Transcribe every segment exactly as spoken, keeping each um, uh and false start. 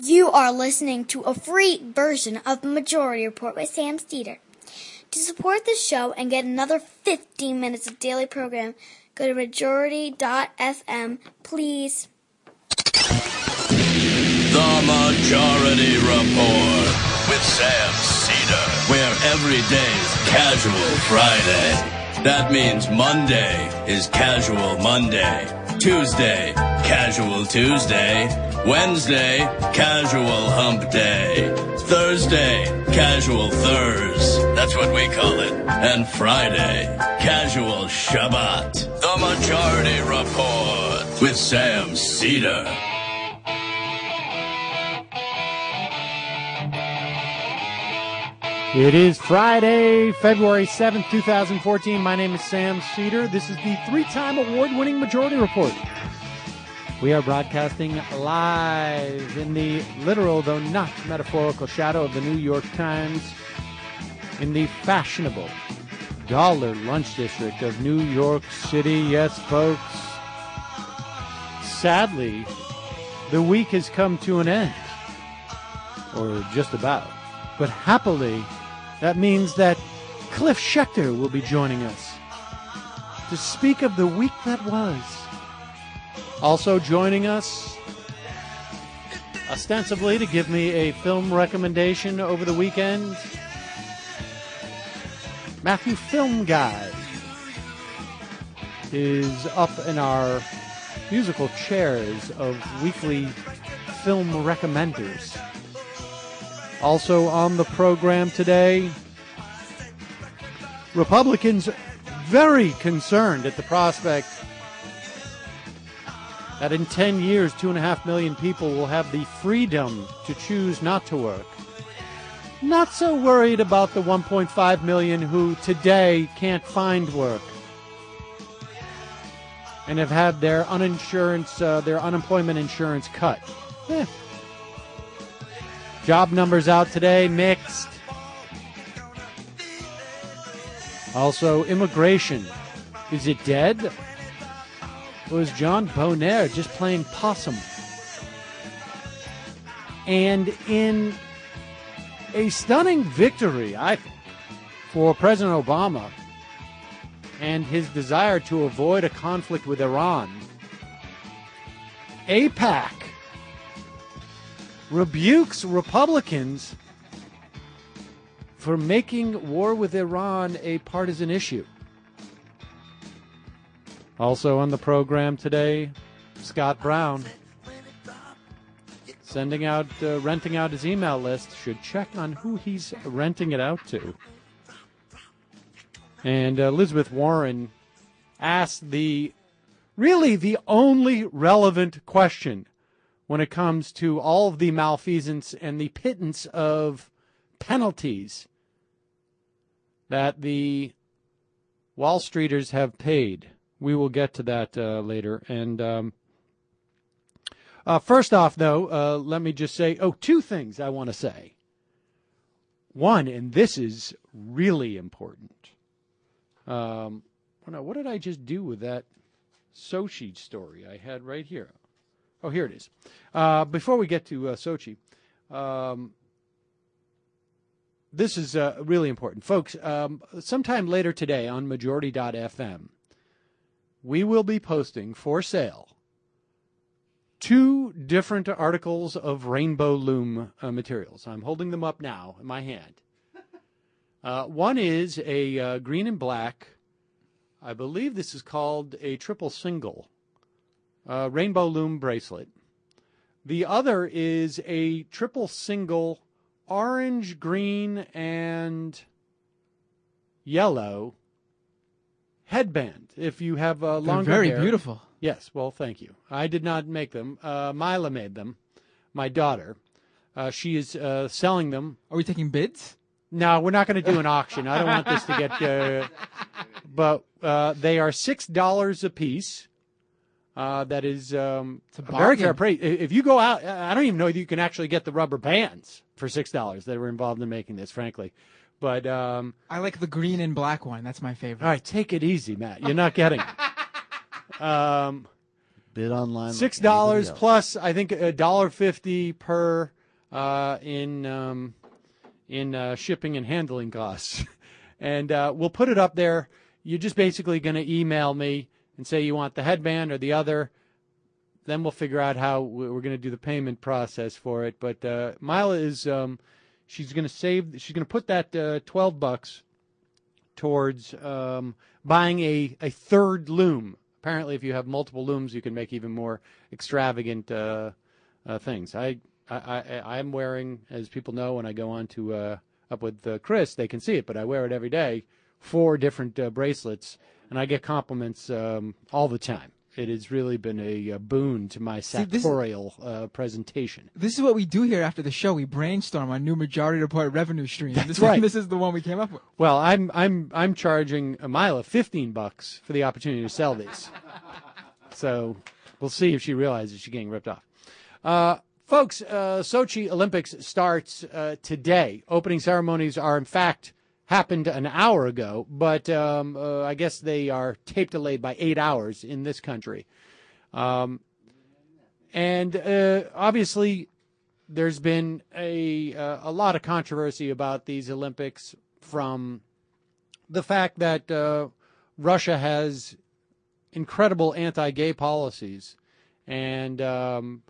You are listening to a free version of Majority Report by Sam Steeder. To support the show and get another fifteen minutes of daily program, go to majority dot f m, please. The Majority Report with Sam Steeder, where every day's Casual Friday. That means Monday is Casual Monday, Tuesday, Casual Tuesday, Wednesday, Casual Hump Day, Thursday, Casual Thurs, that's what we call it, and Friday, Casual Shabbat. The Majority Report with Sam Steeder. It is Friday, February seventh, twenty fourteen. My name is Sam Steeder. This is the three-time award-winning Majority Report. We are broadcasting live in the literal, though not metaphorical, shadow of the New York Times in the fashionable Dollar Lunch District of New York City. Yes, folks. Sadly, the week has come to an end, or just about. But happily, that means that Cliff Schechter will be joining us to speak of the week that was. Also joining us, ostensibly to give me a film recommendation over the weekend, Matthew Film Guy is up in our musical chairs of weekly film recommenders. Also on the program today, Republicans very concerned at the prospect that in ten years, two and a half million people will have the freedom to choose not to work. Not so worried about the one point five million who today can't find work and have had their uninsurance, uh, their unemployment insurance cut. Eh. Job numbers out today, mixed. Also, immigration. Is it dead? Or is John Bonaire just playing possum? And in a stunning victory, I think, for President Obama and his desire to avoid a conflict with Iran, AIPAC rebukes Republicans for making war with Iran a partisan issue. Also on the program today, Scott Brown sending out, uh, renting out his email list. Should check on who he's renting it out to. And uh, Elizabeth Warren asked the, really the only relevant question when it comes to all of the malfeasance and the pittance of penalties that the Wall Streeters have paid. We will get to that uh, later. And um, uh, first off, though, uh, let me just say, oh, two things I want to say. One, and this is really important. Um, what did I just do with that Sochi story I had right here? Oh, here it is. Uh, before we get to uh, Sochi, um, this is uh, really important. Folks, um, sometime later today on majority dot f m, we will be posting for sale two different articles of Rainbow Loom uh, materials. I'm holding them up now in my hand. Uh, one is a uh, green and black, I believe this is called a triple single, Uh, Rainbow Loom bracelet. The other is a triple single orange, green, and yellow headband. If you have a longer They're very hair. beautiful. Yes, well, thank you. I did not make them. Uh, Mila made them, my daughter. Uh, she is uh, selling them. Are we taking bids? No, we're not going to do an auction. I don't want this to get... Uh, but uh, they are six dollars a piece. Uh, that is um, it's a very fair price. If you go out, I don't even know if you can actually get the rubber bands for six dollars that were involved in making this, frankly. But um, I like the green and black one. That's my favorite. All right, take it easy, Matt. You're not getting it. Um, Bid online. Six like dollars anybody else. plus, I think, a dollar fifty per uh, in um, in uh, shipping and handling costs, and uh, we'll put it up there. You're just basically going to email me and say you want the headband or the other. Then we'll figure out how we're going to do the payment process for it. But uh, Mila is um, she's going to save. She's going to put that uh, twelve bucks towards um, buying a, a third loom. Apparently, if you have multiple looms, you can make even more extravagant uh, uh, things. I, I, I, I'm wearing, as people know, when I go on to uh, up with uh, Chris, they can see it, but I wear it every day, four different uh, bracelets, and I get compliments um, all the time. It has really been a, a boon to my See, this- sartorial uh, presentation. This is what we do here after the show. We brainstorm on new Majority Report revenue streams. That's this, right. This is the one we came up with. Well, I'm I'm I'm charging a Mila fifteen bucks for the opportunity to sell these. So we'll see if she realizes she's getting ripped off. Uh, folks, uh, Sochi Olympics starts uh, today. Opening ceremonies are, in fact, happened an hour ago, but um, uh, I guess they are tape delayed by eight hours in this country. Um, and uh, obviously, there's been a uh, a lot of controversy about these Olympics, from the fact that uh, Russia has incredible anti-gay policies, and um,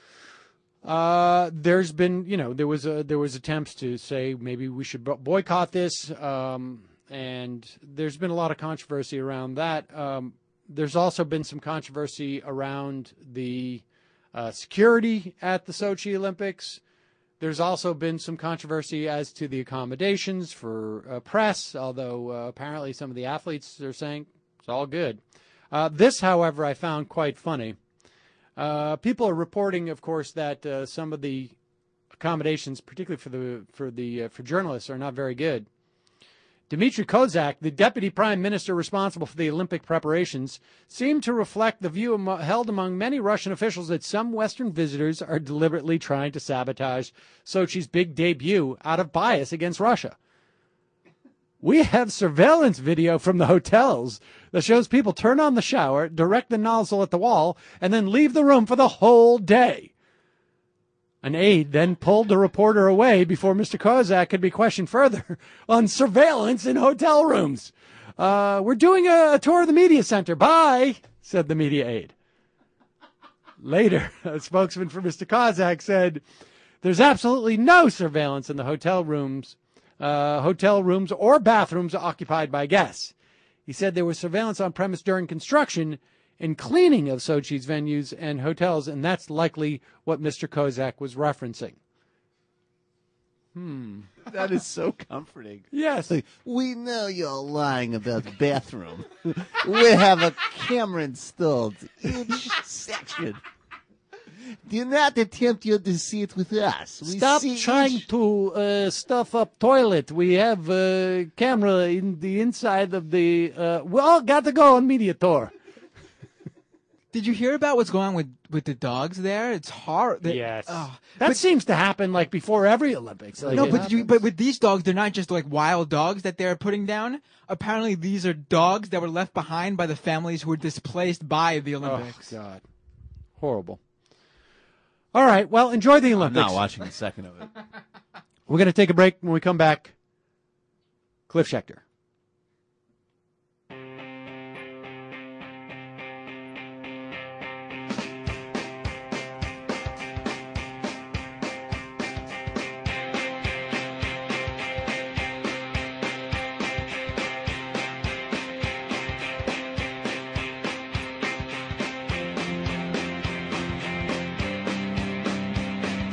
uh, there's been, you know, there was a, there was attempts to say maybe we should boycott this, um, and there's been a lot of controversy around that. Um, there's also been some controversy around the uh, security at the Sochi Olympics. There's also been some controversy as to the accommodations for uh, press, although uh, apparently some of the athletes are saying it's all good. Uh, this, however, I found quite funny. Uh, people are reporting, of course, that uh, some of the accommodations, particularly for the for the uh, for journalists, are not very good. Dmitry Kozak, the deputy prime minister responsible for the Olympic preparations, seemed to reflect the view amo- held among many Russian officials that some Western visitors are deliberately trying to sabotage Sochi's big debut out of bias against Russia. We have surveillance video from the hotels that shows people turn on the shower, direct the nozzle at the wall, and then leave the room for the whole day. An aide then pulled the reporter away before Mister Kozak could be questioned further on surveillance in hotel rooms. Uh, we're doing a, a tour of the media center. Bye, said the media aide. Later, a spokesman for Mister Kozak said, there's absolutely no surveillance in the hotel rooms, uh, hotel rooms or bathrooms occupied by guests. He said there was surveillance on premise during construction and cleaning of Sochi's venues and hotels, and that's likely what Mister Kozak was referencing. Hmm. That is so comforting. Yes. Like, we know you're lying about the bathroom. We have a camera installed in each section. Do not attempt your deceit with us. We Stop see trying each- to uh, stuff up toilet. We have a camera in the inside of the... Uh, we all got to go on media tour. Did you hear about what's going on with, with the dogs there? It's hard. Yes. Oh, that but- seems to happen like before every Olympics. Like, no, it but did you, happens. but with these dogs, they're not just like wild dogs that they're putting down. Apparently, these are dogs that were left behind by the families who were displaced by the Oh, Olympics. God. Horrible. All right, well, enjoy the I'm Olympics. not watching a second of it. We're going to take a break. When we come back, Cliff Schechter.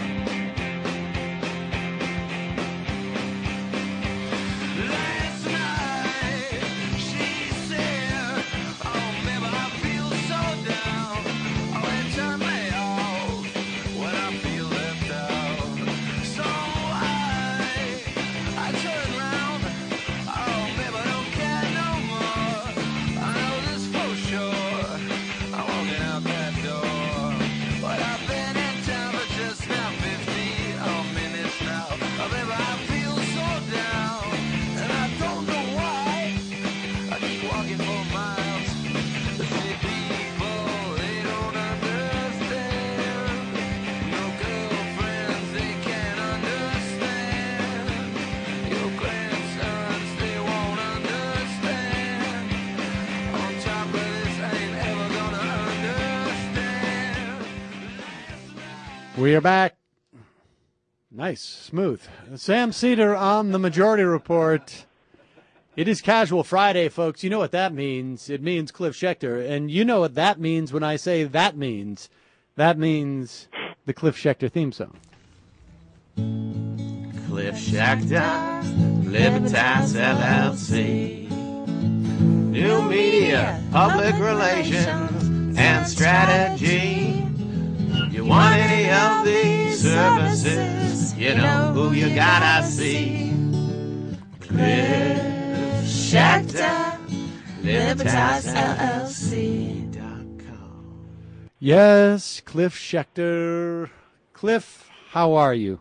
Last night We are back. Nice, smooth. Sam Cedar on the Majority Report. It is Casual Friday, folks. You know what that means. It means Cliff Schechter. And you know what that means when I say that means. That means the Cliff Schechter theme song. Cliff Schechter, Libertas L L C. New media, public relations, and strategy. You want any of these services, you know who you gotta see. Cliff Schechter, Libertas L L C dot com. Yes, Cliff Schechter. Cliff, how are you?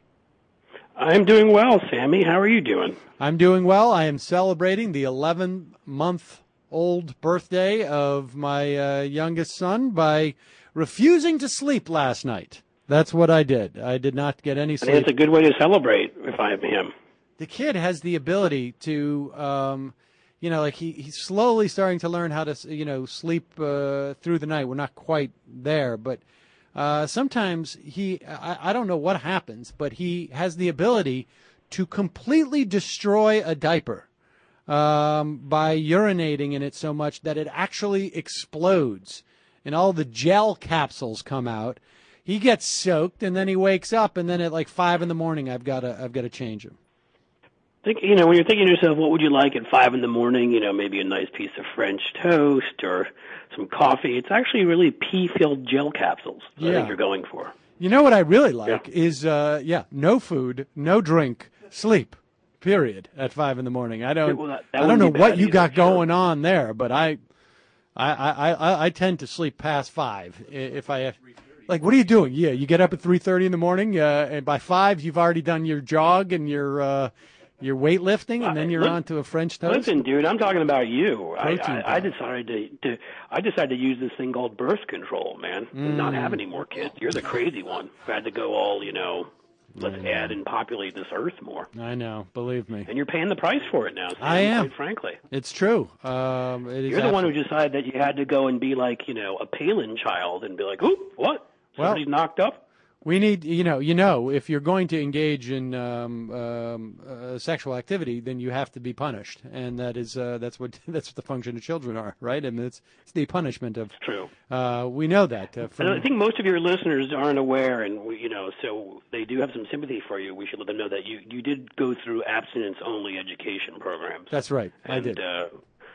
I'm doing well, Sammy. How are you doing? I'm doing well. I am celebrating the eleven-month-old birthday of my uh, youngest son by refusing to sleep last night. That's what I did. I did not get any I sleep. think it's a good way to celebrate, if I'm him. The kid has the ability to, um, you know, like he, he's slowly starting to learn how to, you know, sleep uh, through the night. We're not quite there, but uh, sometimes he, I, I don't know what happens, but he has the ability to completely destroy a diaper um, by urinating in it so much that it actually explodes and all the gel capsules come out. He gets soaked and then he wakes up, and then at like five in the morning, I've got to, I've got to change him. Think, you know, when you're thinking to yourself, what would you like at five in the morning? You know, maybe a nice piece of French toast or some coffee. It's actually really pea-filled gel capsules that I Yeah. think you're going for. You know what I really like Yeah. is, uh, yeah, no food, no drink, sleep, period, at five in the morning. I don't, Well, that- that I don't know wouldn't be what bad you either, got sure. going on there, but I, I, I, I, I tend to sleep past five i- if I, like, what are you doing? Yeah, you get up at three thirty in the morning, uh, and by five you've already done your jog and your, uh, your weightlifting, and then you're Look- on to a French toast. Listen, dude, I'm talking about you. I, Protein I, I powder. decided to, to, I decided to use this thing called birth control, man, and not Mm. have any more kids. You're the crazy one who had to go all, you know, let's add and populate this earth more. I know, believe me. And you're paying the price for it now, Sam, I am. quite frankly. It's true. Um, it is You're the one who absolute- decided that you had to go and be like, you know, a Palin child and be like, "Oop, what? Well- Somebody's knocked up?" We need, you know, you know, if you're going to engage in um, um, uh, sexual activity, then you have to be punished, and that is uh, that's what that's what the function of children are, right? I mean, it's it's the punishment of. True. Uh, we know that. Uh, from, And I think most of your listeners aren't aware, and we, you know, so they do have some sympathy for you. We should let them know that you you did go through abstinence-only education programs. That's right. I and, did. Uh,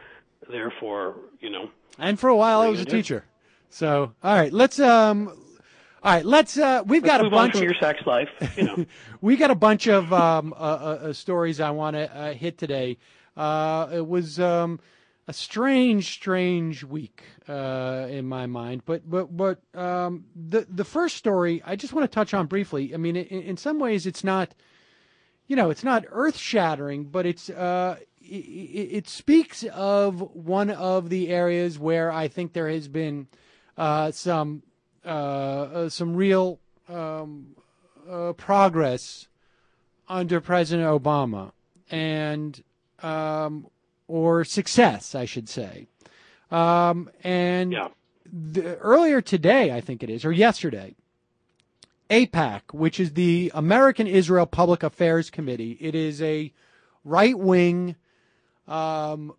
therefore, you know. And for a while, what I are was you a gonna do? teacher. So, all right, let's um, all right, let's uh, we've Let's got a move on bunch from of your sex life. You know. we got a bunch of um, uh, uh, uh, stories I want to uh, hit today. Uh, it was um, a strange, strange week uh, in my mind. But but but um, the the first story I just want to touch on briefly. I mean, in, in some ways, it's not, you know, it's not earth shattering, but it's uh, it, it speaks of one of the areas where I think there has been uh, some uh, uh, some real um, uh, progress under President Obama, and um, or success, I should say. Um, and Yeah. the, earlier today, I think it is, or yesterday, AIPAC, which is the American Israel Public Affairs Committee, it is a right-wing, um,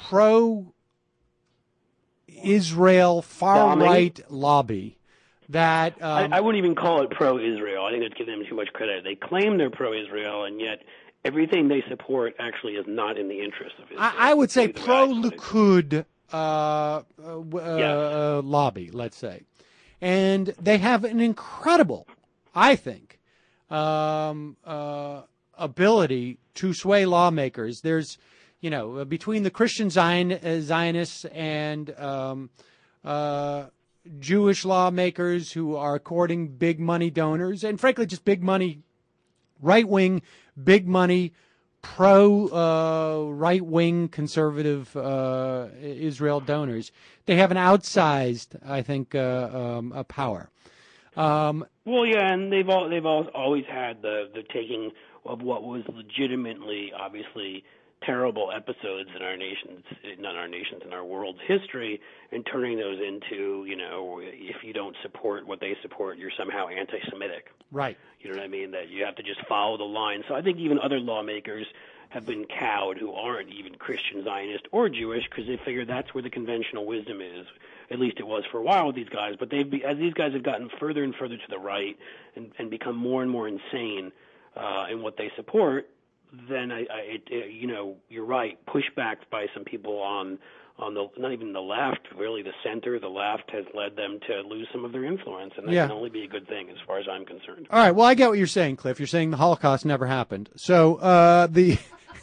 pro-Israel, far-right lobby that um, I, I wouldn't even call it pro-Israel. I think that's giving them too much credit. They claim they're pro-Israel, and yet everything they support actually is not in the interest of Israel. I, I would say Either way I put it. pro-Likud uh, uh, uh, Yes. lobby, let's say. And they have an incredible, I think, um, uh, ability to sway lawmakers. There's, you know, between the Christian Zion, uh, Zionists and um, uh, Jewish lawmakers who are courting big money donors, and frankly, just big money, right-wing, big money, pro uh, right-wing conservative uh, Israel donors. They have an outsized, I think, uh, um, a power. Um, Well, yeah, and they've all they've all, always had the the taking of what was legitimately, obviously, terrible episodes in our nation's, not our nation's, in our world's history, and turning those into, you know, if you don't support what they support, you're somehow anti-Semitic. Right. You know what I mean? That you have to just follow the line. So I think even other lawmakers have been cowed who aren't even Christian Zionist or Jewish because they figure that's where the conventional wisdom is. At least it was for a while with these guys. But they've, as these guys have gotten further and further to the right and, and become more and more insane uh, in what they support, then I, I it, it, you know, you're right. Pushback by some people on on the not even the left, really the center, the left has led them to lose some of their influence, and that Yeah. can only be a good thing as far as I'm concerned. All right. Well, I get what you're saying, Cliff. You're saying the Holocaust never happened. So uh, the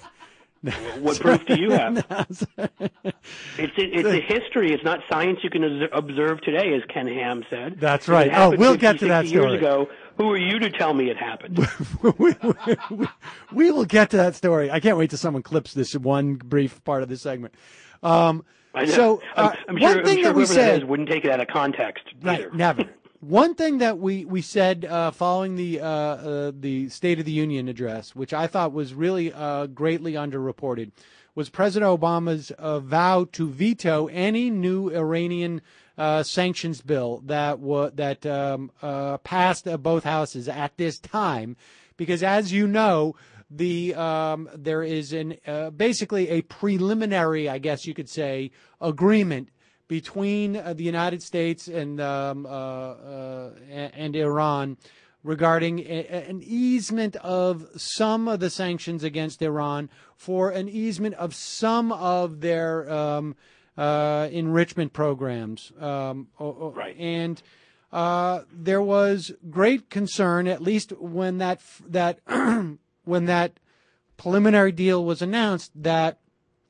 What proof do you have? It's a, it's a history. It's not science you can obs- observe today, as Ken Ham said. That's If it right. Oh, happened we'll fifty, get to that sixty years story. ago, who are you to tell me it happened? we, we, we will get to that story. I can't wait till someone clips this one brief part of this segment. Um, I know. so uh, I'm, I'm one sure, thing I'm sure that we whoever said, that is wouldn't take it out of context. right? Either. Never. One thing that we we said uh, following the uh, uh, the State of the Union address, which I thought was really uh, greatly underreported, was President Obama's uh, vow to veto any new Iranian uh, sanctions bill that wa- that um, uh, passed uh, both houses at this time, because as you know, the um, there is an uh, basically a preliminary, I guess you could say, agreement between uh, the United States and um, uh, uh, and Iran regarding a, an easement of some of the sanctions against Iran for an easement of some of their um, uh, enrichment programs. Um, Right. And uh, there was great concern, at least when that that when that preliminary deal was announced, that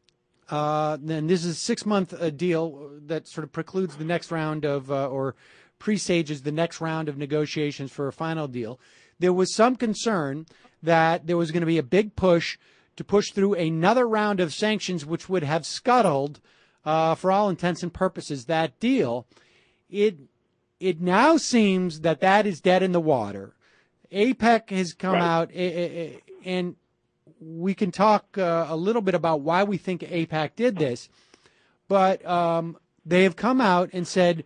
Uh, then this is a six-month uh, deal that sort of precludes the next round of, uh, or presages the next round of negotiations for a final deal. There was some concern that there was going to be a big push to push through another round of sanctions, which would have scuttled, uh, for all intents and purposes, that deal. It it now seems that that is dead in the water. AIPAC has come Right. out, and we can talk uh, a little bit about why we think AIPAC did this, but um, they have come out and said,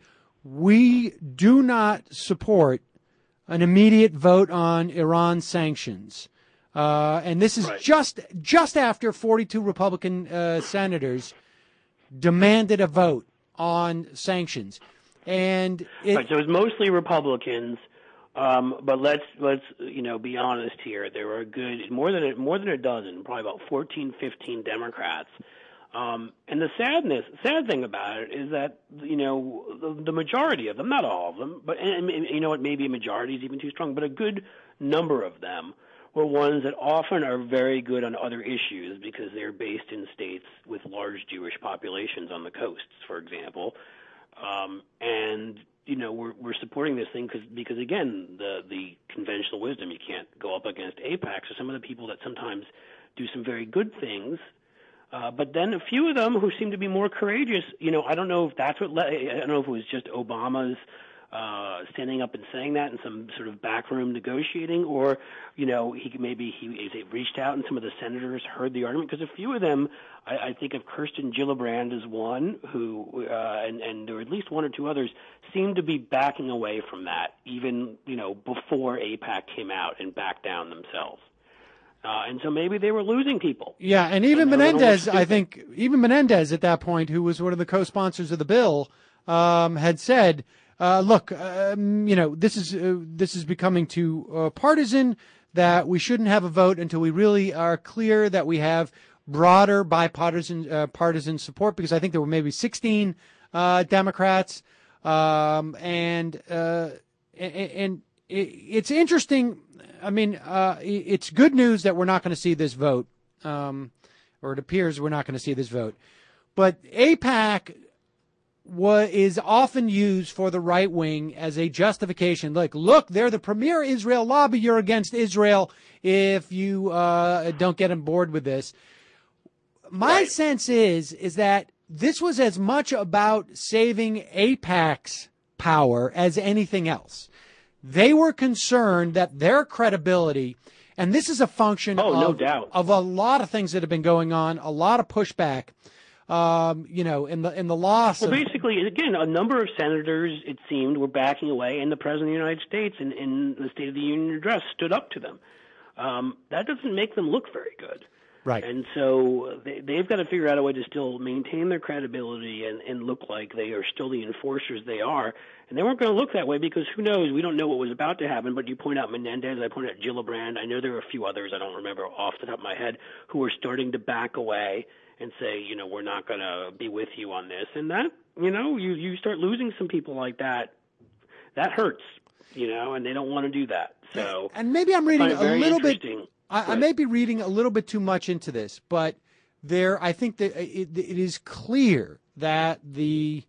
we do not support an immediate vote on Iran sanctions. Uh, and this is Right. just just after forty-two Republican uh, senators demanded a vote on sanctions. And it, Right, so it was mostly Republicans. Um, but let's let's you know be honest here. There were a good more than a, more than a dozen, probably about fourteen, fifteen Democrats. Um, and the sadness, sad thing about it is that you know the, the majority of them, not all of them, but and, and you know what, maybe a majority is even too strong, but a good number of them were ones that often are very good on other issues because they're based in states with large Jewish populations on the coasts, for example, um, and. You know, we're we're supporting this thing because because again, the the conventional wisdom, you can't go up against AIPAC. So some of the people that sometimes do some very good things, uh, but then a few of them who seem to be more courageous. You know, I don't know if that's what le- I don't know if it was just Obama's uh, standing up and saying that in some sort of backroom negotiating, or you know, he maybe he, he reached out and some of the senators heard the argument because a few of them. I, I think of Kirsten Gillibrand as one who, uh, and, and there were at least one or two others, seemed to be backing away from that, even, you know, before AIPAC came out and backed down themselves. Uh, and so maybe they were losing people. yeah, and even And they don't Menendez, look I stupid. think, even Menendez at that point, who was one of the co-sponsors of the bill, um, had said, uh, look, um, you know, this is uh, this is becoming too uh, partisan, that we shouldn't have a vote until we really are clear that we have broader bipartisan uh, partisan support, because I think there were maybe sixteen uh, Democrats, um, and, uh, and and it's interesting. I mean, uh, it's good news that we're not going to see this vote, um, or it appears we're not going to see this vote. But AIPAC wa- is often used for the right wing as a justification. Like, look, they're the premier Israel lobby. You're against Israel if you uh, don't get on board with this. My Right. sense is is that this was as much about saving AIPAC's power as anything else. They were concerned that their credibility, and this is a function Oh, of, no doubt. of a lot of things that have been going on, a lot of pushback, um, you know, in the in the loss Well, of... basically, again, a number of senators, it seemed, were backing away, and the President of the United States, in, in the State of the Union address, stood up to them. Um, that doesn't make them look very good. Right. And so they, they've got to figure out a way to still maintain their credibility and, and look like they are still the enforcers they are. And they weren't going to look that way because who knows? We don't know what was about to happen. But you point out Menendez, I point out Gillibrand. I know there are a few others, I don't remember off the top of my head, who are starting to back away and say, you know, we're not going to be with you on this. And that, you know, you, you start losing some people like that, that hurts, you know, and they don't want to do that. So, and maybe I'm reading I find it a very little bit... interesting. I, I may be reading a little bit too much into this, but there, I think that it, it is clear that the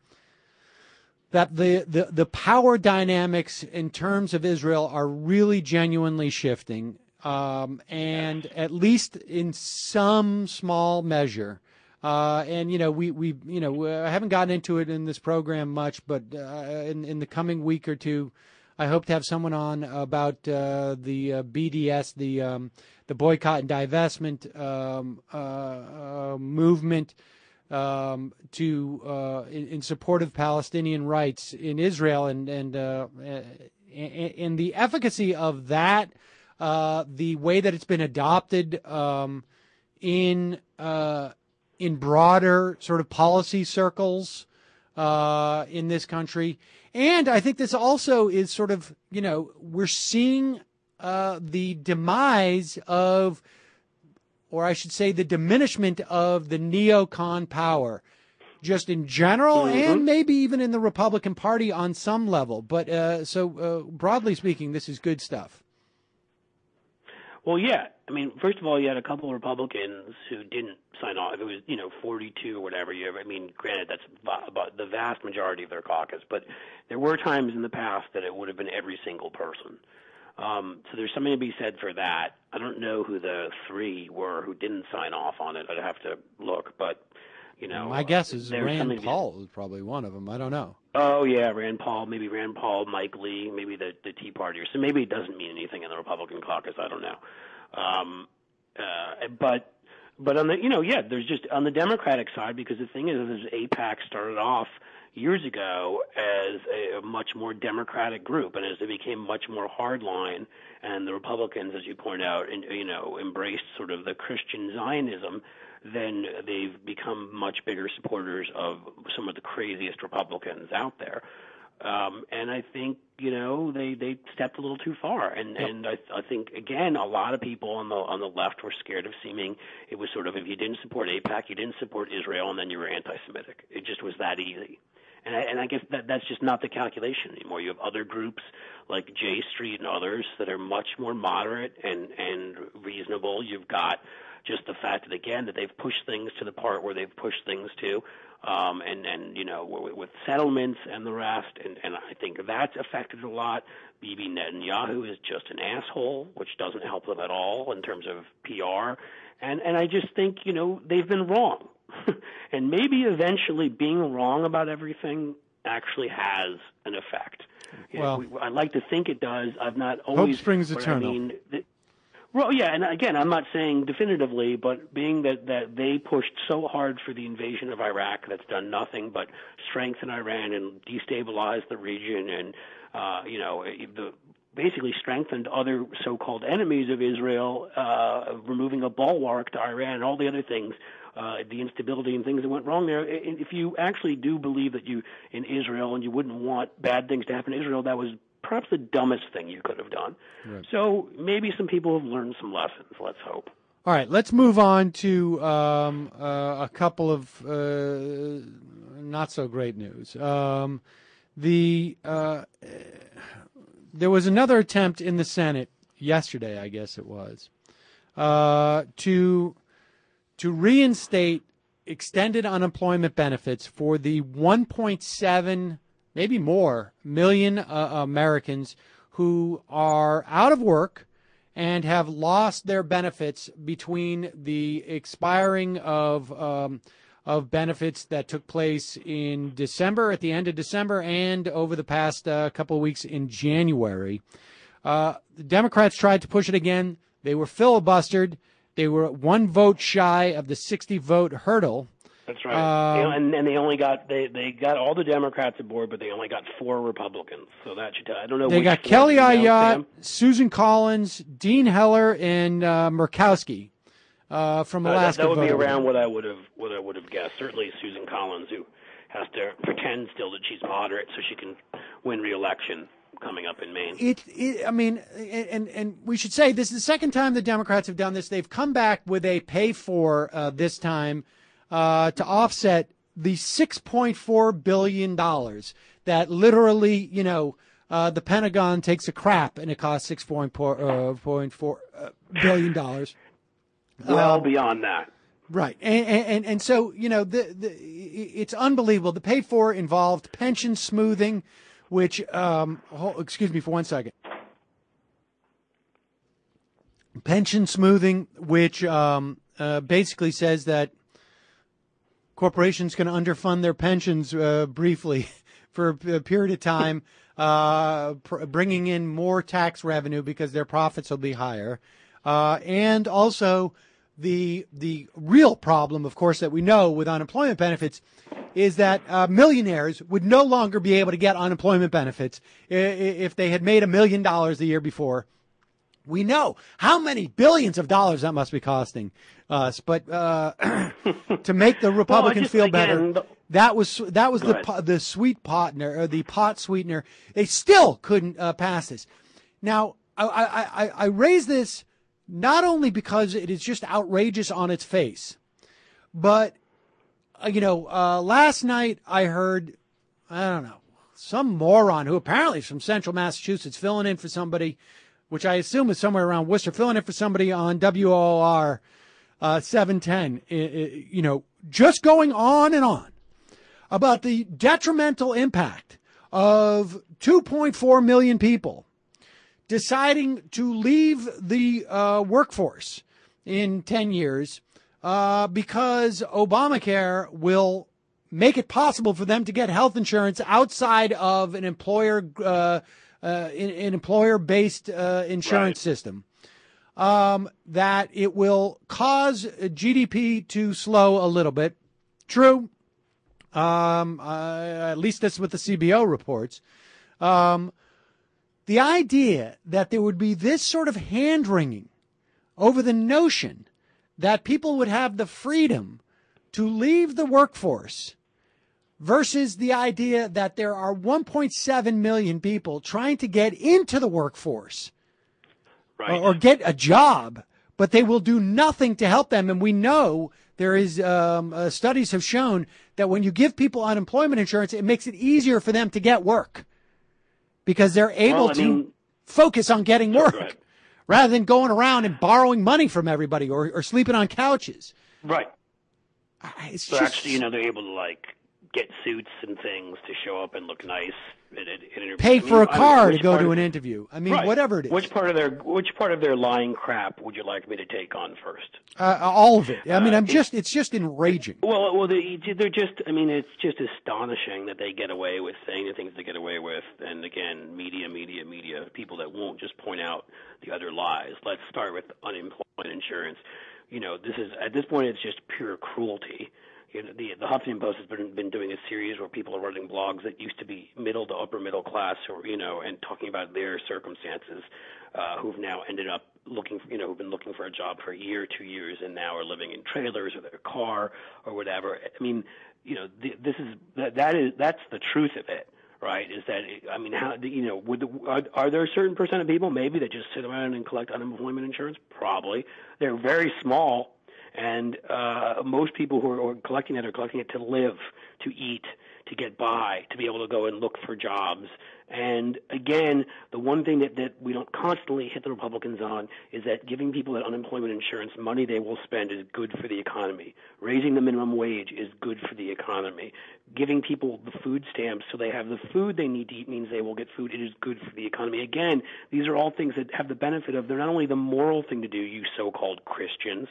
that the, the, the power dynamics in terms of Israel are really genuinely shifting, um, and at least in some small measure. Uh, and you know, we we you know I haven't gotten into it in this program much, but uh, in in the coming week or two, I hope to have someone on about uh, the uh, B D S, the um, the boycott and divestment um, uh, uh, movement um, to uh, in, in support of Palestinian rights in Israel, and and uh, and the efficacy of that, uh, the way that it's been adopted um, in uh, in broader sort of policy circles uh, in this country. And I think this also is sort of, you know, we're seeing uh, the demise of, or I should say the diminishment of the neocon power, just in general, Mm-hmm. and maybe even in the Republican Party on some level. But uh, so uh, broadly speaking, this is good stuff. Well, yeah. I mean, first of all, you had a couple of Republicans who didn't sign off. If it was, you know, forty-two or whatever, you I mean, granted, that's about the vast majority of their caucus, but there were times in the past that it would have been every single person. Um, so there's something to be said for that. I don't know who the three were who didn't sign off on it. I'd have to look, but, you know. My guess is there's something Rand to be- Paul is probably one of them. I don't know. Oh, yeah, Rand Paul, maybe Rand Paul, Mike Lee, maybe the, the Tea Partiers. So maybe it doesn't mean anything in the Republican caucus. I don't know. Um, uh, but but on the, you know, yeah, there's just on the Democratic side, because the thing is, is AIPAC started off years ago as a, a much more Democratic group, and as it became much more hardline, and the Republicans, as you point out, and, you know, embraced sort of the Christian Zionism, then they've become much bigger supporters of some of the craziest Republicans out there. Um, and I think, you know, they, they stepped a little too far. And, Yep. and I, I think, again, a lot of people on the on the left were scared of seeming it was sort of, if you didn't support AIPAC, you didn't support Israel, and then you were anti-Semitic. It just was that easy. And I, and I guess that that's just not the calculation anymore. You have other groups like J Street and others that are much more moderate and, and reasonable. You've got just the fact that, again, that they've pushed things to the part where they've pushed things to, um, and, and, you know, with, with settlements and the rest, and, and I think that's affected a lot. Bibi Netanyahu is just an asshole, which doesn't help them at all in terms of P R. And, and I just think, you know, they've been wrong. And maybe eventually being wrong about everything actually has an effect. You know, Well, we, I like to think it does. I've not always. hope springs but eternal. I mean, the, well, yeah, and again, I'm not saying definitively, but being that, that they pushed so hard for the invasion of Iraq, that's done nothing but strengthen Iran and destabilize the region, and uh, you know, the, basically strengthened other so-called enemies of Israel, uh, removing a bulwark to Iran and all the other things. Uh, the instability and things that went wrong there. If you actually do believe that you in Israel and you wouldn't want bad things to happen to Israel, that was perhaps the dumbest thing you could have done. Right. So maybe some people have learned some lessons. Let's hope. All right, let's move on to um, uh, a couple of uh, not so great news. Um, the uh, there was another attempt in the Senate yesterday, I guess it was, uh, to to reinstate extended unemployment benefits for the one point seven, maybe more, million uh, Americans who are out of work and have lost their benefits between the expiring of um, of benefits that took place in December, at the end of December, and over the past uh, couple of weeks in January. Uh, the Democrats tried to push it again. They were filibustered. They were one vote shy of the sixty vote hurdle. That's right. Um, and, and they only got they, they got all the Democrats aboard, but they only got four Republicans. So that should tell. I don't know. They which got four Kelly you know, Ayotte, Sam? Susan Collins, Dean Heller, and uh, Murkowski uh, from Uh, that, Alaska. that would be voted. around what I would have what I would have guessed. Certainly Susan Collins, who has to pretend still that she's moderate so she can win re-election coming up in Maine. It, it, I mean, and and we should say this is the second time the Democrats have done this. They've come back with a pay for uh, this time uh, to offset the six point four billion dollars that literally, you know, uh, the Pentagon takes a crap and it costs six point four uh, point four uh, billion dollars. Well Um, beyond that. Right. And, and, and so, you know, the, the, it's unbelievable. The pay for involved pension smoothing, which, um, hold, excuse me for one second. Pension smoothing, which um, uh, basically says that corporations can underfund their pensions uh, briefly for a period of time, uh, pr- bringing in more tax revenue because their profits will be higher. Uh, and also the the real problem, of course, that we know with unemployment benefits is that uh, millionaires would no longer be able to get unemployment benefits i- i- if they had made a million dollars the year before. We know how many billions of dollars that must be costing us, but uh, to make the Republicans just, feel again, better, the- that was that was Go the ahead. po- the sweet partner or the pot sweetener. They still couldn't uh, pass this. Now, I, I, I, I raise this not only because it is just outrageous on its face, but uh, you know, uh, last night I heard, I don't know, some moron who apparently is from Central Massachusetts filling in for somebody, which I assume is somewhere around Worcester, filling in for somebody on W O R uh, seven ten, I- I- you know, just going on and on about the detrimental impact of two point four million people deciding to leave the uh, workforce in ten years uh, because Obamacare will make it possible for them to get health insurance outside of an employer uh, uh, an, an employer-based uh, insurance Right. system. Um, that it will cause G D P to slow a little bit. True. Um, uh, at least that's what the C B O reports. Um, the idea that there would be this sort of hand-wringing over the notion that people would have the freedom to leave the workforce versus the idea that there are one point seven million people trying to get into the workforce Right. or, or get a job, but they will do nothing to help them. And we know there is um, uh, studies have shown that when you give people unemployment insurance, it makes it easier for them to get work because they're able Well, I to mean- focus on getting Sorry, work go ahead. rather than going around and borrowing money from everybody or, or sleeping on couches. Right. I- It's So just actually, you know, they're able to like get suits and things to show up and look nice at, at, at interviews. pay I mean, for a I don't know, car to which go part to of- an interview. I mean, Right. whatever it is. Which part of their which part of their lying crap would you like me to take on first? Uh, all of it. I mean, Uh, I'm it- just, it's just enraging. Well, well, they, they're just. I mean, it's just astonishing that they get away with saying the things they get away with. And again, media, media, media. People that won't just point out the other lies. Let's start with unemployment insurance. You know, this is at this point, it's just pure cruelty. You know, the the Huffington Post has been been doing a series where people are writing blogs that used to be middle to upper middle class, or you know, and talking about their circumstances, uh, who've now ended up looking, for, you know, who've been looking for a job for a year, two years, and now are living in trailers or their car or whatever. I mean, you know, the, this is that that is that's the truth of it, right? Is that I mean, how you know, would the, are, are there a certain percent of people maybe that just sit around and collect unemployment insurance? Probably. They're very small. And uh, most people who are collecting it are collecting it to live, to eat, to get by, to be able to go and look for jobs. And again, the one thing that, that we don't constantly hit the Republicans on is that giving people that unemployment insurance money they will spend is good for the economy. Raising the minimum wage is good for the economy. Giving people the food stamps so they have the food they need to eat means they will get food. It is good for the economy. Again, these are all things that have the benefit of they're not only the moral thing to do, you so-called Christians,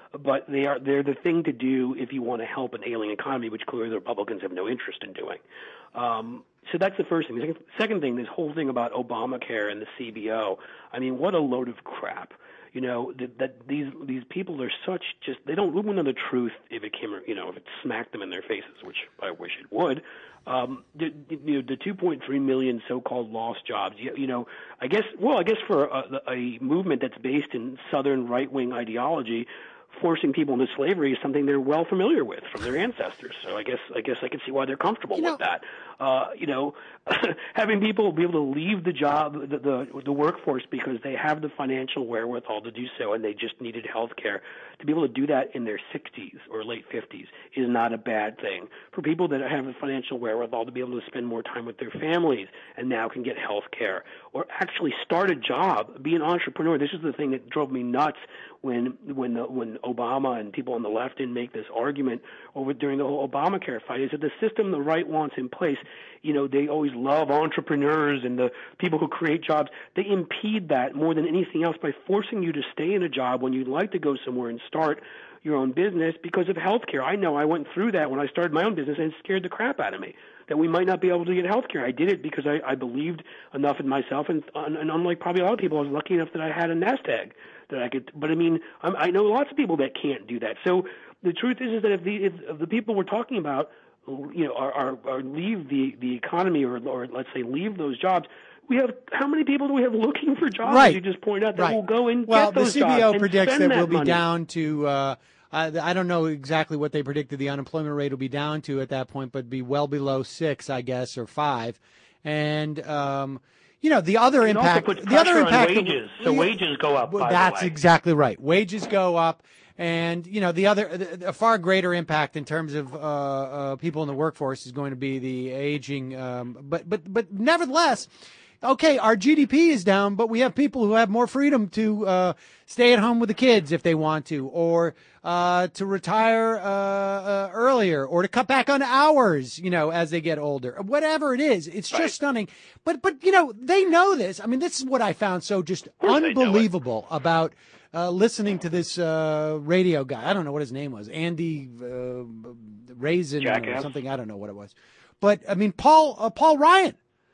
but they are they're the thing to do if you want to help an ailing economy, which clearly the Republicans have no interest in doing. Um, so that's the first thing. The second, second thing, this whole thing about Obamacare and the C B O. I mean, what a load of crap. You know, that, that these these people are such just, they don't know the truth if it came, you know, if it smacked them in their faces, which I wish it would. Um, the, you know, the two point three million so-called lost jobs, you, you know, I guess, well, I guess for a, a movement that's based in Southern right-wing ideology, forcing people into slavery is something they're well familiar with from their ancestors. So I guess I guess I can see why they're comfortable You know, with that. Uh, you know, having people be able to leave the job, the, the the workforce because they have the financial wherewithal to do so, and they just needed health care. To be able to do that in their sixties or late fifties is not a bad thing. For people that have the financial wherewithal to be able to spend more time with their families and now can get health care, or actually start a job, be an entrepreneur. This is the thing that drove me nuts when when the, when Obama and people on the left didn't make this argument over during the whole Obamacare fight, is that the system the right wants in place, you know, they always love entrepreneurs and the people who create jobs. They impede that more than anything else by forcing you to stay in a job when you'd like to go somewhere and start your own business because of health care. I know I went through that when I started my own business, and it scared the crap out of me that we might not be able to get health care. I did it because I, I believed enough in myself, and, and unlike probably a lot of people, I was lucky enough that I had a nest egg that I could. But I mean, I'm, I know lots of people that can't do that. So the truth is, is that if the if, if the people we're talking about, you know, are, are, are leave the the economy, or or let's say leave those jobs. We have how many people do we have looking for jobs? Right. As you just point out that right. will go and well, get those the C B O jobs predicts and that spend we'll that be money. down to. Uh, uh, I don't know exactly what they predicted the unemployment rate will be down to at that point, but be well below six, I guess, or five. And um, you know, the other It impact. also puts the other pressure on impact. wages, so wages go up. Well, by that's the way. exactly right. Wages go up. And, you know, the other, a far greater impact in terms of uh, uh, people in the workforce is going to be the aging. Um, but, but, but nevertheless, okay, our G D P is down, but we have people who have more freedom to uh, stay at home with the kids if they want to, or uh, to retire uh, uh, earlier, or to cut back on hours, you know, as they get older. Whatever it is, it's just Right. stunning. But, but you know, they know this. I mean, this is what I found so just course they know it. unbelievable about Uh, listening to this uh, radio guy. I don't know what his name was. Andy uh, Raisin or Jackass. something. I don't know what it was. But, I mean, Paul uh, Paul Ryan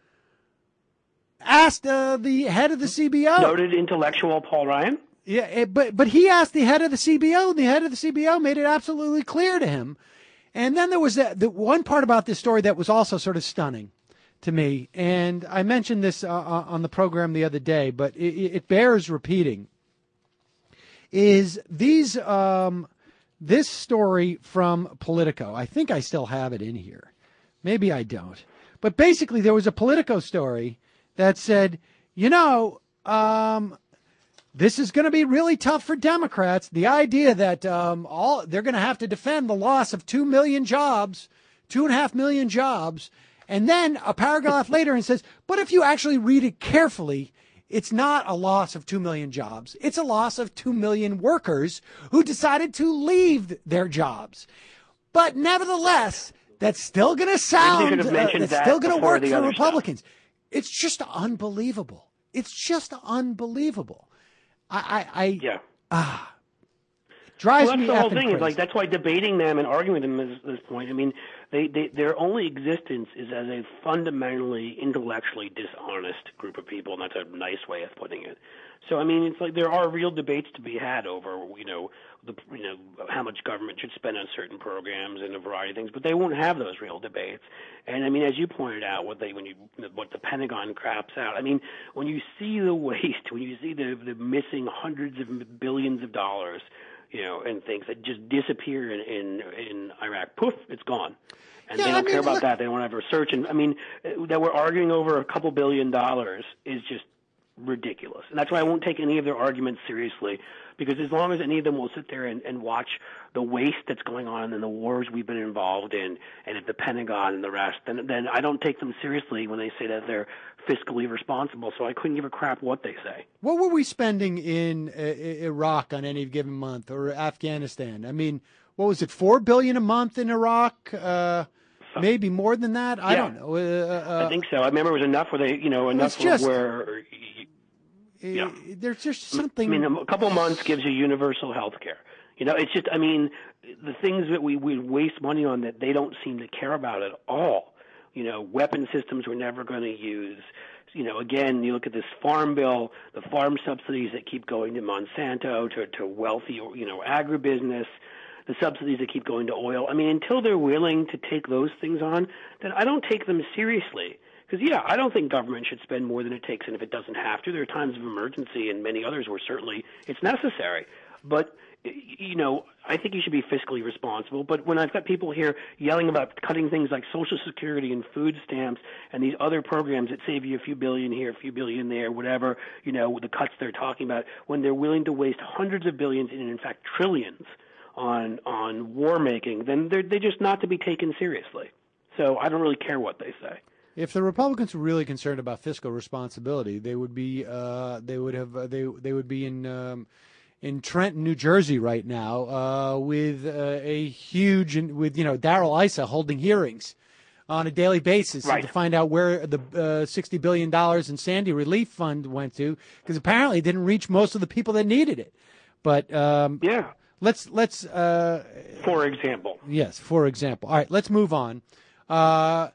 asked uh, the head of the C B O. Noted intellectual Paul Ryan. Yeah, it, but but he asked the head of the C B O, and the head of the C B O made it absolutely clear to him. And then there was that, the one part about this story that was also sort of stunning to me. And I mentioned this uh, on the program the other day, but it, it bears repeating. Is these um, this story from Politico? I think I still have it in here. Maybe I don't. But basically, there was a Politico story that said, you know, um, this is going to be really tough for Democrats. The idea that um, all they're going to have to defend the loss of two million jobs, two and a half million jobs, and then a paragraph later and says, but if you actually read it carefully, it's not a loss of two million jobs. It's a loss of two million workers who decided to leave their jobs. But nevertheless, that's still going to sound, should have uh, mentioned it's that still going to before work the for other Republicans. It's just unbelievable. It's just unbelievable. I, I, I Yeah. ah, it drives Well, that's me the whole effing thing. crazy. Is like that's why debating them and arguing with them is this point. I mean, they, they their only existence is as a fundamentally intellectually dishonest group of people, and that's a nice way of putting it. So I mean, it's like there are real debates to be had over, you know, the you know how much government should spend on certain programs and a variety of things, but they won't have those real debates. And I mean, as you pointed out, what they when you what the Pentagon craps out. I mean, when you see the waste, when you see the the missing hundreds of billions of dollars, you know, and things that just disappear in in, in Iraq, poof, it's gone. And Yeah, they I don't mean, care about look- that. They don't have research. And I mean, that we're arguing over a couple billion dollars is just ridiculous. And that's why I won't take any of their arguments seriously, because as long as any of them will sit there and, and watch the waste that's going on and the wars we've been involved in, and at the Pentagon and the rest, then then I don't take them seriously when they say that they're fiscally responsible. So I couldn't give a crap what they say. What were we spending in uh, Iraq on any given month, or Afghanistan? I mean, what was it, four billion a month in Iraq? Uh, maybe more than that. I Yeah. don't know. Uh, uh, I think so. I remember it was enough where they, you know, enough just- where. Yeah. uh, There's just something. I mean, a couple months gives you universal health care. You know, it's just, I mean, the things that we, we waste money on that they don't seem to care about at all. You know, weapon systems we're never going to use. You know, again, you look at this farm bill, the farm subsidies that keep going to Monsanto, to, to wealthy, you know, agribusiness, the subsidies that keep going to oil. I mean, until they're willing to take those things on, then I don't take them seriously. Because, yeah, I don't think government should spend more than it takes, and if it doesn't have to, there are times of emergency and many others where certainly it's necessary. But, you know, I think you should be fiscally responsible. But when I've got people here yelling about cutting things like Social Security and food stamps and these other programs that save you a few billion here, a few billion there, whatever, you know, the cuts they're talking about, when they're willing to waste hundreds of billions and, in fact, trillions on on war making, then they're, they're just not to be taken seriously. So I don't really care what they say. If the Republicans were really concerned about fiscal responsibility, they would be uh, they would have uh, they they would be in um, in Trenton, New Jersey, right now uh, with uh, a huge with you know Darrell Issa holding hearings on a daily basis right. to find out where the uh, sixty billion dollars in Sandy Relief Fund went to, because apparently it didn't reach most of the people that needed it. But um, yeah, let's let's uh, for example, yes, for example. All right, let's move on. Uh,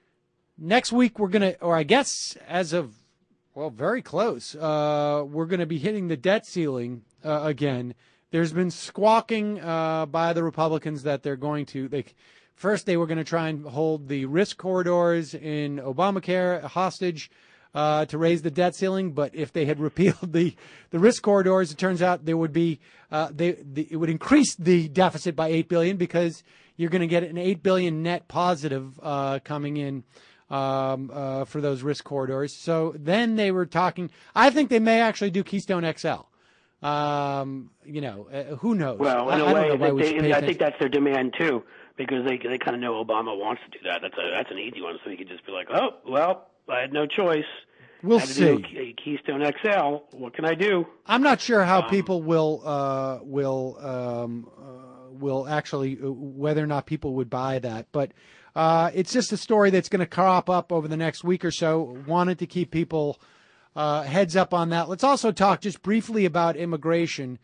Next week, we're going to, or I guess as of, well, very close, uh, we're going to be hitting the debt ceiling uh, again. There's been squawking uh, by the Republicans that they're going to, they, first they were going to try and hold the risk corridors in Obamacare hostage uh, to raise the debt ceiling, but if they had repealed the, the risk corridors, it turns out there would be, uh, they, the, it would increase the deficit by eight billion dollars because you're going to get an eight billion dollars net positive uh, coming in. Um, uh, for those risk corridors. So then they were talking, I think they may actually do Keystone X L. Um, you know, uh, who knows? Well, in I, a I way, don't know why we they, should pay I attention. think that's their demand too, because they they kind of know Obama wants to do that. That's a that's an easy one, so he could just be like, oh, well, I had no choice. We'll I had to see. do a Keystone X L. What can I do? I'm not sure how Um, people will uh, will um, uh, will actually uh, whether or not people would buy that, but uh, it's just a story that's going to crop up over the next week or so. Wanted to keep people uh, heads up on that. Let's also talk just briefly about immigration.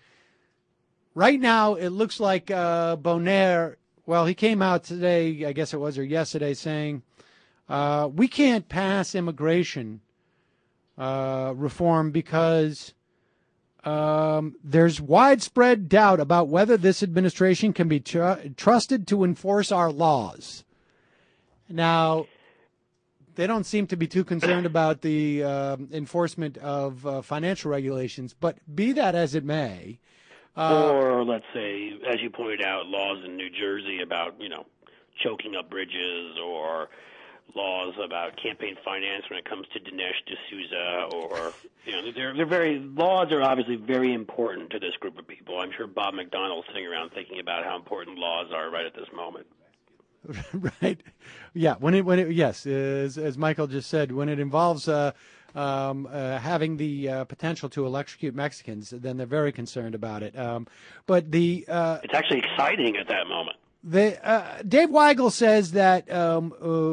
Right now, it looks like uh, Bonaire. Well, he came out today, I guess it was, or yesterday, saying uh, we can't pass immigration uh, reform because um, there's widespread doubt about whether this administration can be tr- trusted to enforce our laws. Now, they don't seem to be too concerned about the uh, enforcement of uh, financial regulations, but be that as it may. Uh, or let's say, as you pointed out, laws in New Jersey about, you know, choking up bridges, or laws about campaign finance when it comes to Dinesh D'Souza, or, you know, they're, they're very, laws are obviously very important to this group of people. I'm sure Bob McDonnell's sitting around thinking about how important laws are right at this moment. Right. Yeah. When it, when it, yes, as, as Michael just said, when it involves uh, um, uh, having the uh, potential to electrocute Mexicans, then they're very concerned about it. Um, but the uh, it's actually exciting at that moment. The uh, Dave Weigel says that um,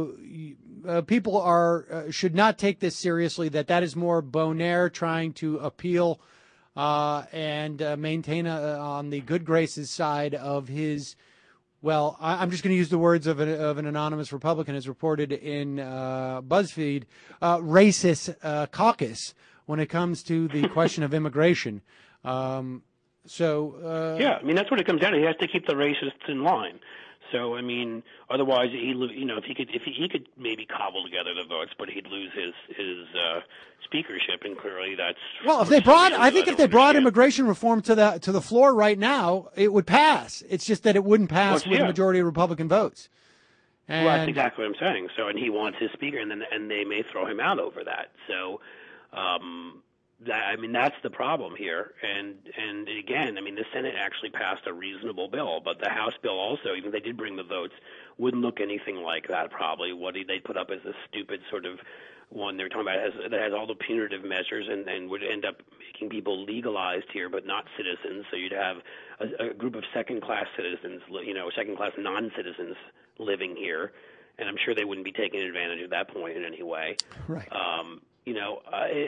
uh, uh, people are uh, should not take this seriously. That that is more Bonaire trying to appeal uh, and uh, maintain a, on the good graces side of his. Well, I, I'm just going to use the words of an, of an anonymous Republican, as reported in uh, BuzzFeed, uh, racist uh, caucus when it comes to the question of immigration. Um, so uh, yeah, I mean that's what it comes down to. He has to keep the racists in line. So I mean, otherwise he, you know, if he could, if he, he could maybe cobble together the votes, but he'd lose his his uh, speakership, and clearly that's. Well, if they brought, I think if they brought immigration reform to the to the floor right now, it would pass. It's just that it wouldn't pass well, with yeah. a majority of Republican votes. And, well, that's exactly what I'm saying. So, and he wants his speaker, and then and they may throw him out over that. So, um, that, I mean, that's the problem here. And and again, I mean, the Senate actually passed a reasonable bill, but the House bill also, even if they did bring the votes, wouldn't look anything like that. Probably what they put up as a stupid sort of one they're talking about has, that has all the punitive measures and, and would end up making people legalized here, but not citizens. So you'd have a, a group of second-class citizens, you know, second-class non-citizens living here, and I'm sure they wouldn't be taking advantage of that point in any way. Right. Um, you know, uh, it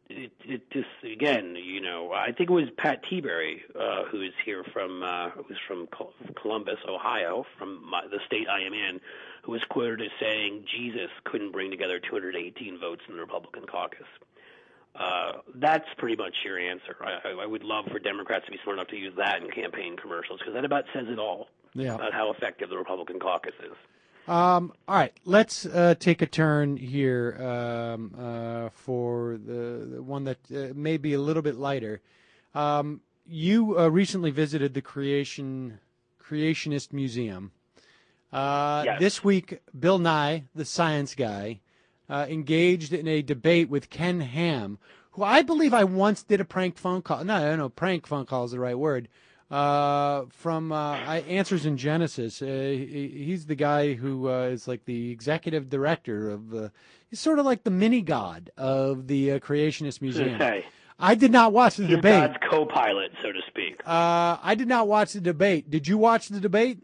it, it just again, you know, I think it was Pat Teeberry, uh, who is here from uh, who's from Columbus, Ohio, from my, the state I am in, who was quoted as saying Jesus couldn't bring together two hundred eighteen votes in the Republican caucus. Uh, that's pretty much your answer. I, I would love for Democrats to be smart enough to use that in campaign commercials, because that about says it all yeah. about how effective the Republican caucus is. Um, all right, let's uh, take a turn here um, uh, for the, the one that uh, may be a little bit lighter. Um, you uh, recently visited the Creation Creationist Museum. Uh, yes. This week, Bill Nye, the science guy, uh, engaged in a debate with Ken Ham, who I believe I once did a prank phone call. No, no, no, prank phone call is the right word. Uh, from uh, I, Answers in Genesis. Uh, he, he's the guy who uh, is like the executive director of. Uh, he's sort of like the mini god of the uh, Creationist Museum. Okay. I did not watch the He's debate. God's co-pilot, so to speak. Uh, I did not watch the debate. Did you watch the debate?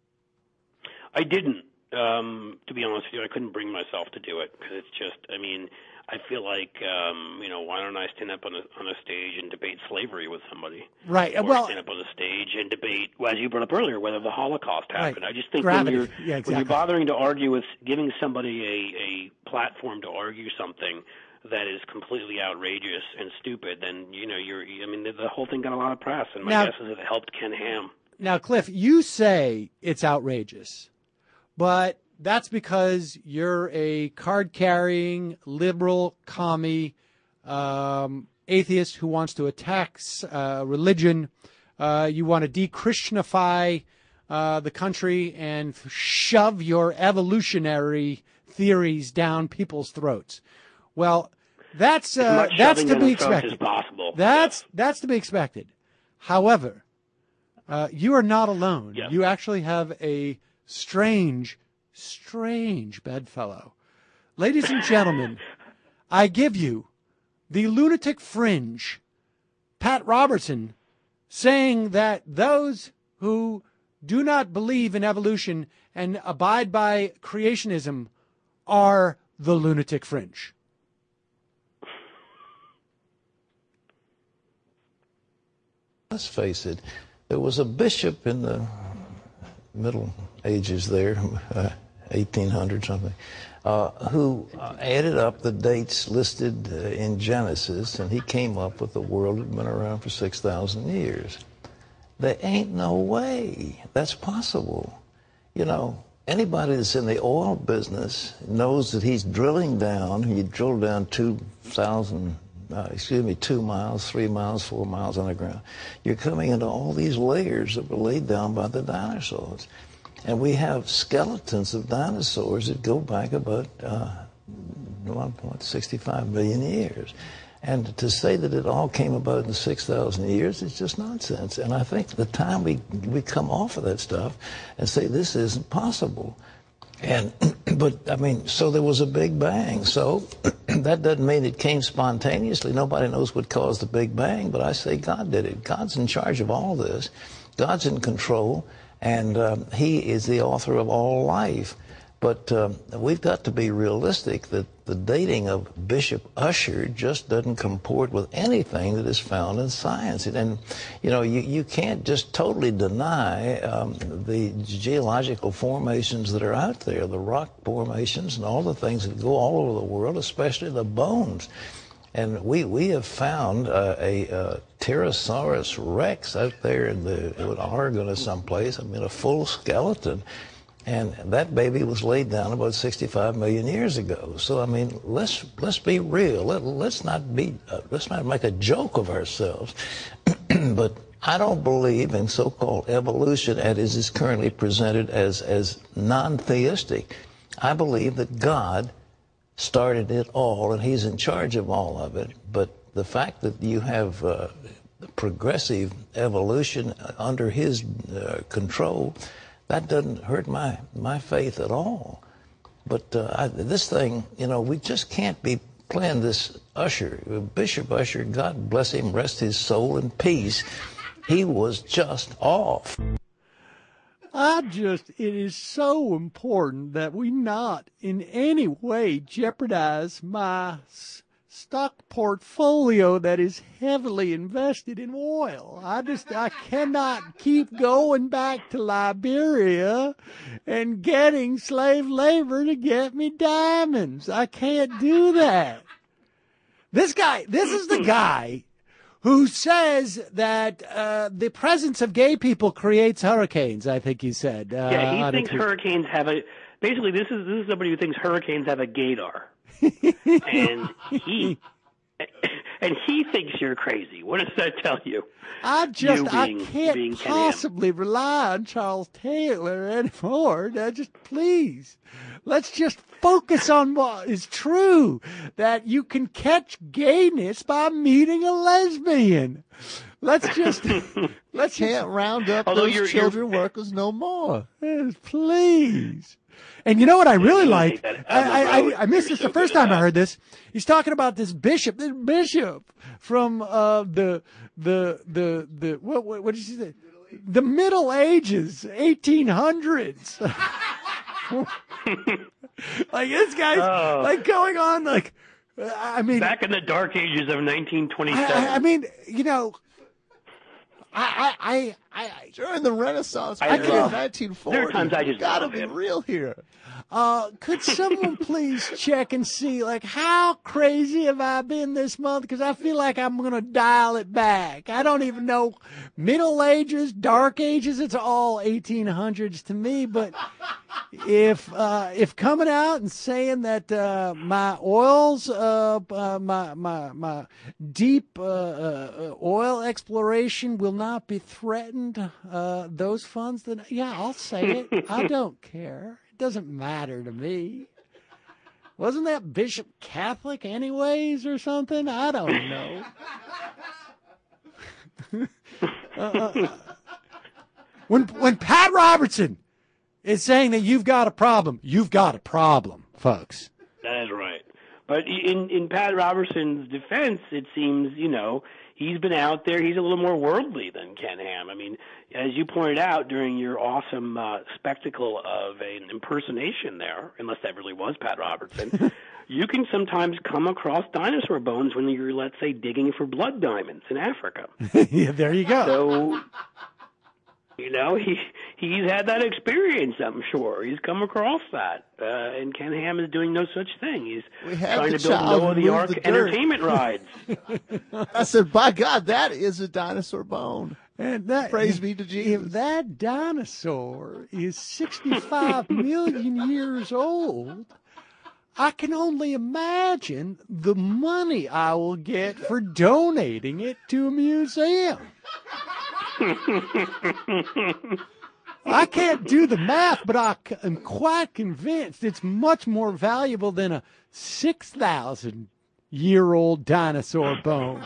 I didn't. Um, to be honest with you, I couldn't bring myself to do it because it's just. I mean, I feel like um, you know, why don't I stand up on a on a stage and debate slavery with somebody? Right. Or well, stand up on a stage and debate, well, as you brought up earlier, whether the Holocaust happened. Right. I just think Gravity. when you're Yeah, exactly. when you're bothering to argue with giving somebody a, a platform to argue something that is completely outrageous and stupid, then you know you're. I mean, the, the whole thing got a lot of press, and my Now- guess is it helped Ken Ham. Now, Cliff, you say it's outrageous, but that's because you're a card-carrying, liberal, commie, um, atheist who wants to attack uh, religion. Uh, you want to de-Christianify uh, the country and shove your evolutionary theories down people's throats. Well, that's As uh, much that's shoving to down be his throat expected. as possible. That's that's to be expected. However, uh, you are not alone. Yes. You actually have a strange, strange bedfellow. Ladies and gentlemen, I give you the lunatic fringe, Pat Robertson, saying that those who do not believe in evolution and abide by creationism are the lunatic fringe. Let's face it, there was a bishop in the Middle Ages there, uh, eighteen hundred something, uh, who uh, added up the dates listed uh, in Genesis, and he came up with the world had been around for six thousand years. There ain't no way that's possible. You know, anybody that's in the oil business knows that he's drilling down. He drilled down two thousand Uh, excuse me, two miles, three miles, four miles underground. You're coming into all these layers that were laid down by the dinosaurs. And we have skeletons of dinosaurs that go back about uh, one point six five million years. And to say that it all came about in six thousand years is just nonsense. And I think the time we, we come off of that stuff and say this isn't possible. And, but, I mean, so there was a Big Bang. So that doesn't mean it came spontaneously. Nobody knows what caused the Big Bang, but I say God did it. God's in charge of all this. God's in control, and um, he is the author of all life. But um, we've got to be realistic that the dating of Bishop Ussher just doesn't comport with anything that is found in science. And, you know, you, you can't just totally deny um, the geological formations that are out there, the rock formations and all the things that go all over the world, especially the bones. And we, we have found uh, a uh, Pterosaurus rex out there in the in Oregon or someplace, I mean, a full skeleton. And that baby was laid down about sixty-five million years ago. So I mean, let's let's be real. Let, let's not be uh, let's not make a joke of ourselves. But I don't believe in so-called evolution as it is currently presented as as non-theistic. I believe that God started it all, and He's in charge of all of it. But the fact that you have uh, progressive evolution under His uh, control, that doesn't hurt my, my faith at all. But uh, I, this thing, you know, we just can't be playing this Ussher. Bishop Ussher, God bless him, rest his soul in peace. He was just off. I just, it is so important that we not in any way jeopardize my s- stock portfolio that is heavily invested in oil. I just, I cannot keep going back to Liberia and getting slave labor to get me diamonds. I can't do that. This guy, this is the guy who says that uh, the presence of gay people creates hurricanes, I think he said. Uh, Yeah, on he a thinks tweet. hurricanes have a. Basically, this is this is somebody who thinks hurricanes have a gaydar, and he and he thinks you're crazy. What does that tell you? I just, You I being- can't being Ken Ham. possibly rely on Charles Taylor anymore. I just, please, let's just focus on what is true, that you can catch gayness by meeting a lesbian. Let's just, let's Can't just, round up Although those you're- children workers no more. yes, please. And you know what I really you like? take that I, out of I, the I, road. I missed You're this the so first good at time I that. heard this. He's talking about this bishop, this bishop from uh, the the the the what what, what did you say? The Middle Ages, eighteen hundreds. Like this guy's Oh. like going on like, uh, I mean, Back in the dark ages of nineteen twenty-seven. I, I, I mean, you know, I I I. I During the Renaissance I period love- of nineteen forty, there are times I just gotta love be him. real here. Uh, could someone please check and see, like, how crazy have I been this month? Because I feel like I'm going to dial it back. I don't even know. Middle Ages, Dark Ages, it's all eighteen hundreds to me. But if uh, if coming out and saying that uh, my oils, uh, uh, my my my deep uh, uh, oil exploration will not be threatened, uh, those funds, then yeah, I'll say it. I don't care. It doesn't matter to me. Wasn't that Bishop Catholic anyways or something? I don't know. uh, uh, when when Pat Robertson is saying that you've got a problem, you've got a problem, folks. That is right. But in in Pat Robertson's defense, it seems, you know, he's been out there. He's a little more worldly than Ken Ham. I mean, as you pointed out during your awesome uh, spectacle of an impersonation there, unless that really was Pat Robertson, you can sometimes come across dinosaur bones when you're, let's say, digging for blood diamonds in Africa. Yeah, there you go. So, you know, he he's had that experience, I'm sure. He's come across that. Uh, and Ken Ham is doing no such thing. He's We have trying the to build child Noah the remove Ark the dirt. entertainment rides. I said, by God, that is a dinosaur bone. And that, Praise be to Jesus. If that dinosaur is sixty-five million years old, I can only imagine the money I will get for donating it to a museum. I can't do the math, but I c- am quite convinced it's much more valuable than a six thousand year old dinosaur bone.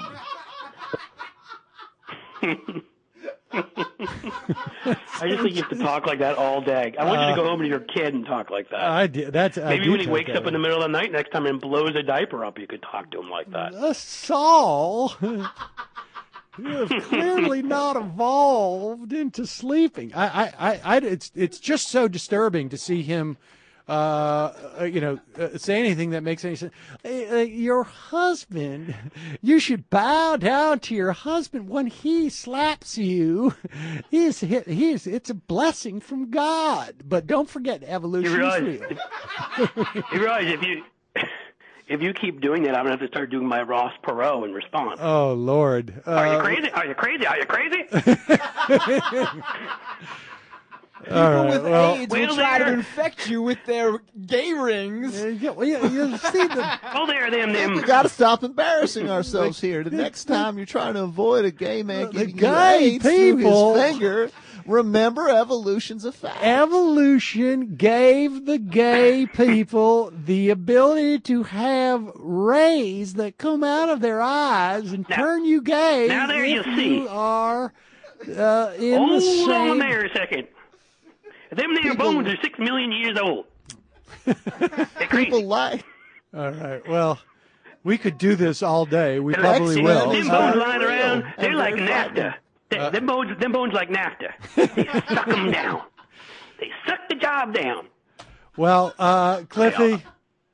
I just think you have to talk like that all day. I want you to go home to your kid and talk like that. I did. That's I Maybe do when he talk wakes that up in the way. middle of the night next time and blows a diaper up, you could talk to him like that. Uh, Saul, you have clearly not evolved into sleeping. I, I, I, I, it's, it's just so disturbing to see him, uh, uh, you know, uh, say anything that makes any sense. Uh, uh, your husband, you should bow down to your husband when he slaps you. He is, he is, it's a blessing from God. But don't forget, evolution You realize, is real. you realize if you if you keep doing that, I'm gonna have to start doing my Ross Perot in response. Oh Lord! Uh, Are you crazy? Are you crazy? Are you crazy? People right, with well- AIDS Well, will try to there- infect you with their gay rings. Uh, yeah, well, you, you see the Oh, there, them, them. We got to stop embarrassing ourselves here. The next time you're trying to avoid a gay man The giving gay you AIDS through people- his finger, remember evolution's a fact. evolution gave the gay people the ability to have rays that come out of their eyes and Now- turn you gay now there if you see. you are uh, in the Hold same. on there a second. Them there People- bones are six million years old. They're crazy. People like. All right. Well, we could do this all day. We They're probably like, will. Them Uh, bones lying real around, and they're like very NAFTA. frightening. They- them bones, them bones like NAFTA. They suck them down. They suck the job down. Well, uh, Cliffy,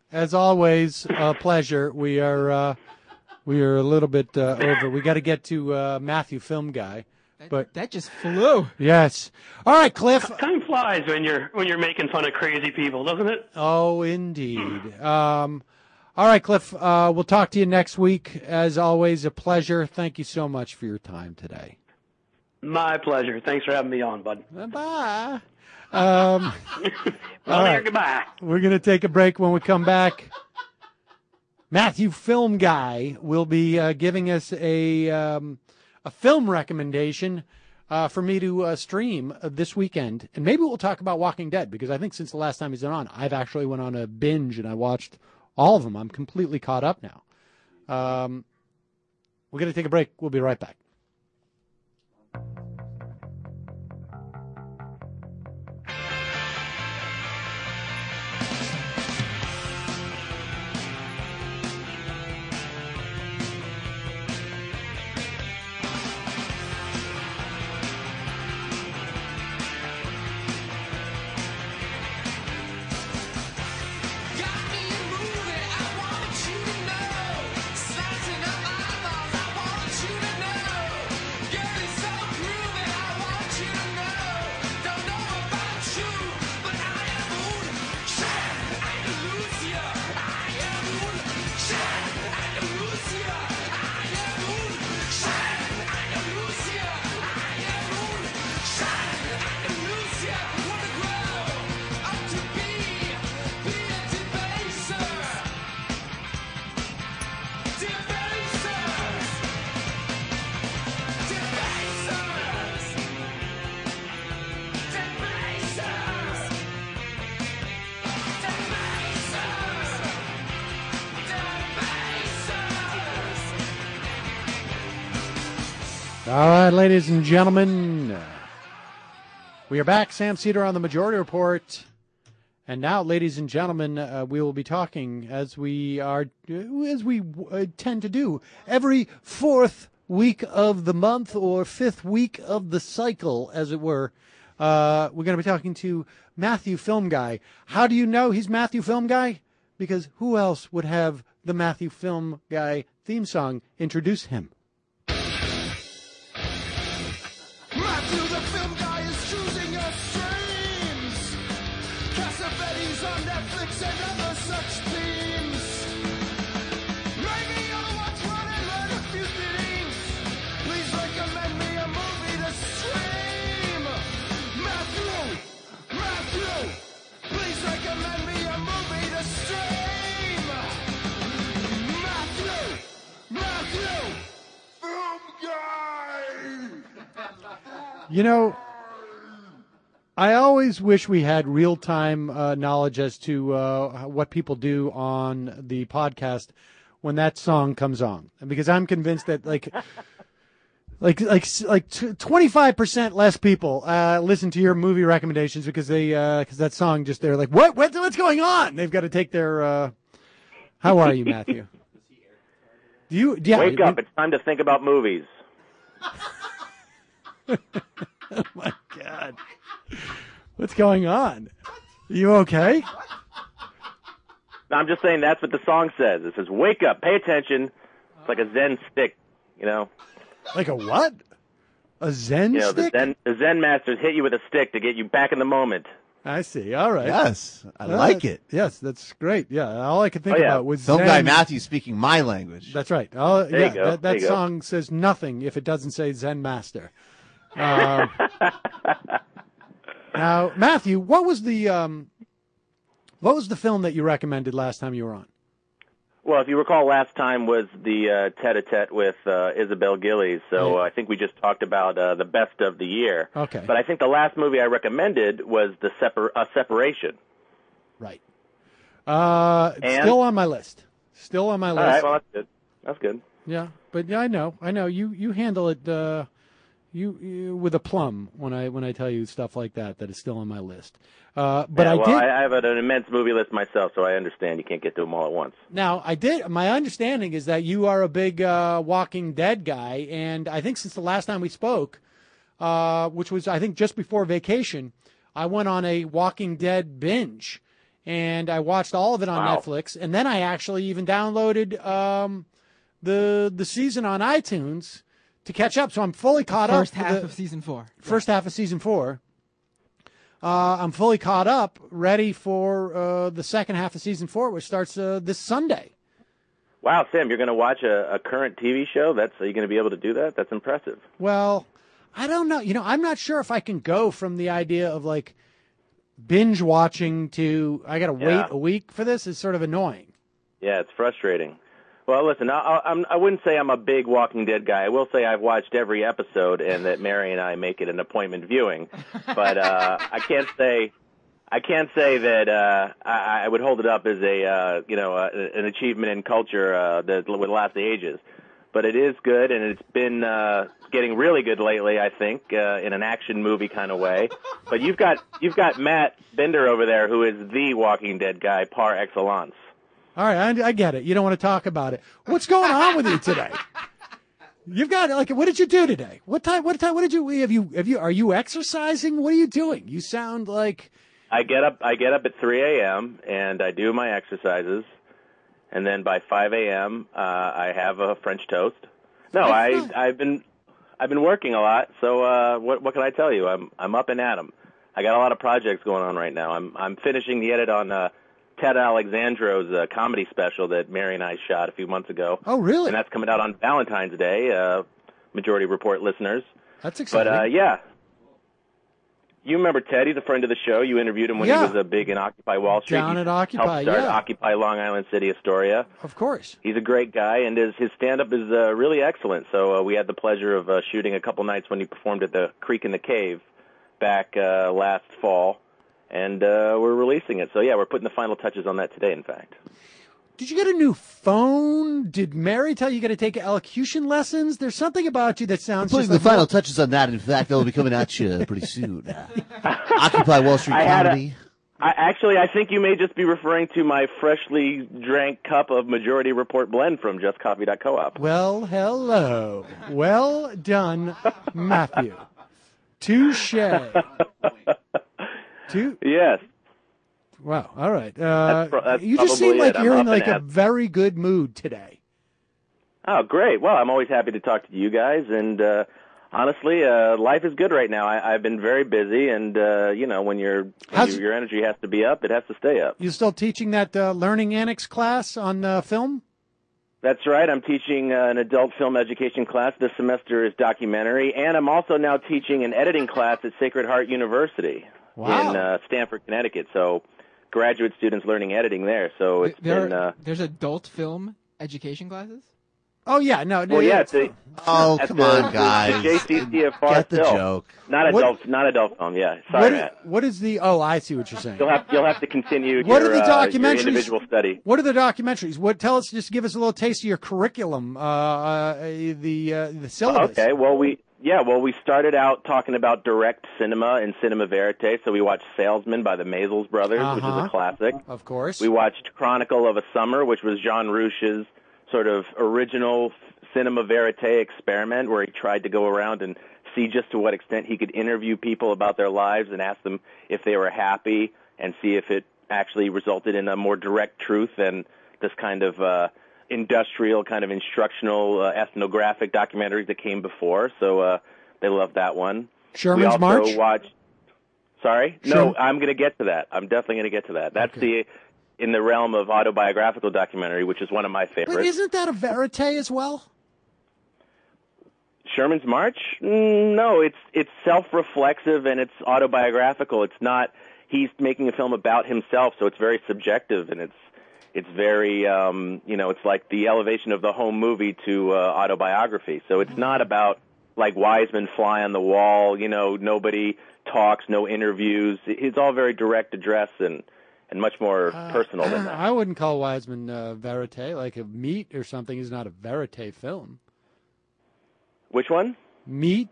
as always, a pleasure. We are uh, we are a little bit uh, over. We got to get to uh, Matthew Film Guy. But that just flew. Yes. All right, Cliff. Time flies when you're when you're making fun of crazy people, doesn't it? Oh, indeed. Um, all right, Cliff. Uh, we'll talk to you next week. As always, a pleasure. Thank you so much for your time today. My pleasure. Thanks for having me on, bud. Bye. Um, well, right. there, goodbye. We're going to take a break. When we come back, Matthew Film Guy will be uh, giving us a um, a film recommendation uh, for me to uh, stream uh, this weekend. And maybe we'll talk about Walking Dead, because I think since the last time he's been on, I've actually went on a binge and I watched all of them. I'm completely caught up now. Um, we're going to take a break. We'll be right back. All right, ladies and gentlemen, we are back. Sam Cedar on the Majority Report. And now, ladies and gentlemen, uh, we will be talking as we are, as we uh, tend to do every fourth week of the month or fifth week of the cycle, as it were. Uh, we're going to be talking to Matthew Film Guy. How do you know he's Matthew Film Guy? Because who else would have the Matthew Film Guy theme song introduce him? Matthew the Film Guy is choosing your streams. Cassavetes on Netflix and other such themes. Maybe you'll watch one and learn a few things. Please recommend me a movie to stream. Matthew, Matthew, please recommend me a movie to stream. Matthew, Matthew, Film Guy. You know, I always wish we had real-time uh, knowledge as to uh, what people do on the podcast when that song comes on, because I'm convinced that like, like, like, like twenty-five percent less people uh, listen to your movie recommendations because they because uh, that song just they're like, what, what, what's going on? They've got to take their. Uh... How are you, Matthew? Do you yeah, wake up? It's time to think about movies. Oh my God. What's going on? Are you okay? No, I'm just saying that's what the song says. It says, wake up, pay attention. It's like a Zen stick, you know? Like a what? A Zen you know, stick? The Zen, the Zen masters hit you with a stick to get you back in the moment. I see. All right. Yes, I Uh, like it. Yes, that's great. Yeah, all I could think Oh, yeah. about was Film Zen. Guy Matthew speaking my language. That's right. Oh, There yeah, you go. that, There that you go. song says nothing if it doesn't say Zen Master. Uh, now, Matthew, what was the um, what was the film that you recommended last time you were on? Well, if you recall, last time was the uh, tete-a-tete with uh, Isabel Gillies, so Yeah. uh, I think we just talked about uh, the best of the year. Okay. But I think the last movie I recommended was the separ- uh, Separation. Right. Uh, it's And? still on my list. Still on my All list. right, well, that's good. That's good. Yeah, but yeah, I know, I know. You you handle it uh, you, you with a plum when I when I tell you stuff like that. That is still on my list. Uh, but Yeah, I well, did. I, I have an immense movie list myself, so I understand you can't get to them all at once. Now, I did. My understanding is that you are a big uh, Walking Dead guy, and I think since the last time we spoke, uh, which was I think just before vacation, I went on a Walking Dead binge, and I watched all of it on Wow. Netflix, and then I actually even downloaded um, the the season on iTunes to catch up. So I'm fully caught First up. for half the of season four. First half of season four. Uh, I'm fully caught up, ready for uh, the second half of season four, which starts uh, this Sunday. Wow, Sam, you're going to watch a, a current T V show? That's Are you going to be able to do that? That's impressive. Well, I don't know. You know, I'm not sure if I can go from the idea of like binge watching to I got to Yeah. wait a week for this. Is sort of annoying. Yeah, it's frustrating. Well, listen, I, I, I'm, I wouldn't say I'm a big Walking Dead guy. I will say I've watched every episode, and that Mary and I make it an appointment viewing. But uh, I can't say, I can't say that uh, I, I would hold it up as a, uh, you know, uh, an achievement in culture uh, that would last the ages. But it is good, and it's been uh, getting really good lately, I think, uh, in an action movie kind of way. But you've got you've got Matt Bender over there, who is the Walking Dead guy par excellence. All right, I, I get it. You don't want to talk about it. What's going on with you today? You've got like, what did you do today? What time? What time? What did you? Have you? Have you? Are you exercising? What are you doing? You sound like. I get up. I get up at three a.m. and I do my exercises, and then by five a.m. Uh, I have a French toast. No, I That's not- I've been I've been working a lot. So uh, what what can I tell you? I'm I'm up and at 'em. I got a lot of projects going on right now. I'm I'm finishing the edit on uh, Ted Alexandro's uh, comedy special that Mary and I shot a few months ago. Oh, really? And that's coming out on Valentine's Day. Uh, Majority Report listeners. That's But exciting. uh, yeah. You remember Ted? He's a friend of the show. You interviewed him when Yeah. he was a big in Occupy Wall Street. Down He at Occupy, helped start yeah. Occupy Long Island City Astoria. Of course. He's a great guy, and his his stand up is uh, really excellent. So uh, we had the pleasure of uh, shooting a couple nights when he performed at the Creek in the Cave back uh, last fall, and uh, we're releasing it. So yeah, we're putting the final touches on that today. In fact. Did you get a new phone? Did Mary tell you you got to take elocution lessons? There's something about you that sounds Putting just the like final touches on that. In fact, they'll be coming at you pretty soon. Occupy Wall Street I had a- comedy. I, actually, I think you may just be referring to my freshly drank cup of Majority Report blend from just coffee dot coop. Well, hello. Well done, Matthew. Touche. Two. Yes. Wow. All right. Uh, That's pro- that's you just seem probably like it. I'm you're in up and like a at- very good mood today. Oh, great. Well, I'm always happy to talk to you guys, and uh, honestly, uh, life is good right now. I, I've been very busy, and uh, you know, when, you're, when How's- you, your energy has to be up, it has to stay up. You still teaching that uh, Learning Annex class on uh, film? That's right. I'm teaching uh, an adult film education class. This semester is documentary, and I'm also now teaching an editing class at Sacred Heart University Wow. in uh, Stamford, Connecticut. So graduate students learning editing there. So it's there, been uh, there's adult film education classes? Oh yeah, no. well, yeah. It's the, Oh, at come the, on, the guys. J C C of Forest Get the Hill. joke. Not What- adult, not adult film. Yeah, sorry, What, Matt. what is the? Oh, I see what you're saying. You'll have you'll have to continue What your, are the uh, your documentaries? individual study. What are the documentaries? What? Tell us. Just give us a little taste of your curriculum. Uh, uh, the uh, the syllabus. Okay, well we yeah, well we started out talking about direct cinema and cinema verite. So we watched Salesman by the Maisels brothers, which is Uh-huh. a classic. Of course. We watched Chronicle of a Summer, which was Jean Rouche's sort of original cinema verite experiment, where he tried to go around and see just to what extent he could interview people about their lives and ask them if they were happy, and see if it actually resulted in a more direct truth than this kind of uh, industrial, kind of instructional, uh, ethnographic documentaries that came before. So uh, they loved that one. Sherman's we also March? watched. Sorry, Sherman- no, I'm going to get to that. I'm definitely going to get to that. That's Okay. the in the realm of autobiographical documentary, which is one of my favorites. But isn't that a verite as well? Sherman's March? Mm, no, it's it's self-reflexive and it's autobiographical. It's not. He's making a film about himself, so it's very subjective and it's it's very um, you know, it's like the elevation of the home movie to uh, autobiography. So it's not about like Wiseman fly on the wall. You know, nobody talks, no interviews. It's all very direct address and and much more personal than that. I wouldn't call Wiseman uh, verite. Like a Meat or something is not a verite film. Which one? Meat.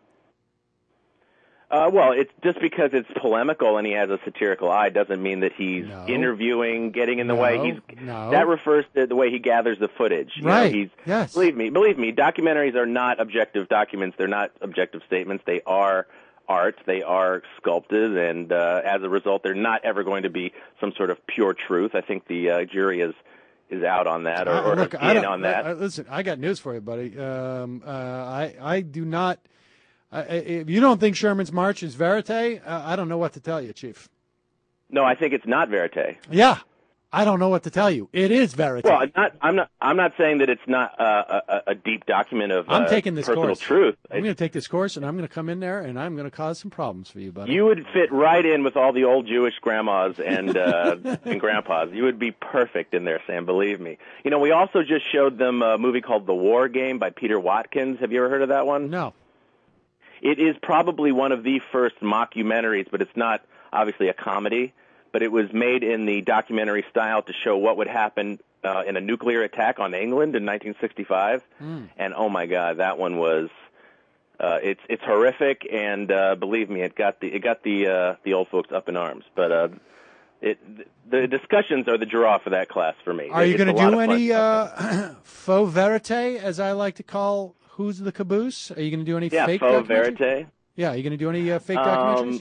Uh, well, it's just because it's polemical and he has a satirical eye doesn't mean that he's No. interviewing, getting in the No, way. He's no. that refers to the way he gathers the footage. You know, Right, he's, yes. Believe me, believe me. Documentaries are not objective documents. They're not objective statements. They are art. They are sculpted, and uh, as a result, they're not ever going to be some sort of pure truth. I think the uh, jury is is out on that, or, Uh, or look, in I don't, on that. I, I- listen, I got news for you, buddy. Um, uh, I I do not. I, I- if you don't think Sherman's March is verite, uh, I don't know what to tell you, Chief. No, I think it's not verite. Yeah, I don't know what to tell you. It is verite. Well, I'm not. I'm not. I'm not saying that it's not uh, a, a deep document of I'm uh, taking this personal course. truth. I'm going to take this course, and I'm going to come in there, and I'm going to cause some problems for you, buddy. You would fit right in with all the old Jewish grandmas and uh, and grandpas. You would be perfect in there, Sam. Believe me. You know, we also just showed them a movie called The War Game by Peter Watkins. Have you ever heard of that one? No. It is probably one of the first mockumentaries, but it's not obviously a comedy. But it was made in the documentary style to show what would happen uh, in a nuclear attack on England in nineteen sixty-five. Mm. And oh my God, that one was. Uh, it's it's horrific, and uh, believe me, it got the it got the uh, the old folks up in arms. But uh, it the discussions are the draw for that class for me. Are you It's going a to lot do of fun. any uh, faux verite, as I like to call Who's the Caboose? Are you going to do any Yeah, fake faux documentaries? verite. Yeah, are you going to do any uh, fake documentaries? Um,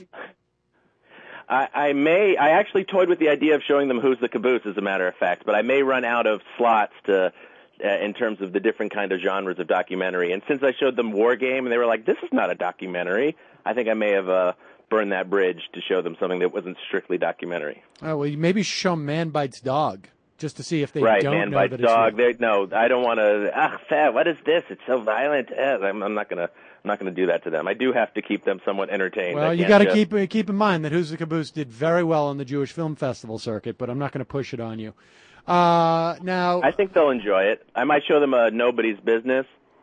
I, I may. I actually toyed with the idea of showing them Who's the Caboose, as a matter of fact, but I may run out of slots to, uh, in terms of the different kind of genres of documentary. And since I showed them War Game, and they were like, "This is not a documentary," I think I may have uh, burned that bridge to show them something that wasn't strictly documentary. Oh, well, you maybe show 'em Man Bites Dog, just to see if they right, don't Man know Bites that it's Dog. real. They, no, I don't want to. Ah, fat. What is this? It's so violent. Eh, I'm, I'm not gonna. I'm not going to do that to them. I do have to keep them somewhat entertained. Well, I you can't got to just- keep uh, keep in mind that Who's the Caboose did very well on the Jewish Film Festival circuit, but I'm not going to push it on you. Uh, now, I think they'll enjoy it. I might show them a Nobody's Business,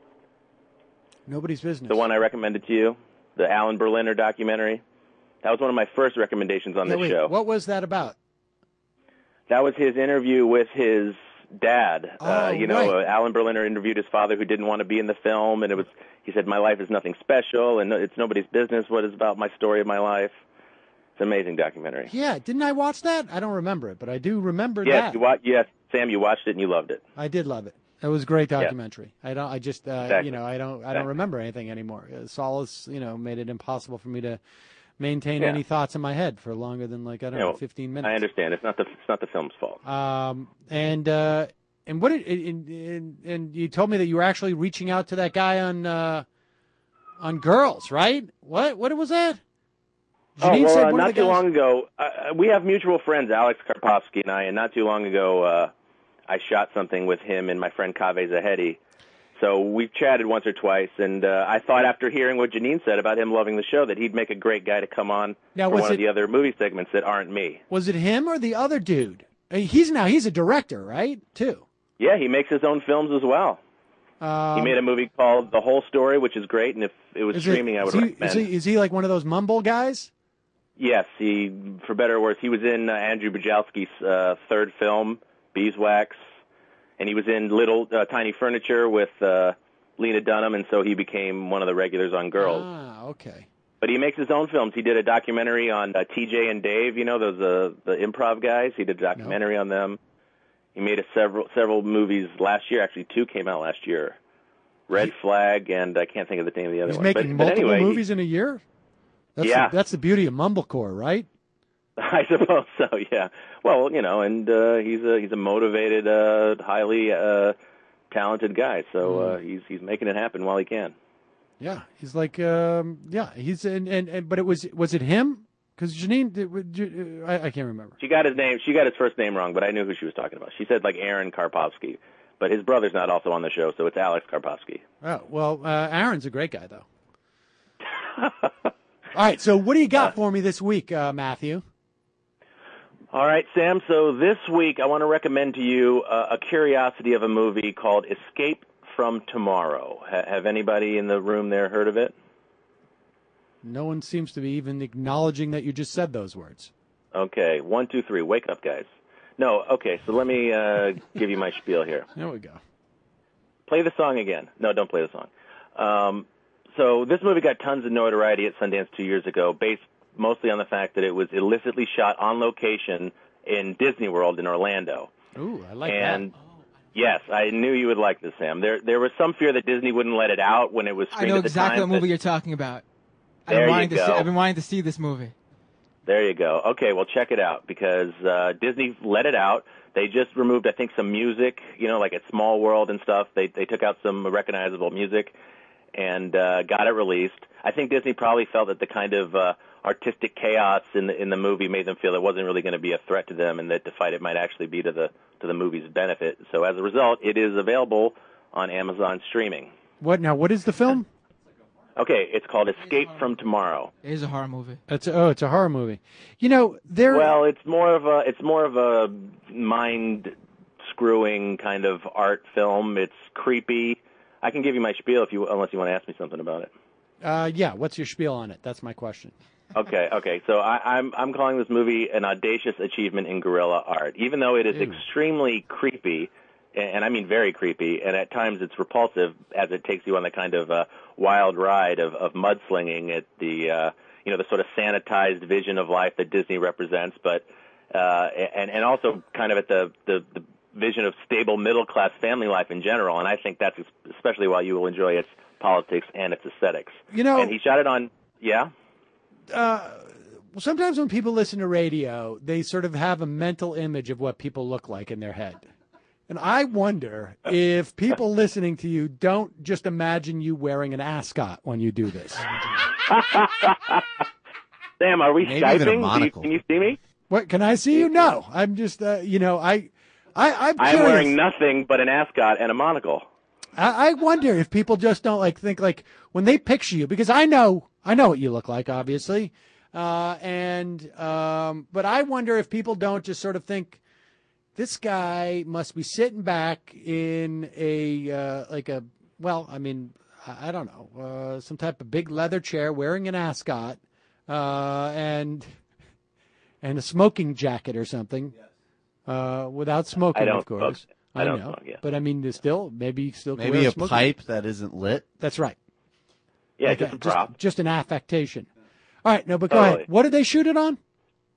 nobody's business. the one I recommended to you, the Alan Berliner documentary. That was one of my first recommendations on Yeah, this wait, show. what was that about? That was his interview with his dad. uh, Oh, you know, right. uh, Alan Berliner interviewed his father, who didn't want to be in the film, and it was. He said, "My life is nothing special, and it's nobody's business. What is about my story of my life?" It's an amazing documentary. Yeah, didn't I watch that? I don't remember it, but I do remember Yes, that. you wa- yes, Sam, you watched it and you loved it. I did love it. It was a great Yeah. documentary. I don't. I just, uh, Exactly. you know, I don't. I don't Exactly. remember anything anymore. Uh, Solace, you know, made it impossible for me to maintain Yeah. any thoughts in my head for longer than like I don't You know, know, fifteen minutes. I understand. It's not the it's not the film's fault. Um, and uh, and what did and, and and you told me that you were actually reaching out to that guy on uh, on Girls, right? What what was that? Oh, Janine well, said uh, one of not the too guys- long ago, uh, we have mutual friends, Alex Karpovsky and I, and not too long ago, uh, I shot something with him and my friend Kaveh Zahedi. So we've chatted once or twice, and uh, I thought after hearing what Janine said about him loving the show that he'd make a great guy to come on Now, for was one it- of the other movie segments that aren't me. Was it him or the other dude? Uh, He's now he's a director, right? Too. Yeah, he makes his own films as well. Um, he made a movie called The Whole Story, which is great, and if it was is it- streaming, I would is he, recommend. Is he, is he like one of those mumble guys? Yes, he, for better or worse, he was in uh, Andrew Bujalski's uh, third film, Beeswax, and he was in Little uh, Tiny Furniture with uh, Lena Dunham, and so he became one of the regulars on Girls. Ah, okay. But he makes his own films. He did a documentary on uh, T J and Dave, you know, those uh, the improv guys. He did a documentary on them. He made a several several movies last year. Actually, two came out last year. Red Flag, and I can't think of the name of the other He's one. making but, but multiple anyway, he- movies in a year. That's Yeah. the, that's the beauty of mumblecore, right? I suppose so. Yeah. Well, you know, and uh, he's a he's a motivated, uh, highly uh, talented guy. So uh, he's he's making it happen while he can. Yeah, he's like, um, yeah, he's and, and, and but it was was it him? Because Janine, did- I, I can't remember. She got his name. She got his first name wrong, but I knew who she was talking about. She said like Aaron Karpovsky, but his brother's not also on the show, so it's Alex Karpovsky. Oh well, uh, Aaron's a great guy though. All right, so what do you got for me this week, uh, Matthew? All right, Sam. So this week I want to recommend to you uh, a curiosity of a movie called Escape from Tomorrow. Ha- have anybody in the room there heard of it? No one seems to be even acknowledging that you just said those words. Okay, one, two, three. Wake up, guys. No, okay, so let me uh, give you my spiel here. There we go. Play the song again. No, don't play the song. Um, so this movie got tons of notoriety at Sundance two years ago, based mostly on the fact that it was illicitly shot on location in Disney World in Orlando. Ooh, I like and that. yes, I knew you would like this, Sam. There, there was some fear that Disney wouldn't let it out when it was I screened know at the exactly time. what movie but- you're talking about. I've There been you wanting to go. see. I've been wanting to see this movie. There you go. Okay, well, check it out because uh, Disney let it out. They just removed, I think, some music, you know, like at Small World and stuff. They they took out some recognizable music and uh, got it released. I think Disney probably felt that the kind of uh, artistic chaos in the in the movie made them feel it wasn't really going to be a threat to them, and that to fight it might actually be to the to the movie's benefit. So as a result, it is available on Amazon streaming. What now? What is the film? Okay, it's called Escape from Tomorrow. It is a horror movie. It's oh, it's a horror movie. You know, there. Well, it's more of a it's more of a mind screwing kind of art film. It's creepy. I can give you my spiel if you unless you want to ask me something about it. Uh, yeah. What's your spiel on it? That's my question. Okay, okay. So I, I'm I'm calling this movie an audacious achievement in guerrilla art, even though it is Ew. extremely creepy, and, and I mean very creepy, and at times it's repulsive as it takes you on the kind of uh, wild ride of, of mudslinging at the uh, you know the sort of sanitized vision of life that Disney represents, but uh, and and also kind of at the, the the vision of stable middle class family life in general, and I think that's especially why you will enjoy its politics and its aesthetics. You know, and he shot it on yeah. Uh, sometimes when people listen to radio, they sort of have a mental image of what people look like in their head. And I wonder if people listening to you don't just imagine you wearing an ascot when you do this. Sam, are we Maybe even a Skyping? Do you, monocle. can you see me? What, can I see you? No, I'm just, uh, you know, I, I, I'm I'm curious. wearing nothing but an ascot and a monocle. I, I wonder if people just don't like think like when they picture you, because I know, I know what you look like, obviously. Uh, and, um, but I wonder if people don't just sort of think this guy must be sitting back in a, uh, like a, well, I mean, I, I don't know, uh, some type of big leather chair wearing an ascot, uh, and, and a smoking jacket or something, uh, without smoking, I don't of course. smoke. I don't know, smoke, yeah. but I mean, there's still maybe you still can Maybe wear a smoking- pipe that isn't lit. That's right. Yeah, Like just a- a prop. Just, an affectation. All right, no, but go Totally. ahead. What did they shoot it on?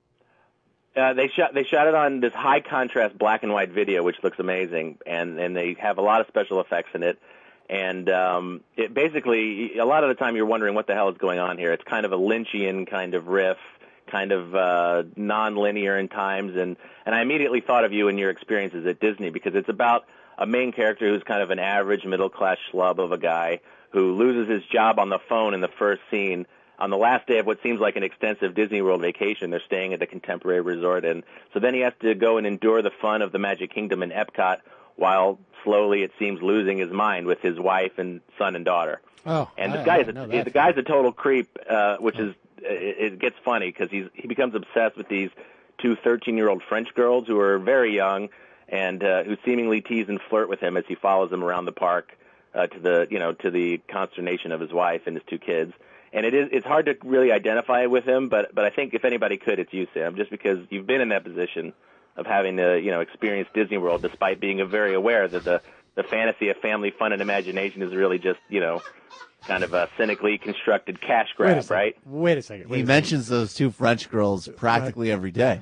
Uh, they shot they shot it on this high contrast black and white video, which looks amazing, and and they have a lot of special effects in it. And um, it basically, a lot of the time, you're wondering what the hell is going on here. It's kind of a Lynchian kind of riff, kind of uh, non-linear in times, and and I immediately thought of you and your experiences at Disney because it's about a main character who's kind of an average middle-class schlub of a guy who loses his job on the phone in the first scene. On the last day of what seems like an extensive Disney World vacation, they're staying at the Contemporary Resort, and so then he has to go and endure the fun of the Magic Kingdom in Epcot while slowly, it seems, losing his mind with his wife and son and daughter. Oh, And I- this guy I is didn't know a, that. the guy's a total creep, uh, which is it, it gets funny because he's he becomes obsessed with these two thirteen-year-old French girls who are very young and uh, who seemingly tease and flirt with him as he follows them around the park uh, to the you know to the consternation of his wife and his two kids. And it is it's hard to really identify with him, but but I think if anybody could, it's you, Sam, just because you've been in that position of having to you know experience Disney World, despite being very aware that the the fantasy of family fun and imagination is really just you know kind of a cynically constructed cash Wait a grab, second. right? Wait a second. Wait He a mentions those two French girls practically every day.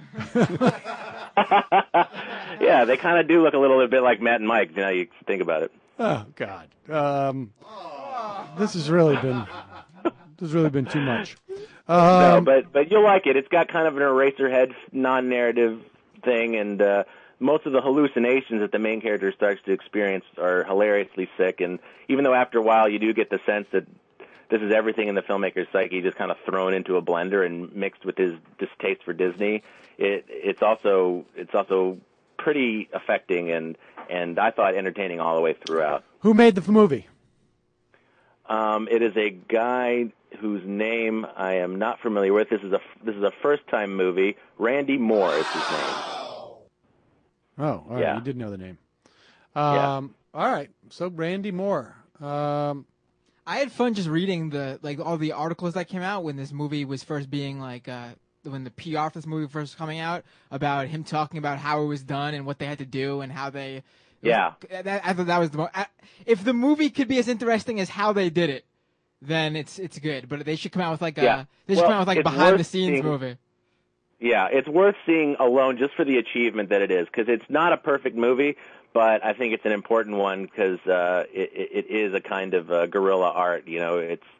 Yeah, they kind of do look a little bit like Matt and Mike. You know, you think about it. second. Oh God. Um, this has really been. This has really been too much. no, Um, but but you'll like it. It's got kind of an Eraserhead non-narrative thing, and uh, most of the hallucinations that the main character starts to experience are hilariously sick. And even though after a while you do get the sense that this is everything in the filmmaker's psyche just kind of thrown into a blender and mixed with his distaste for Disney, it it's also it's also pretty affecting and and I thought entertaining all the way throughout. who made the f- movie? Um, it is a guy whose name I am not familiar with. This is a this is a first time movie. Randy Moore is his name. Oh, all right. Yeah. You did know the name. Yeah. Um, All right. So Randy Moore. Um, I had fun just reading the like all the articles that came out when this movie was first being like uh, when the P R for this movie was first coming out about him talking about how it was done and what they had to do and how they. Yeah. That, I thought that was the mo- I, if the movie could be as interesting as how they did it, then it's it's good. But they should come out with like a Yeah. they should Well, come out with like it's behind the worth scenes seeing- movie. Yeah, it's worth seeing alone just for the achievement that it is, because it's not a perfect movie, but I think it's an important one because uh, it, it is a kind of uh, guerrilla art. You know, it's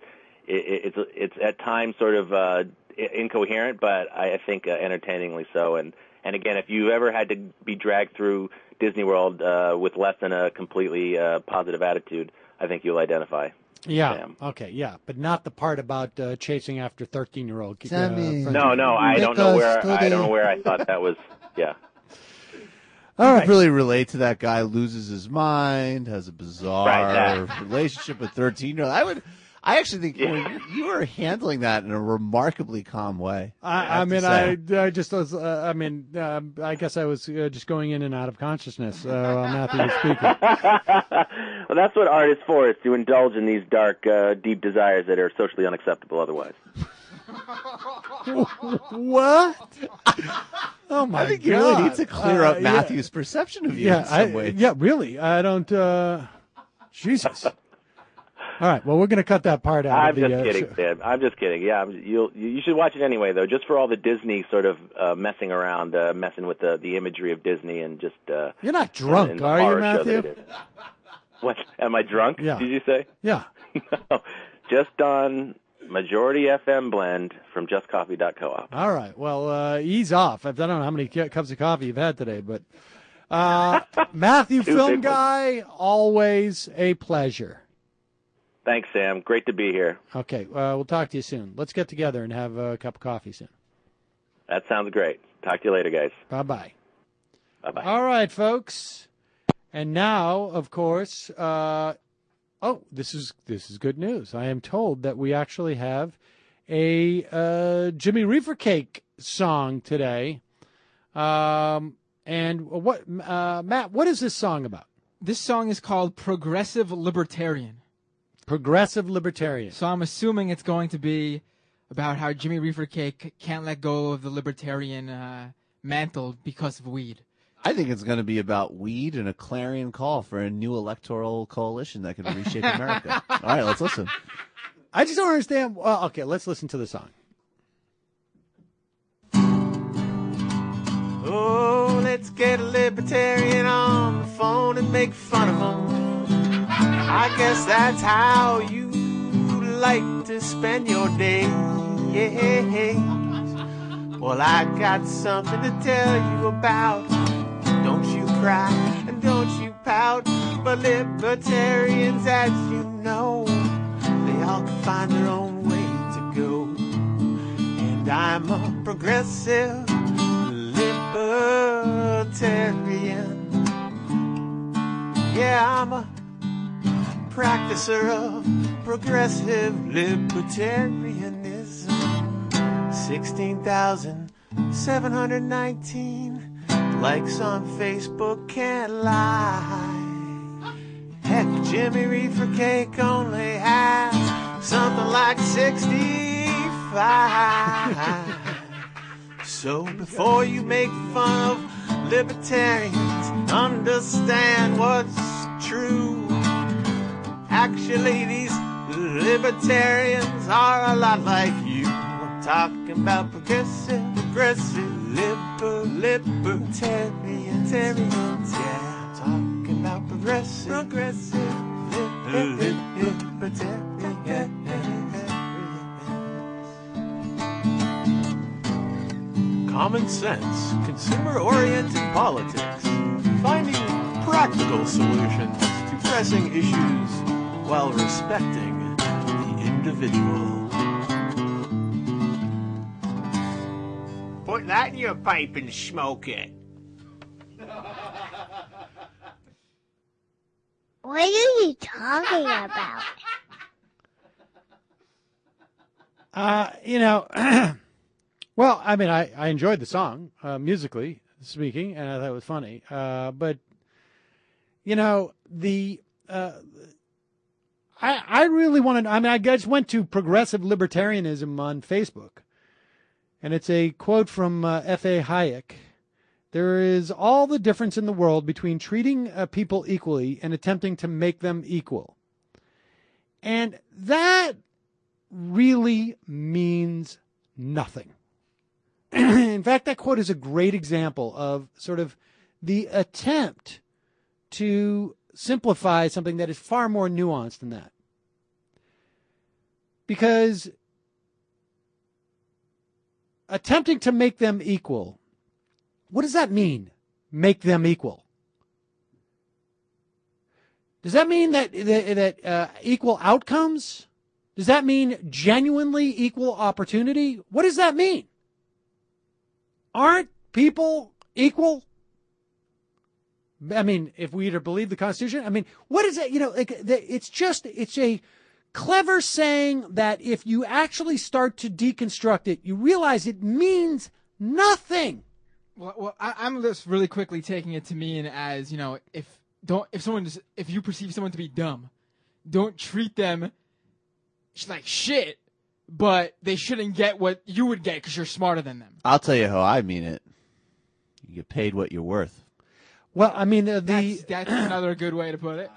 it, it's it's at times sort of uh, incoherent, but I, I think uh, entertainingly so. And and again, if you ever had to be dragged through Disney World uh, with less than a completely uh, positive attitude, I think you'll identify. Yeah. Sam. Okay. Yeah, but not the part about uh, chasing after thirteen-year-old. Uh, Sammy. friends. No, no, I don't know where I don't know where I thought that was. Yeah. All I right. really relate to that guy. Loses his mind, has a bizarre Right, relationship with thirteen-year-old. I would. I actually think you, know, you, you are handling that in a remarkably calm way. I, have I to mean, say. I, I just was. Uh, I mean, uh, I guess I was uh, just going in and out of consciousness. Uh, while Matthew was speaking. Well, that's what art is for, is to indulge in these dark, uh, deep desires that are socially unacceptable otherwise. What? Oh my god! I think you really need to clear Uh, up yeah. Matthew's perception of you Yeah, in some I, way. yeah, really. I don't. Uh, Jesus. All right. Well, we're going to cut that part out. I'm of the, just uh, kidding, show. Sam. I'm just kidding. Yeah, I'm, you'll you should watch it anyway, though, just for all the Disney sort of uh, messing around, uh, messing with the the imagery of Disney and just. Uh, You're not drunk, and the are you, horror show that Matthew? it is. What? Am I drunk? Yeah. Did you say? Yeah. No, just on Majority F M blend from just coffee dot coop. All right. Well, uh, ease off. I don't know how many cu- cups of coffee you've had today, but uh, Matthew, Two film big ones. guy, always a pleasure. Thanks, Sam. Great to be here. Okay. Uh, we'll talk to you soon. Let's get together and have a cup of coffee soon. That sounds great. Talk to you later, guys. Bye bye. Bye bye. All right, folks. And now, of course, uh, oh, this is this is good news. I am told that we actually have a uh, Jimmy Reefer Cake song today. Um, and what, uh, Matt? What is this song about? This song is called Progressive Libertarian. Progressive Libertarian. So I'm assuming it's going to be about how Jimmy Reefer Cake can't let go of the libertarian uh, mantle because of weed. I think it's going to be about weed and a clarion call for a new electoral coalition that could reshape America. All right, let's listen. I just don't understand. Well, okay, let's listen to the song. Oh, let's get a libertarian on the phone and make fun of him. I guess that's how you like to spend your day. Yeah. Well, I got something to tell you about. Don't you cry and don't you pout. But libertarians, as you know, they all can find their own way to go. And I'm a progressive libertarian. Yeah, I'm a practicer of progressive libertarianism. sixteen thousand seven hundred nineteen likes on Facebook, can't lie. Heck, Jimmy Reefer Cake only has something like sixty-five. So before you make fun of libertarians, understand what's true. Actually, these libertarians are a lot like you. I'm talking about progressive, progressive, liber, libertarian, libertarians. Yeah, I'm talking about progressive, progressive, liber, libertarian. Common sense, consumer-oriented politics, finding practical solutions to pressing issues while respecting the individual. Put that in your pipe and smoke it. What are you talking about? Uh, you know, well, I mean, I, I enjoyed the song, uh, musically speaking, and I thought it was funny. Uh, but, you know, the, uh, I, I really wanted, I mean, I just went to Progressive Libertarianism on Facebook, and it's a quote from uh, F A Hayek. There is all the difference in the world between treating uh, people equally and attempting to make them equal. And that really means nothing. In fact, that quote is a great example of sort of the attempt to simplify something that is far more nuanced than that. because attempting to make them equal, what does that mean? Make them equal. Does that mean that that, that uh, equal outcomes? Does that mean genuinely equal opportunity? What does that mean? Aren't people equal? I mean, if we to believe the Constitution, I mean, what is it? You know, like it's just it's a clever saying that if you actually start to deconstruct it, you realize it means nothing. Well, well I, I'm just really quickly taking it to mean as, you know, if don't if someone is, if you perceive someone to be dumb, don't treat them like shit, but they shouldn't get what you would get because you're smarter than them. I'll tell you how I mean it. You get paid what you're worth. Well, I mean, uh, the that's, that's another good way to put it.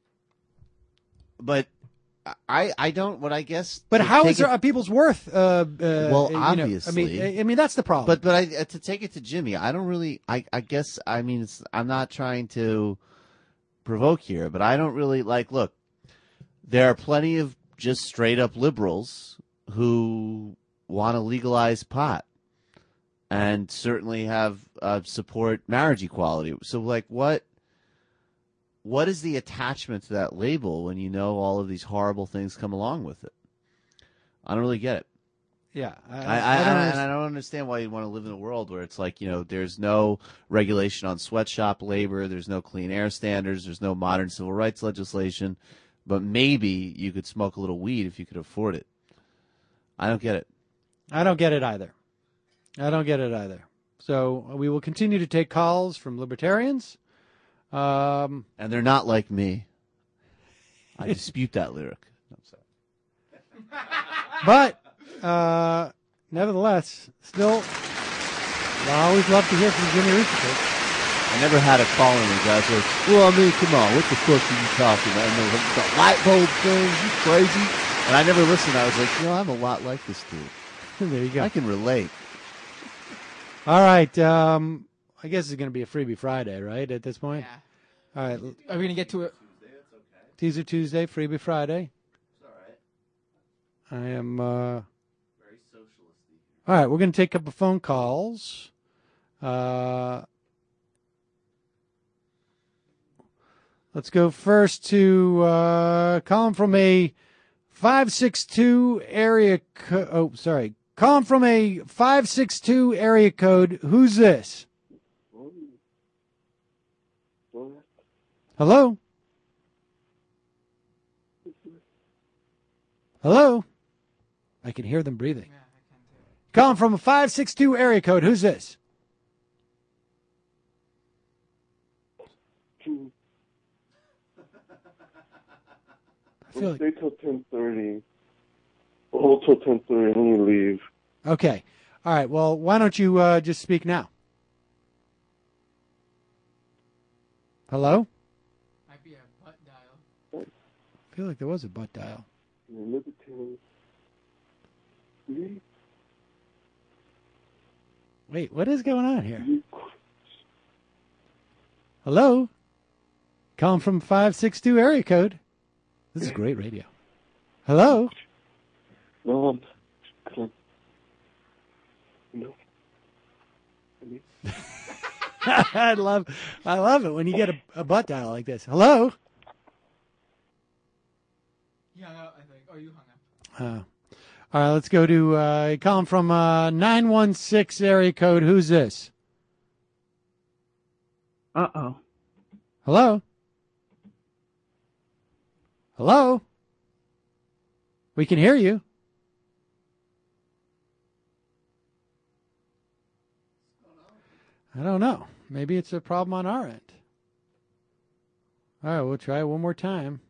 But I, I don't. What I guess. But how is it, there, uh, people's worth? Uh, uh, well, you know, obviously. I mean, I, I mean that's the problem. But but I, to take it to Jimmy, I don't really. I, I guess I mean it's, I'm not trying to provoke here, but I don't really like. Look, there are plenty of just straight up liberals who want to legalize pot. And certainly have uh, support marriage equality. So, like, what what is the attachment to that label when you know all of these horrible things come along with it? I don't really get it. Yeah, I, I, I, I, I don't and I don't understand why you want to live in a world where it's like, you know, there's no regulation on sweatshop labor, there's no clean air standards, there's no modern civil rights legislation, but maybe you could smoke a little weed if you could afford it. I don't get it. I don't get it either. I don't get it either. So we will continue to take calls from libertarians. Um, and they're not like me. I dispute that lyric. No, I'm sorry. But, uh, nevertheless, still, I always love to hear from Jimmy Rusick. I never had a call in and guys were, well, I mean, come on, what the fuck are you talking about? I know the light bulb things, you crazy? And I never listened. I was like, you know, I'm a lot like this dude. There you go. I can relate. All right. Um, I guess it's going to be a freebie Friday, right, at this point? Yeah. All right. Are we going to get to it? Teaser Tuesday, freebie Friday. It's all right. I am. Uh... Very socialisty. All right. We're going to take a couple phone calls. Uh, let's go first to uh, calling from a five six two area co- oh sorry calling from a five six two area code. Who's this? Hello? Hello? I can hear them breathing. Yeah, I can too. Calling from a five six two area code. Who's this? I feel like... Stay till ten thirty. Hold till ten thirty, and then you leave. Okay. All right. Well, why don't you uh, just speak now? Hello? Might be a butt dial. I feel like there was a butt dial. Wait, what is going on here? Hello? Calling from five six two area code. This is great radio. Hello? No, I'm... No. I love I love it when you get a, a butt dial like this. Hello? He hung up, I think. Oh, you hung up. Uh, all right, let's go to uh, calling from uh, nine one six area code. Who's this? Uh-oh. Hello? Hello? We can hear you. I don't know. Maybe it's a problem on our end. All right, we'll try it one more time.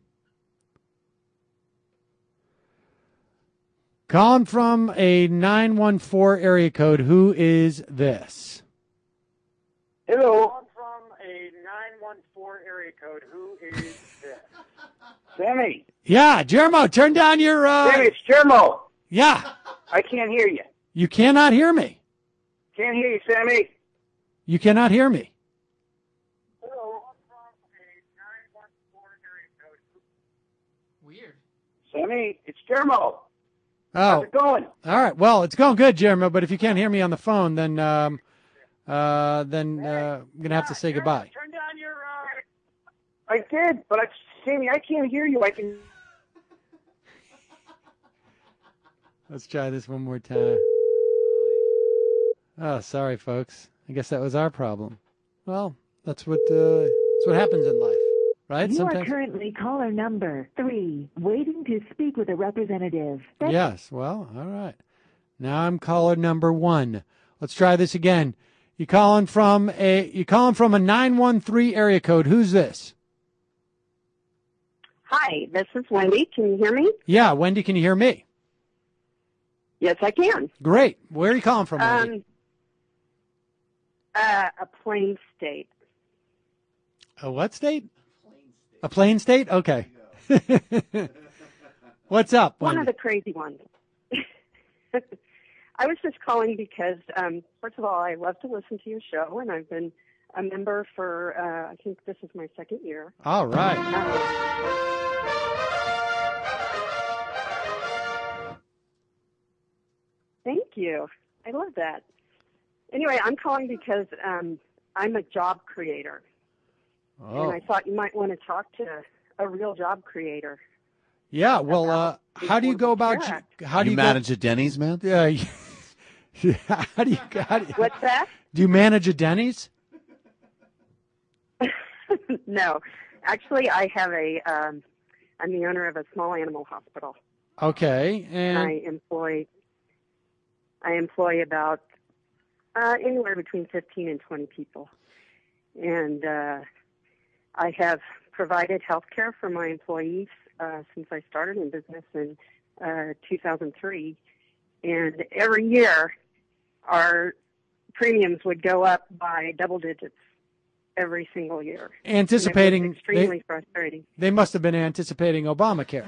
Calling from a nine one four area code. Who is this? Hello. Calling from a nine one four area code. Who is this? Sammy. Yeah, Jermo, turn down your... Uh... Sammy, it's Jermo. Yeah. I can't hear you. You cannot hear me. Can't hear you, Sammy. You cannot hear me. Hello. Weird. Sammy, it's Jermo. Oh, How's it going? all right. Well, it's going good, Jeremy. But if you can't hear me on the phone, then um, uh, then uh, I'm gonna have to say goodbye. Turn down your. Uh... I did, but I, Sammy, I can't hear you. I can. Let's try this one more time. Oh, sorry, folks. I guess that was our problem. Well, that's what uh, that's what happens in life, right? You Sometimes. are currently caller number three, waiting to speak with a representative. Thank- Yes. Well, all right. Now I'm caller number one. Let's try this again. You calling from a you calling from a nine one three area code. Who's this? Hi, this is Wendy. Can you hear me? Yeah, Wendy. Can you hear me? Yes, I can. Great. Where are you calling from, Wendy? Um, uh, a plain state. A what state? A plain state? Okay. What's up, One Wendy? of the crazy ones. I was just calling because, um, first of all, I love to listen to your show, and I've been a member for, uh, I think this is my second year. All right. Uh, Thank you. I love that. Anyway, I'm calling because um, I'm a job creator. Oh. And I thought you might want to talk to a real job creator. Yeah. Well, uh, how do you go about? Care How do you you manage go, a Denny's, man? Yeah. Yeah. How do you? How do you, What's that? do you manage a Denny's? No. Actually, I have a, um, I'm the owner of a small animal hospital. Okay. And I And employ, I employ about uh, anywhere between fifteen and twenty people. And uh, I have provided health care for my employees uh, since I started in business in uh, two thousand three. And every year, our premiums would go up by double digits every single year. anticipating. And it was extremely they, frustrating. they must have been anticipating Obamacare.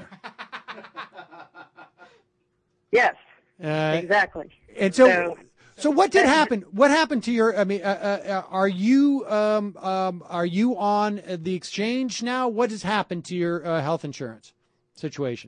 Yes, Uh, exactly. And so, So- so what did happen? What happened to your? I mean, uh, uh, are you um, um, are you on the exchange now? What has happened to your uh, health insurance situation?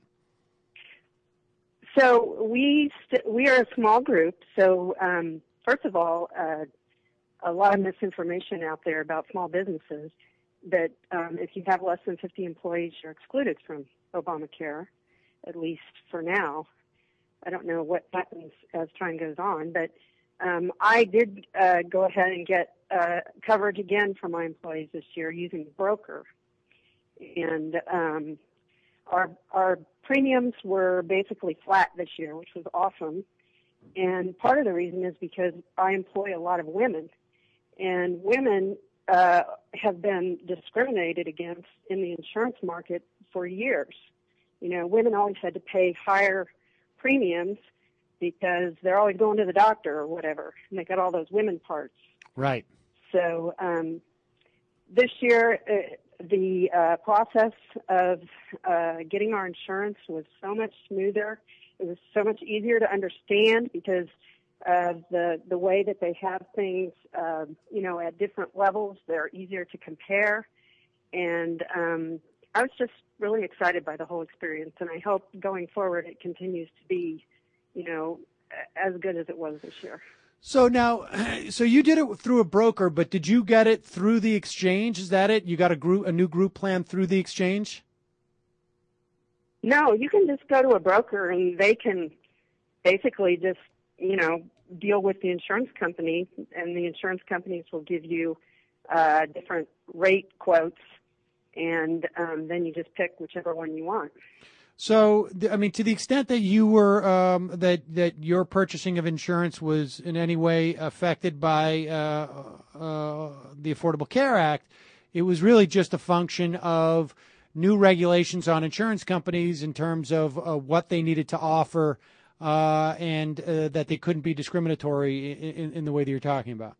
So we st- we are a small group. So um, first of all, uh, a lot of misinformation out there about small businesses that um, if you have less than fifty employees, you're excluded from Obamacare, at least for now. I don't know what happens as time goes on, but um, I did uh, go ahead and get uh, coverage again for my employees this year using a broker, and um, our our premiums were basically flat this year, which was awesome. And part of the reason is because I employ a lot of women, and women uh, have been discriminated against in the insurance market for years. You know, women always had to pay higher premiums because they're always going to the doctor or whatever, and they got all those women parts. Right. So um, this year, uh, the uh, process of uh, getting our insurance was so much smoother. It was so much easier to understand because of the the way that they have things, uh, you know, at different levels. They're easier to compare, and um, I was just really excited by the whole experience. And I hope going forward it continues to be, you know, as good as it was this year. So now, so you did it through a broker, but did you get it through the exchange? Is that it? You got a group, a new group plan through the exchange? No, you can just go to a broker and they can basically just, you know, deal with the insurance company, and the insurance companies will give you uh, different rate quotes, and um, then you just pick whichever one you want. So, th- I mean, to the extent that you were um, that that your purchasing of insurance was in any way affected by uh, uh, the Affordable Care Act, it was really just a function of new regulations on insurance companies in terms of uh, what they needed to offer, uh, and uh, that they couldn't be discriminatory in, in, in the way that you're talking about.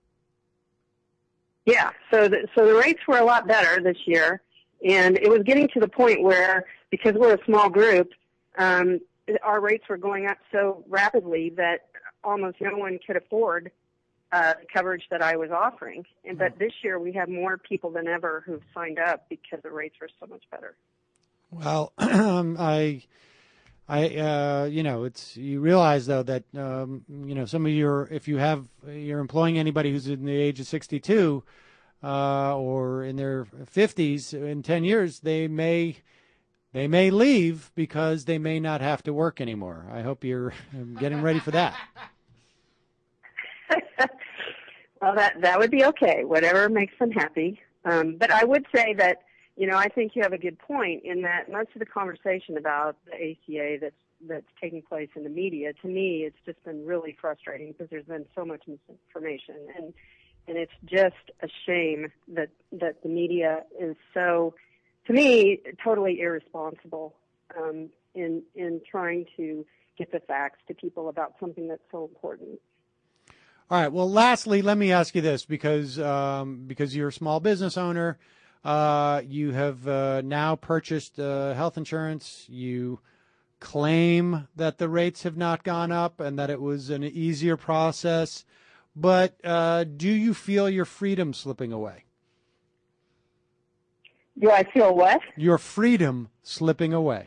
Yeah, so the, so the rates were a lot better this year, and it was getting to the point where, because we're a small group, um, our rates were going up so rapidly that almost no one could afford uh, the coverage that I was offering. And but this year we have more people than ever who've signed up because the rates were so much better. Well, I I, uh, you know, it's you realize though that um, you know some of your if you have you're employing anybody who's in the age of sixty-two uh, or in their fifties in ten years, they may they may leave because they may not have to work anymore. I hope you're getting ready for that. Well, that that would be okay. Whatever makes them happy. Um, but I would say that, you know, I think you have a good point in that most of the conversation about the A C A that's that's taking place in the media, to me, it's just been really frustrating because there's been so much misinformation, and and it's just a shame that that the media is so, to me, totally irresponsible um, in in trying to get the facts to people about something that's so important. All right. Well, lastly, let me ask you this, because um, because you're a small business owner, uh, you have uh, now purchased uh, health insurance. You claim that the rates have not gone up and that it was an easier process. But uh, do you feel your freedom slipping away? Do I feel what? Your freedom slipping away.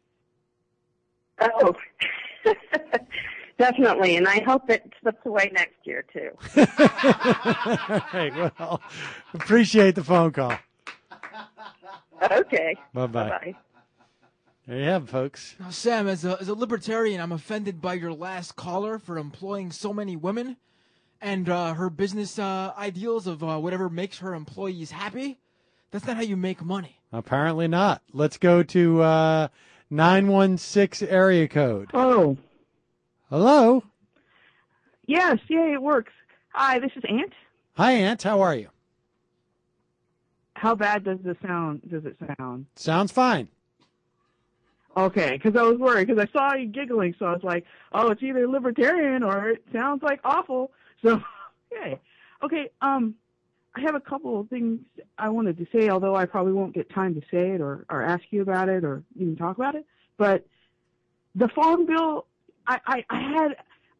Oh. Definitely, and I hope it slips away next year, too. All right, well, appreciate the phone call. Okay. Bye-bye. Bye-bye. There you have it, folks. Now, Sam, as a, as a libertarian, I'm offended by your last caller for employing so many women and uh, her business uh, ideals of uh, whatever makes her employees happy. That's not how you make money. Apparently not. Let's go to uh, nine one six area code. Oh. Hello. Yes, yeah, it works. Hi, this is Ant. Hi, Ant. How are you? How bad does the sound? Does it sound? Sounds fine. Okay, because I was worried because I saw you giggling, so I was like, "Oh, it's either libertarian or it sounds like awful." So, okay, okay. Um, I have a couple of things I wanted to say, although I probably won't get time to say it or or ask you about it or even talk about it. But the farm bill. I, I, I had,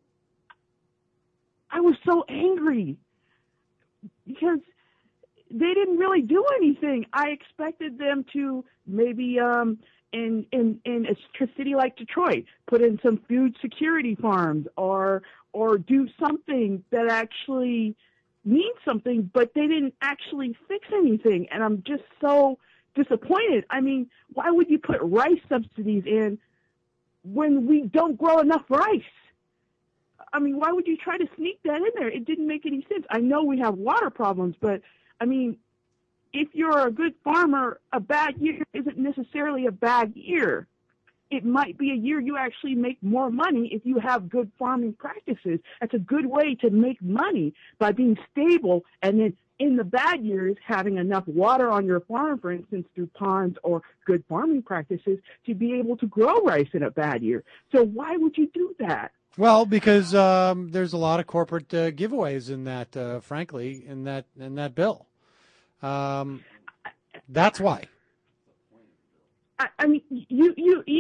I was so angry because they didn't really do anything. I expected them to maybe, um, in, in, in a city like Detroit, put in some food security farms or, or do something that actually means something, but they didn't actually fix anything. And I'm just so disappointed. I mean, why would you put rice subsidies in when we don't grow enough rice? I mean, why would you try to sneak that in there? It didn't make any sense. I know we have water problems, but, I mean, if you're a good farmer, a bad year isn't necessarily a bad year. It might be a year you actually make more money if you have good farming practices. That's a good way to make money, by being stable and then in the bad years, having enough water on your farm, for instance, through ponds or good farming practices, to be able to grow rice in a bad year. So why would you do that? Well, because um, there's a lot of corporate uh, giveaways in that, uh, frankly, in that in that bill. Um, that's why. I, I mean, you, you, you,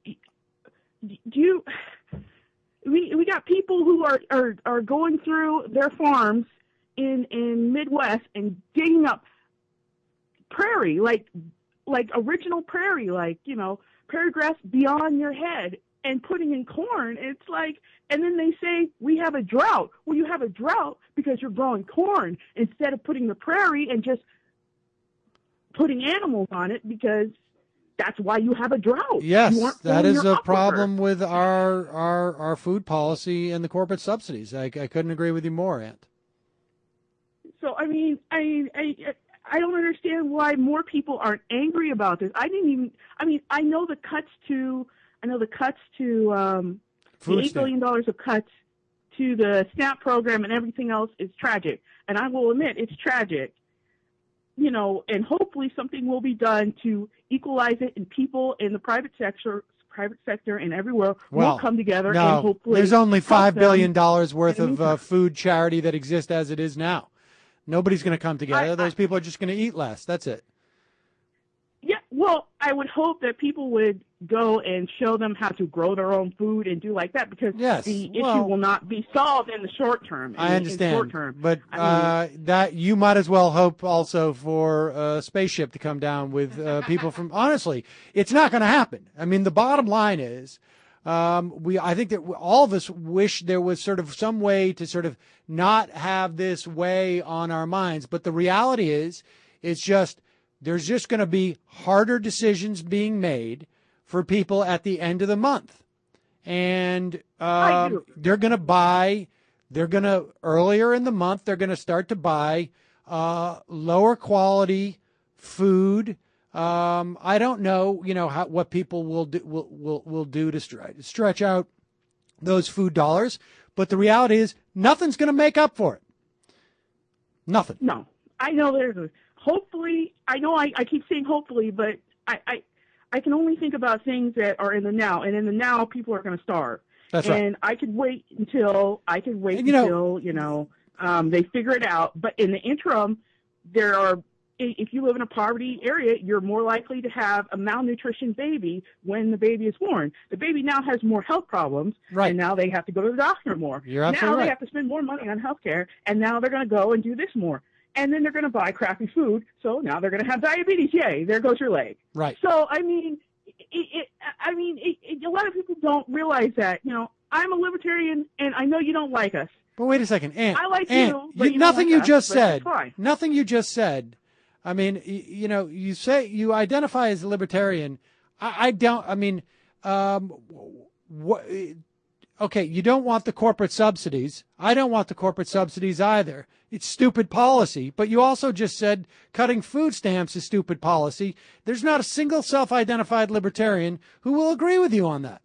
you, we we got people who are, are, are going through their farms in in Midwest and digging up prairie, like like original prairie, like, you know, prairie grass beyond your head, and putting in corn. It's like, and then they say we have a drought. Well, you have a drought because you're growing corn instead of putting the prairie and just putting animals on it, because that's why you have a drought. Yes, You aren't that filling is your a aquifer. problem with our, our our food policy and the corporate subsidies. I, I couldn't agree with you more, Ant. So, I mean, I, I, I don't understand why more people aren't angry about this. I didn't even, I mean, I know the cuts to, I know the cuts to, um, Food the eight stamp. billion dollars of cuts to the SNAP program and everything else is tragic. And I will admit it's tragic, you know, and hopefully something will be done to equalize it, and people in the private sector, private sector and everywhere Well, will come together no, and hopefully there's only help five billion them. dollars worth in the of uh, food charity that exists as it is now. Nobody's going to come together. I- Those people are just going to eat less. That's it. Yeah, well, I would hope that people would go and show them how to grow their own food and do like that, because Yes, the well- issue will not be solved in the short term. In, I In understand, short term. but I mean, uh, that you might as well hope also for a spaceship to come down with uh, people from. Honestly, it's not going to happen. I mean, the bottom line is, um, we. I think that all of us wish there was sort of some way to sort of not have this weigh on our minds. But the reality is, it's just there's just going to be harder decisions being made for people at the end of the month, and um, they're going to buy. They're going to, earlier in the month, they're going to start to buy uh, lower quality food. Um, I don't know, you know, how, what people will do, will, will, will do to stretch, stretch out those food dollars. But the reality is nothing's going to make up for it. Nothing. No, I know there's a, hopefully, I know I, I keep saying hopefully, but I, I, I can only think about things that are in the now, and in the now, people are going to starve. That's right. And I could wait until I could wait And, you know- until you know um, they figure it out. But in the interim, there are. i- If you live in a poverty area, you're more likely to have a malnutrition baby when the baby is born. The baby now has more health problems, Right. and now they have to go to the doctor more. You're now absolutely they right. have to spend more money on health care, and now they're going to go and do this more. And then they're going to buy crappy food, so now they're going to have diabetes. Yay, there goes your leg. Right. So, I mean, it, it, I mean, it, it, a lot of people don't realize that. You know, I'm a libertarian, and I know you don't like us. But wait a second, Aunt. I like Aunt, you, but you don't nothing like you us, just but said. it's fine. Nothing you just said. I mean, you, you know, you say you identify as a libertarian. I, I don't. I mean, um, what? Okay, you don't want the corporate subsidies. I don't want the corporate subsidies either. It's stupid policy. But you also just said cutting food stamps is stupid policy. There's not a single self-identified libertarian who will agree with you on that.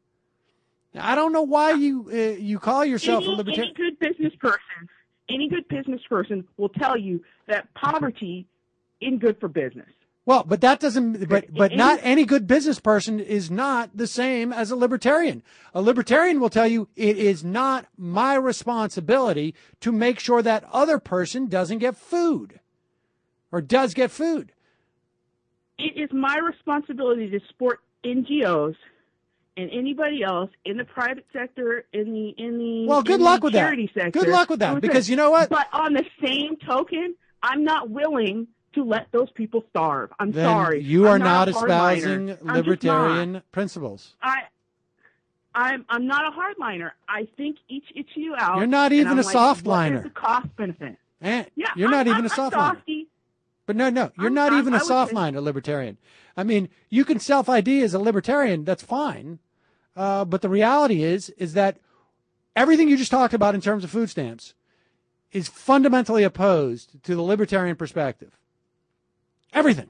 I don't know why you uh, you call yourself any, a libertarian. Any good business person, any good business person will tell you that poverty isn't good for business. Well, but that doesn't, but, but Any- not any good business person is not the same as a libertarian. A libertarian will tell you it is not my responsibility to make sure that other person doesn't get food or does get food. It is my responsibility to support N G Os and anybody else in the private sector, in the in the Well, good in luck the with that. charity sector. Good luck with that, Listen, because you know what? But on the same token, I'm not willing to let those people starve. I'm Then sorry. you I'm are not a hardliner. espousing I'm just not. libertarian principles. I, I'm I'm not a hardliner. I think each itch you out. You're not and even I'm a like, softliner. What is the cost benefit? And Yeah, you're I'm, not even I'm, a I'm soft liner. softy. But no, no, you're I'm- not I'm- even a I would soft say- liner libertarian. I mean, you can self-I D as a libertarian. That's fine. Uh, but the reality is, is that everything you just talked about in terms of food stamps is fundamentally opposed to the libertarian perspective. Everything.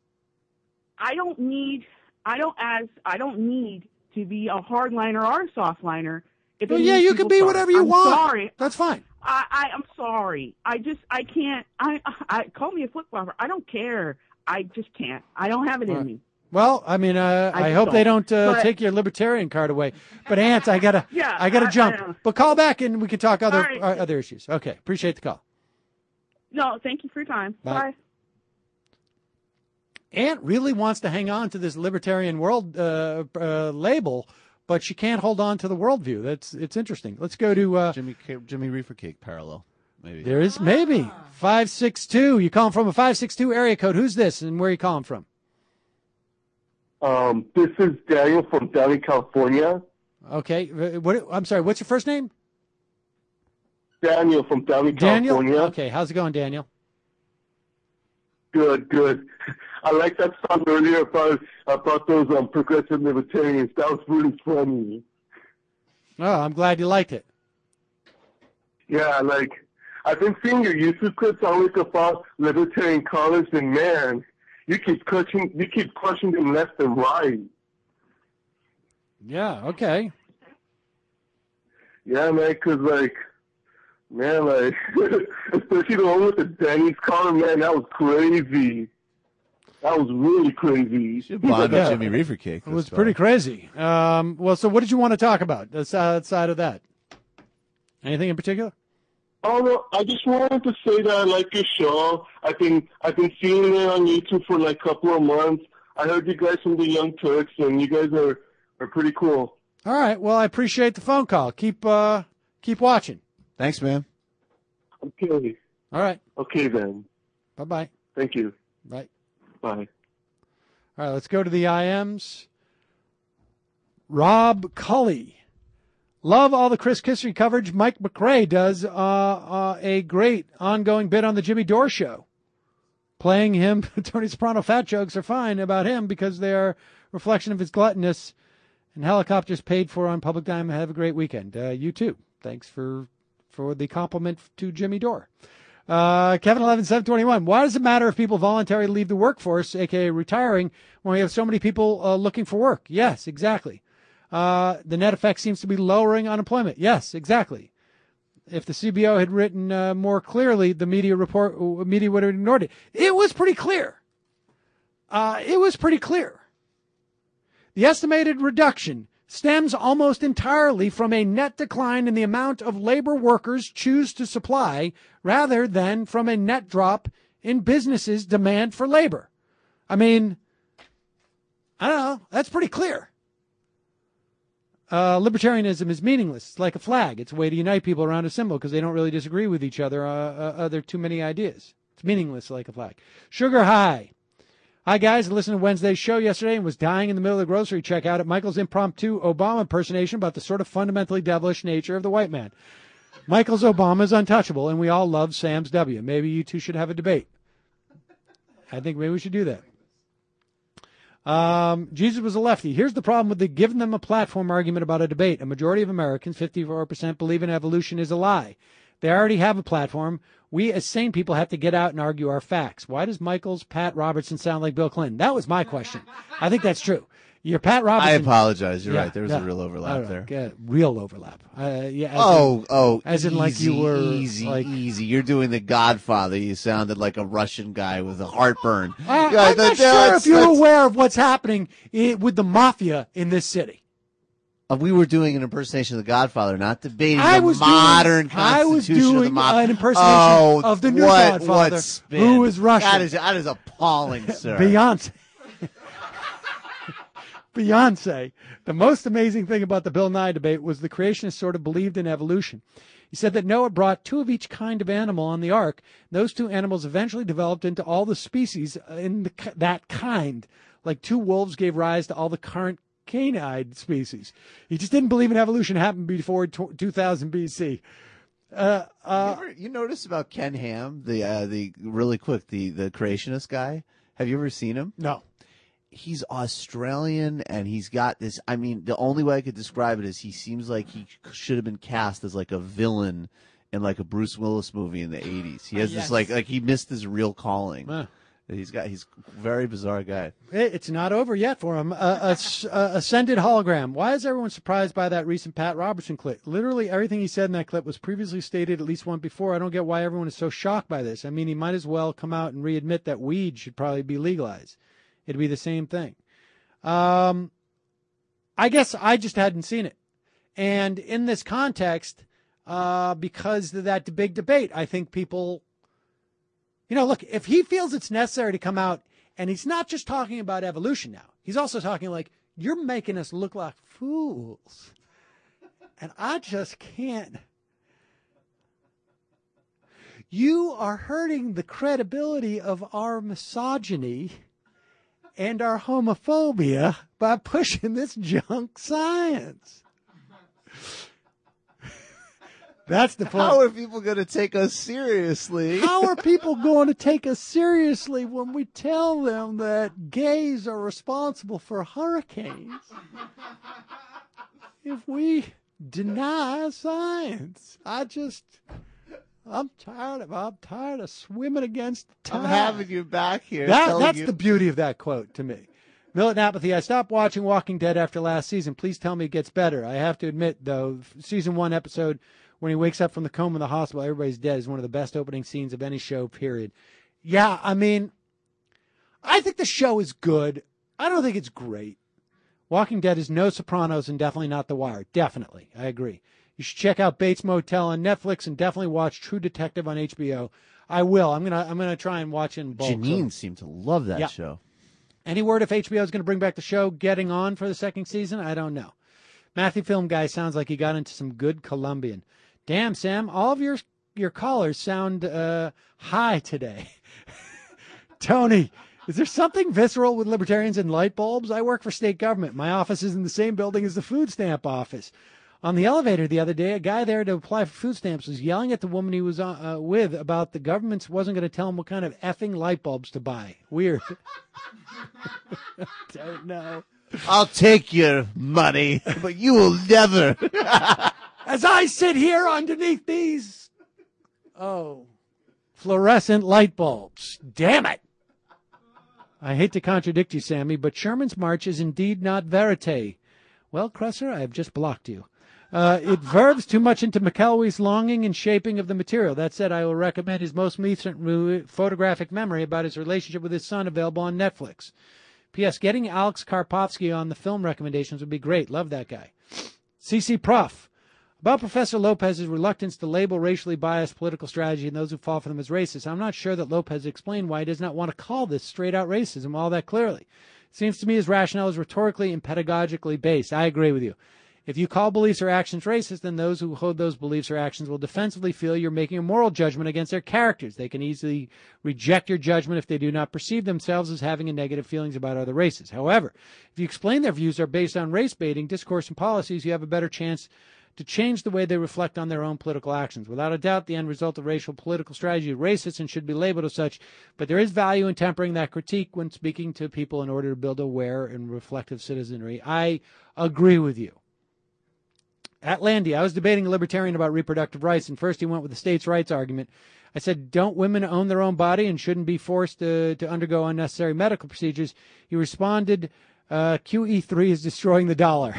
I don't need. I don't as. I don't need to be a hardliner or a softliner. If it Well, yeah, means you people can be starve. whatever you I'm want. Sorry. That's fine. I, I I'm sorry. I just I can't. I I call me a flip flopper. I don't care. I just can't. I don't have it in Right. me. Well, I mean, uh, I I, hope don't. they don't uh, But- take your libertarian card away. But Ants, I gotta, Yeah, I gotta I- jump. I know. But call back and we can talk other All right. uh, other issues. Okay, appreciate the call. No, thank you for your time. Bye. Bye. Ant really wants to hang on to this libertarian world uh, uh, label, but she can't hold on to the worldview. That's it's interesting. Let's go to uh, Jimmy Jimmy Reefer Cake parallel. Maybe there is maybe five six two. You calling from a five six two area code? Who's this and where are you calling from? Um, this is Daniel from Downey, California. Okay, uh, what? I'm sorry. What's your first name? Daniel from Downey, Daniel. California. Okay, how's it going, Daniel? Good, good. I like that song earlier about about those um, progressive libertarians. That was really funny. Oh, I'm glad you liked it. Yeah, like I've been seeing your YouTube clips always about libertarian callers, and man, you keep crushing, you keep crushing them left and right. Yeah. Okay. Yeah, man, 'cause like, man, like, especially the one with the Denny's caller, man, that was crazy. That was really crazy. Bond Yeah. with Jimmy Reefer Cake. It was pretty crazy. Um, well, so what did you want to talk about outside of that? Anything in particular? Oh no, I just wanted to say that I like your show. I've been I've been seeing it on YouTube for like a couple of months. I heard you guys from the Young Turks, and you guys are, are pretty cool. All right. Well, I appreciate the phone call. Keep uh, keep watching. Thanks, man. Okay. All right. Okay, then. Bye-bye. Thank you. Bye. Bye. All right, let's go to the I Ms. Rob Cully. Love all the Chris Kissery coverage. Mike McRae does uh, uh, a great ongoing bit on the Jimmy Dore show. Playing him, Tony Soprano fat jokes are fine about him because they are a reflection of his gluttonous, and helicopters paid for on public dime. Have a great weekend. Uh, you too. Thanks for for the compliment to Jimmy Dore. Uh, Kevin eleven seven twenty-one. Why does it matter if people voluntarily leave the workforce, aka retiring, when we have so many people uh, looking for work? Yes, exactly. Uh, the net effect seems to be lowering unemployment. Yes, exactly. If the C B O had written uh, more clearly, the media report media would have ignored it. It was pretty clear. Uh, it was pretty clear. The estimated reduction stems almost entirely from a net decline in the amount of labor workers choose to supply rather than from a net drop in businesses' demand for labor. I mean, I don't know. That's pretty clear. Uh, libertarianism is meaningless. It's like a flag. It's a way to unite people around a symbol because they don't really disagree with each other. Uh, uh, uh, there are too many ideas. It's meaningless like a flag. Sugar High. Hi, guys. I listened to Wednesday's show yesterday and was dying in the middle of the grocery checkout at Michael's impromptu Obama impersonation about the sort of fundamentally devilish nature of the white man. Michael's Obama is untouchable, and we all love Sam's W. Maybe you two should have a debate. I think maybe we should do that. Um, Jesus was a lefty. Here's the problem with the giving them a platform argument about a debate. A majority of Americans, fifty-four percent, believe in evolution is a lie. They already have a platform. We as sane people have to get out and argue our facts. Why does Michael's Pat Robertson sound like Bill Clinton? That was my question. I think that's true. Your Pat Robertson. I apologize. You're Yeah, right. There was yeah. a real overlap there. Yeah, real overlap. Uh, yeah. As Oh, in, oh, as in easy, like you were easy, like. easy. You're doing The Godfather. You sounded like a Russian guy with a heartburn. Uh, Yeah, I'm that- not sure that's- if you're that's- aware of what's happening i- with the mafia in this city. Uh, we were doing an impersonation of The Godfather, not debating I the was doing- modern I was constitution of the doing mob. an impersonation oh, of the new what, Godfather, what spin. who is Russian. That is, that is appalling, sir. Beyonce. Beyonce. The most amazing thing about the Bill Nye debate was the creationists sort of believed in evolution. He said that Noah brought two of each kind of animal on the ark. Those two animals eventually developed into all the species in the, that kind. Like two wolves gave rise to all the current canine species. He just didn't believe in evolution happened before two thousand B C. Uh, uh, you, ever, you notice about Ken Ham, the uh, the really quick, the the creationist guy? Have you ever seen him? No. He's Australian, and he's got this. I mean, the only way I could describe it is he seems like he should have been cast as like a villain in like a Bruce Willis movie in the eighties. He has Yes. this like like he missed his real calling. Huh. He's got he's a very bizarre guy. It's not over yet for him. Uh, a, a ascended hologram. Why is everyone surprised by that recent Pat Robertson clip? Literally everything he said in that clip was previously stated at least once before. I don't get why everyone is so shocked by this. I mean, he might as well come out and readmit that weed should probably be legalized. It'd be the same thing. Um, I guess I just hadn't seen it. And in this context, uh, because of that big debate, I think people... You know, look, if he feels it's necessary to come out, and he's not just talking about evolution now, he's also talking like, you're making us look like fools. And I just can't. You are hurting the credibility of our misogyny and our homophobia by pushing this junk science. That's the point. How are people going to take us seriously? How are people going to take us seriously when we tell them that gays are responsible for hurricanes? If we deny science, I just, I'm tired of, I'm tired of swimming against the tide. I'm having you back here. That, telling that's you- the beauty of that quote to me. Militant apathy. I stopped watching Walking Dead after last season. Please tell me it gets better. I have to admit, though, season one episode when he wakes up from the coma in the hospital, everybody's dead, is one of the best opening scenes of any show, period. Yeah, I mean, I think the show is good. I don't think it's great. Walking Dead is no Sopranos and definitely not The Wire. Definitely. I agree. You should check out Bates Motel on Netflix and definitely watch True Detective on H B O. I will. I'm gonna I'm gonna try and watch it in bulk. Janine seemed to love that Yeah. show. Any word if H B O is going to bring back the show Getting On for the second season? I don't know. Matthew Film Guy sounds like he got into some good Colombian. Damn, Sam, all of your your callers sound uh, high today. Tony, is there something visceral with libertarians and light bulbs? I work for state government. My office is in the same building as the food stamp office. On the elevator the other day, a guy there to apply for food stamps was yelling at the woman he was uh, with about the government wasn't going to tell him what kind of effing light bulbs to buy. Weird. Don't know. I'll take your money, but you will never. As I sit here underneath these, oh, fluorescent light bulbs. Damn it. I hate to contradict you, Sammy, but Sherman's March is indeed not verite. Well, Crusser, I have just blocked you. Uh, it verves too much into McElway's longing and shaping of the material. That said, I will recommend his most recent photographic memory about his relationship with his son, available on Netflix. P S. Getting Alex Karpovsky on the film recommendations would be great. Love that guy. C C Prof. About Professor Lopez's reluctance to label racially biased political strategy and those who fall for them as racist, I'm not sure that Lopez explained why he does not want to call this straight-out racism all that clearly. It seems to me his rationale is rhetorically and pedagogically based. I agree with you. If you call beliefs or actions racist, then those who hold those beliefs or actions will defensively feel you're making a moral judgment against their characters. They can easily reject your judgment if they do not perceive themselves as having a negative feelings about other races. However, if you explain their views are based on race-baiting, discourse, and policies, you have a better chance to change the way they reflect on their own political actions. Without a doubt, the end result of racial political strategy is racist and should be labeled as such, but there is value in tempering that critique when speaking to people in order to build aware and reflective citizenry. I agree with you. At Landy, I was debating a libertarian about reproductive rights, and first he went with the states' rights argument. I said, don't women own their own body and shouldn't be forced to, to undergo unnecessary medical procedures? He responded, uh, Q E three is destroying the dollar.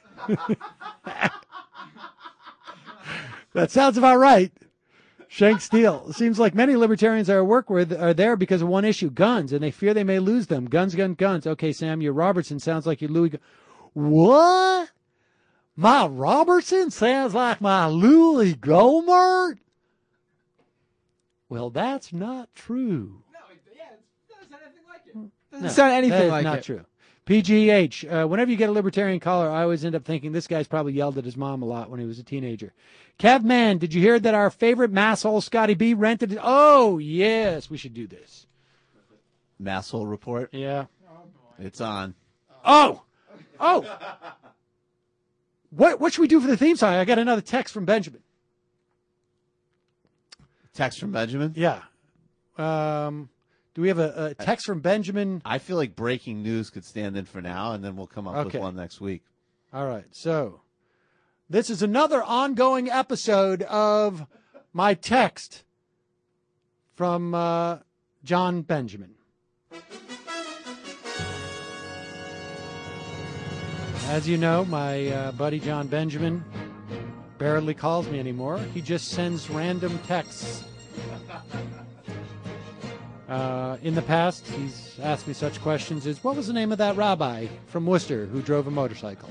That sounds about right. Shank Steele. It seems like many libertarians I work with are there because of one issue, guns, and they fear they may lose them. Guns, guns, guns. Okay, Sam, your Robertson sounds like your Louis. What? My Robertson sounds like my Louis Gohmert? Well, that's not true. No, it, yeah, it doesn't sound anything like it. Doesn't No, sound anything that is like not it. true. P G H, uh, whenever you get a libertarian caller, I always end up thinking this guy's probably yelled at his mom a lot when he was a teenager. Cavman, did you hear that our favorite masshole Scotty B rented it? Oh, yes, we should do this. Masshole report? Yeah. It's on. Oh! Oh! What what should we do for the theme song? I got another text from Benjamin. Text from Benjamin? Yeah. Um, do we have a, a text from Benjamin? I feel like breaking news could stand in for now, and then we'll come up Okay. with one next week. All right. So this is another ongoing episode of my text from uh, John Benjamin. As you know, my uh, buddy John Benjamin barely calls me anymore. He just sends random texts. Uh, in the past, he's asked me such questions as, what was the name of that rabbi from Worcester who drove a motorcycle?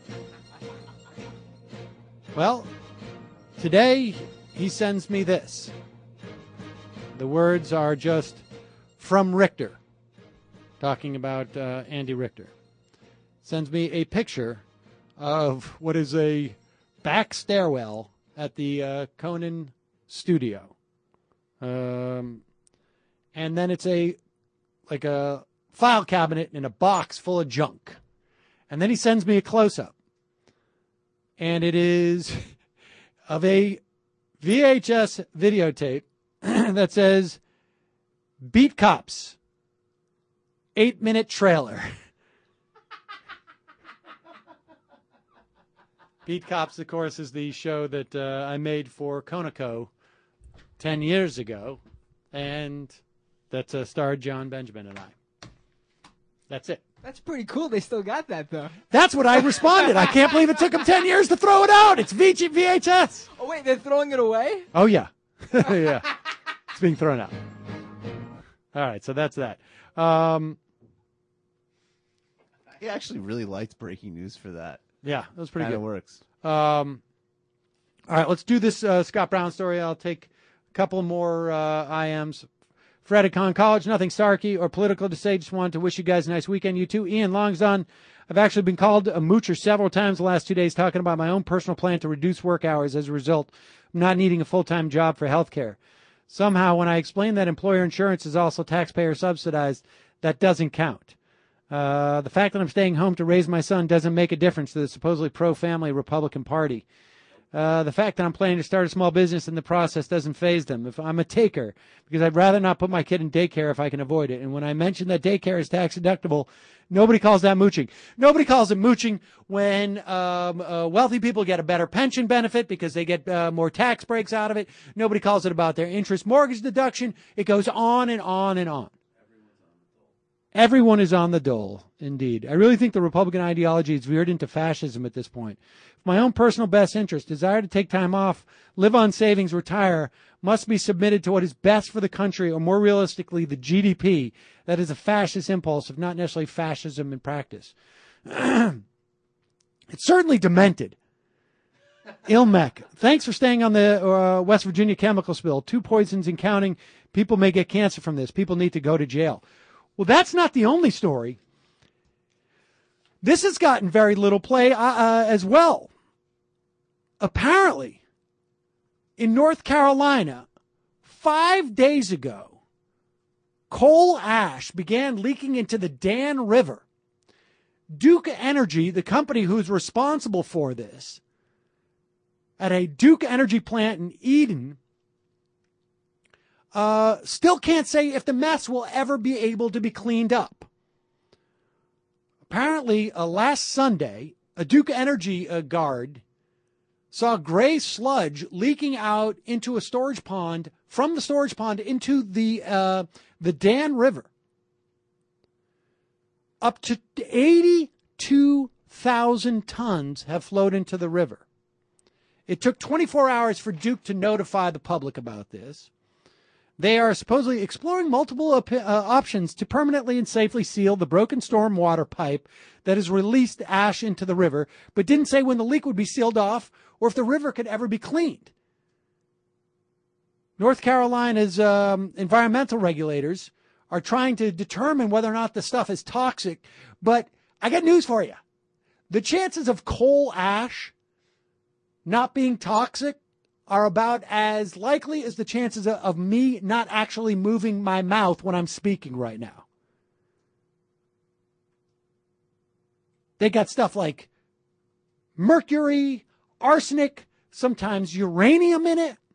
Well, today he sends me this. The words are just from Richter, talking about uh, Andy Richter. Sends me a picture of what is a back stairwell at the uh, Conan studio. Um, and then it's a like a file cabinet in a box full of junk. And then he sends me a close-up. And it is of a V H S videotape that says, Beat Cops, eight-minute trailer. Beat Cops, of course, is the show that uh, I made for Conoco ten years ago, and that uh, starred John Benjamin and I. That's it. That's pretty cool. They still got that, though. That's what I responded. I can't believe it took them ten years to throw it out. It's V H S. Oh, wait, they're throwing it away? Oh, yeah. Yeah. It's being thrown out. All right, so that's that. Um, He actually really liked breaking news for that. Yeah, that was pretty Kinda good. works. Um, all right, let's do this uh, Scott Brown story. I'll take a couple more uh, I Ms. Fred at Con College, nothing snarky or political to say. Just wanted to wish you guys a nice weekend. You too. Ian Long's on. I've actually been called a moocher several times the last two days talking about my own personal plan to reduce work hours as a result of not needing a full-time job for health care. Somehow, when I explain that employer insurance is also taxpayer subsidized, that doesn't count. Uh, the fact that I'm staying home to raise my son doesn't make a difference to the supposedly pro-family Republican Party. Uh, the fact that I'm planning to start a small business in the process doesn't faze them. If I'm a taker, because I'd rather not put my kid in daycare if I can avoid it. And when I mention that daycare is tax deductible, nobody calls that mooching. Nobody calls it mooching when um, uh, wealthy people get a better pension benefit because they get uh, more tax breaks out of it. Nobody calls it about their interest mortgage deduction. It goes on and on and on. Everyone is on the dole, indeed. I really think the Republican ideology is veered into fascism at this point. For my own personal best interest, desire to take time off, live on savings, retire, must be submitted to what is best for the country, or more realistically, the G D P. That is a fascist impulse, if not necessarily fascism in practice. It's certainly demented. Ilmec, thanks for staying on the uh, West Virginia chemical spill. Two poisons and counting. People may get cancer from this. People need to go to jail. Well, that's not the only story. This has gotten very little play uh, uh, as well. Apparently, in North Carolina, five days ago, coal ash began leaking into the Dan River. Duke Energy, the company who's responsible for this, at a Duke Energy plant in Eden, Uh, still can't say if the mess will ever be able to be cleaned up. Apparently, uh, last Sunday, a Duke Energy uh, guard saw gray sludge leaking out into a storage pond, from the storage pond into the uh, the Dan River. Up to eighty-two thousand tons have flowed into the river. It took twenty-four hours for Duke to notify the public about this. They are supposedly exploring multiple op- uh, options to permanently and safely seal the broken storm water pipe that has released ash into the river, but didn't say when the leak would be sealed off or if the river could ever be cleaned. North Carolina's um, environmental regulators are trying to determine whether or not the stuff is toxic, but I got news for you. The chances of coal ash not being toxic are about as likely as the chances of me not actually moving my mouth when I'm speaking right now. They got stuff like mercury, arsenic, sometimes uranium in it.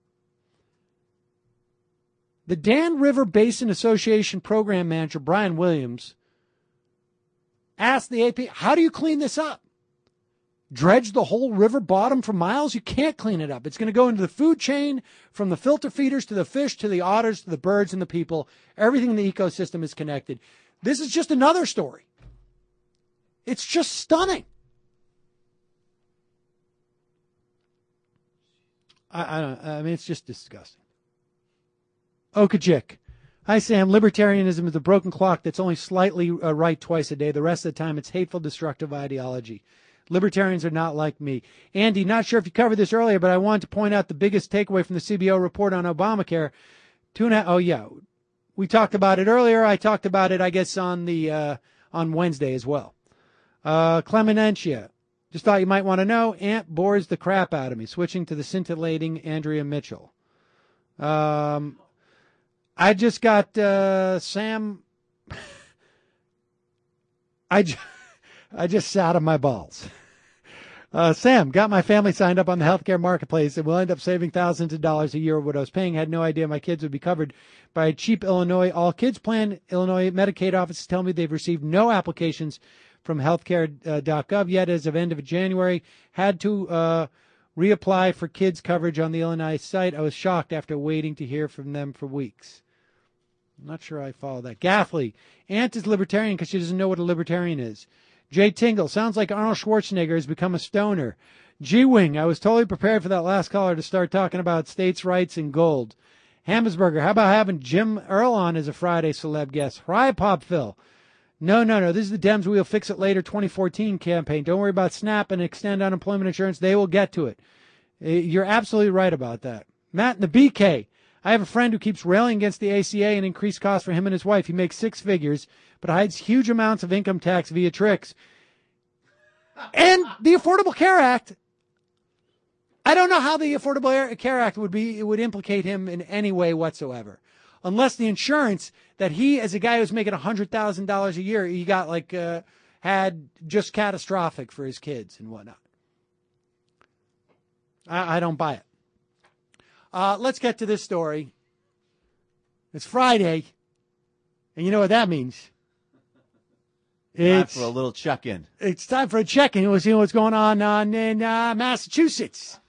The Dan River Basin Association program manager, Brian Williams, asked the A P, how do you clean this up? Dredge the whole river bottom for miles? You can't clean it up. It's going to go into the food chain, from the filter feeders to the fish to the otters to the birds and the people. Everything in the ecosystem is connected. This is just another story. It's just stunning. I, I don't. I mean, it's just disgusting. Okajik. Hi, Sam. Libertarianism is a broken clock that's only slightly uh, right twice a day. The rest of the time, it's hateful, destructive ideology. Libertarians are not like me. Andy, not sure if you covered this earlier, but I wanted to point out the biggest takeaway from the C B O report on Obamacare. Two and a, oh, yeah. We talked about it earlier. I talked about it, I guess, on the uh, on Wednesday as well. Uh, Clementia. Just thought you might want to know. Ant bores the crap out of me. Switching to the scintillating Andrea Mitchell. Um, I just got uh, Sam. I just. I just sat on my balls. Uh, Sam, got my family signed up on the healthcare marketplace and will end up saving thousands of dollars a year of what I was paying. Had no idea my kids would be covered by a cheap Illinois all kids plan. Illinois Medicaid offices tell me they've received no applications from healthcare dot gov yet as of end of January. Had to uh, reapply for kids coverage on the Illinois site. I was shocked after waiting to hear from them for weeks. I'm not sure I follow that. Gaffley, Aunt is libertarian because she doesn't know what a libertarian is. Jay Tingle, sounds like Arnold Schwarzenegger has become a stoner. G-Wing, I was totally prepared for that last caller to start talking about states' rights and gold. Hammersburger, how about having Jim Earl on as a Friday celeb guest? Fry Pop Phil. No, no, no, this is the Dems We'll Fix It Later twenty fourteen campaign. Don't worry about SNAP and extend unemployment insurance. They will get to it. You're absolutely right about that. Matt and the B K, I have a friend who keeps railing against the A C A and increased costs for him and his wife. He makes six figures, but hides huge amounts of income tax via tricks. And the Affordable Care Act, I don't know how the Affordable Care Act would be, it would implicate him in any way whatsoever. Unless the insurance that he, as a guy who's making one hundred thousand dollars a year, he got like, uh, had just catastrophic for his kids and whatnot. I, I don't buy it. Uh, let's get to this story. It's Friday, and you know what that means. Time It's for a little check-in. It's time for a check-in. We'll see what's going on, on in uh, Massachusetts.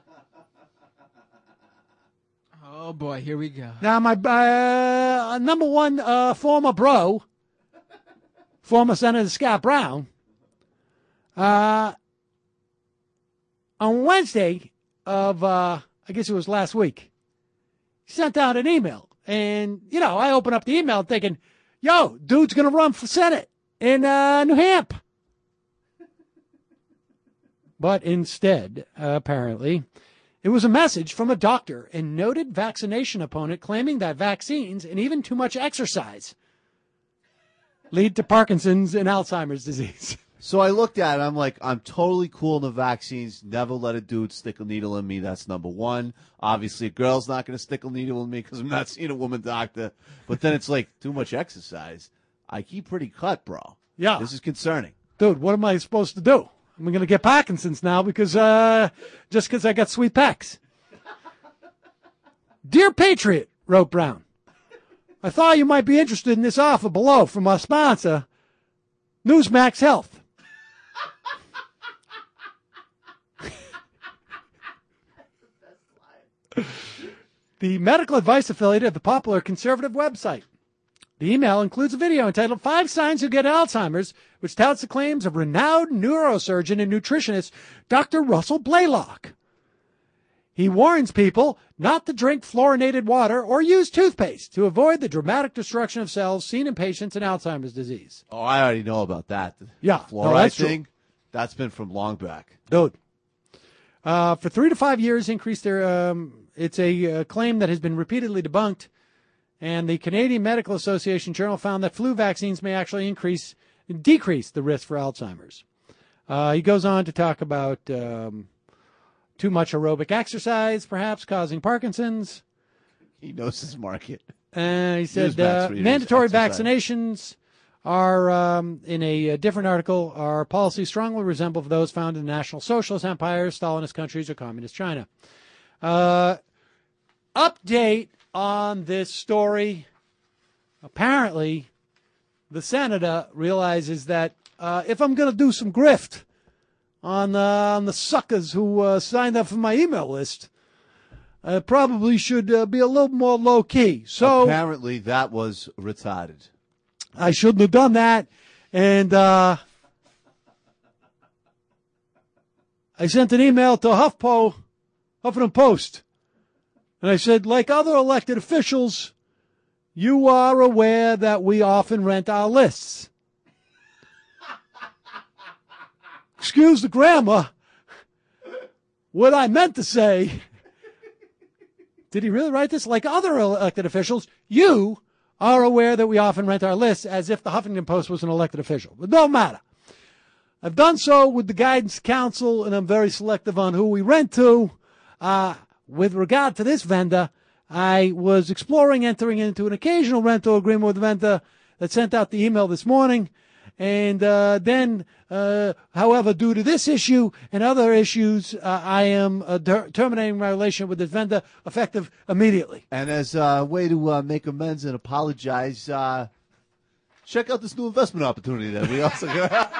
Oh boy, here we go. Now, my uh, number one uh, former bro, former Senator Scott Brown, uh, on Wednesday of, uh, I guess it was last week, sent out an email. And, you know, I open up the email thinking, yo, dude's going to run for Senate in uh, New Hampshire. But instead, uh, apparently, it was a message from a doctor and noted vaccination opponent claiming that vaccines and even too much exercise lead to Parkinson's and Alzheimer's disease. So I looked at it. I'm like, I'm totally cool on the vaccines. Never let a dude stick a needle in me. That's number one. Obviously, a girl's not going to stick a needle in me because I'm not seeing a woman doctor. But then it's like, too much exercise. I keep pretty cut, bro. Yeah. This is concerning. Dude, what am I supposed to do? I'm going to get Parkinson's now because, uh, just because I got sweet pecs. Dear Patriot, wrote Brown, I thought you might be interested in this offer below from our sponsor, Newsmax Health. The medical advice affiliate of the popular conservative website. The email includes a video entitled Five Signs You Get Alzheimer's, which touts the claims of renowned neurosurgeon and nutritionist Doctor Russell Blaylock. He warns people not to drink fluorinated water or use toothpaste to avoid the dramatic destruction of cells seen in patients in Alzheimer's disease. Oh, I already know about that. The Yeah, fluoride no, that's true. thing, that's been from long back. Dude. Uh, for three to five years, increased their, um, it's a uh, claim that has been repeatedly debunked. And the Canadian Medical Association Journal found that flu vaccines may actually increase, decrease the risk for Alzheimer's. Uh, he goes on to talk about um, too much aerobic exercise, perhaps causing Parkinson's. He knows his market. And he said Newsmax uh, readers, mandatory exercise. vaccinations are, um, in a, a different article, our policies strongly resemble those found in national socialist empires, Stalinist countries, or communist China. Uh, update on this story. Apparently, the senator realizes that uh, if I'm going to do some grift on, uh, on the suckers who uh, signed up for my email list, I probably should uh, be a little more low-key. So apparently that was retarded. I shouldn't have done that. And uh, I sent an email to HuffPo, Huffington Post. And I said, like other elected officials, you are aware that we often rent our lists. Excuse the grammar. What I meant to say, did he really write this? Like other elected officials, you are aware that we often rent our lists, as if the Huffington Post was an elected official. But no matter. I've done so with the Guidance Council, and I'm very selective on who we rent to. Uh, With regard to this vendor, I was exploring entering into an occasional rental agreement with the vendor that sent out the email this morning. And uh, then, uh, however, due to this issue and other issues, uh, I am uh, ter- terminating my relationship with this vendor effective immediately. And as a way to uh, make amends and apologize, uh, check out this new investment opportunity that we also got.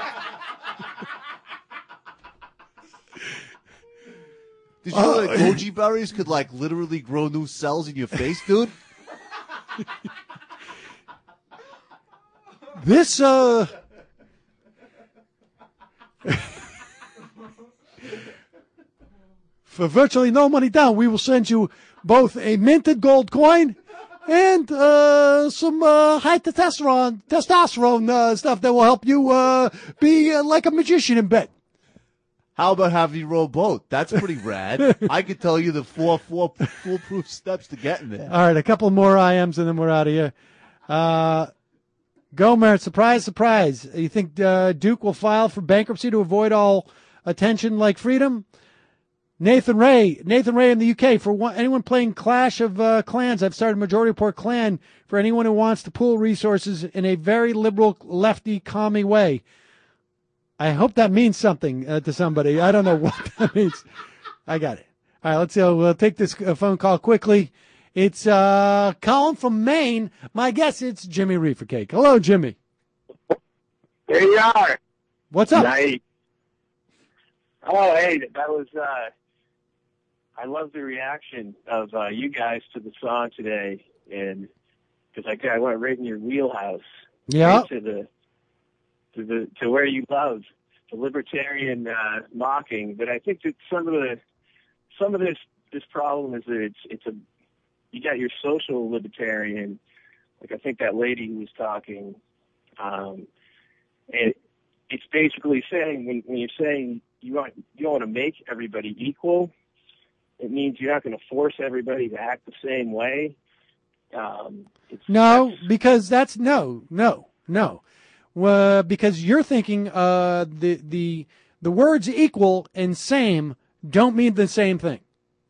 Did you know that goji berries could, like, literally grow new cells in your face, dude? This, uh... for virtually no money down, we will send you both a minted gold coin and uh, some uh, high testosterone, testosterone uh, stuff that will help you uh, be uh, like a magician in bed. How about having you row boat? That's pretty rad. I could tell you the four, four foolproof steps to getting there. All right, a couple more I Ms and then we're out of here. Uh, Gomer, surprise, surprise. You think uh, Duke will file for bankruptcy to avoid all attention like Freedom? Nathan Ray, Nathan Ray in the U K. For one, anyone playing Clash of uh, Clans, I've started Majority Report Clan for anyone who wants to pool resources in a very liberal, lefty, commie way. I hope that means something uh, to somebody. I don't know what that means. I got it. All right, let's uh, we'll take this uh, phone call quickly. It's uh, Colin from Maine. My guess it's Jimmy Reefer Cake. Hello, Jimmy. There you are. What's up? Night. Oh, hey, that was, uh, I love the reaction of uh, you guys to the song today, and because I, I went right in your wheelhouse. Yeah. Right to the, to the, to where you love the libertarian uh, mocking, but I think that some of the, some of this, this problem is that it's, it's a, you got your social libertarian, like I think that lady who was talking, um, and it's basically saying when, when you're saying you want you don't want to make everybody equal, it means you're not going to force everybody to act the same way. Um, it's, No, because that's no, no, no. Uh, because you're thinking uh, the the the words equal and same don't mean the same thing.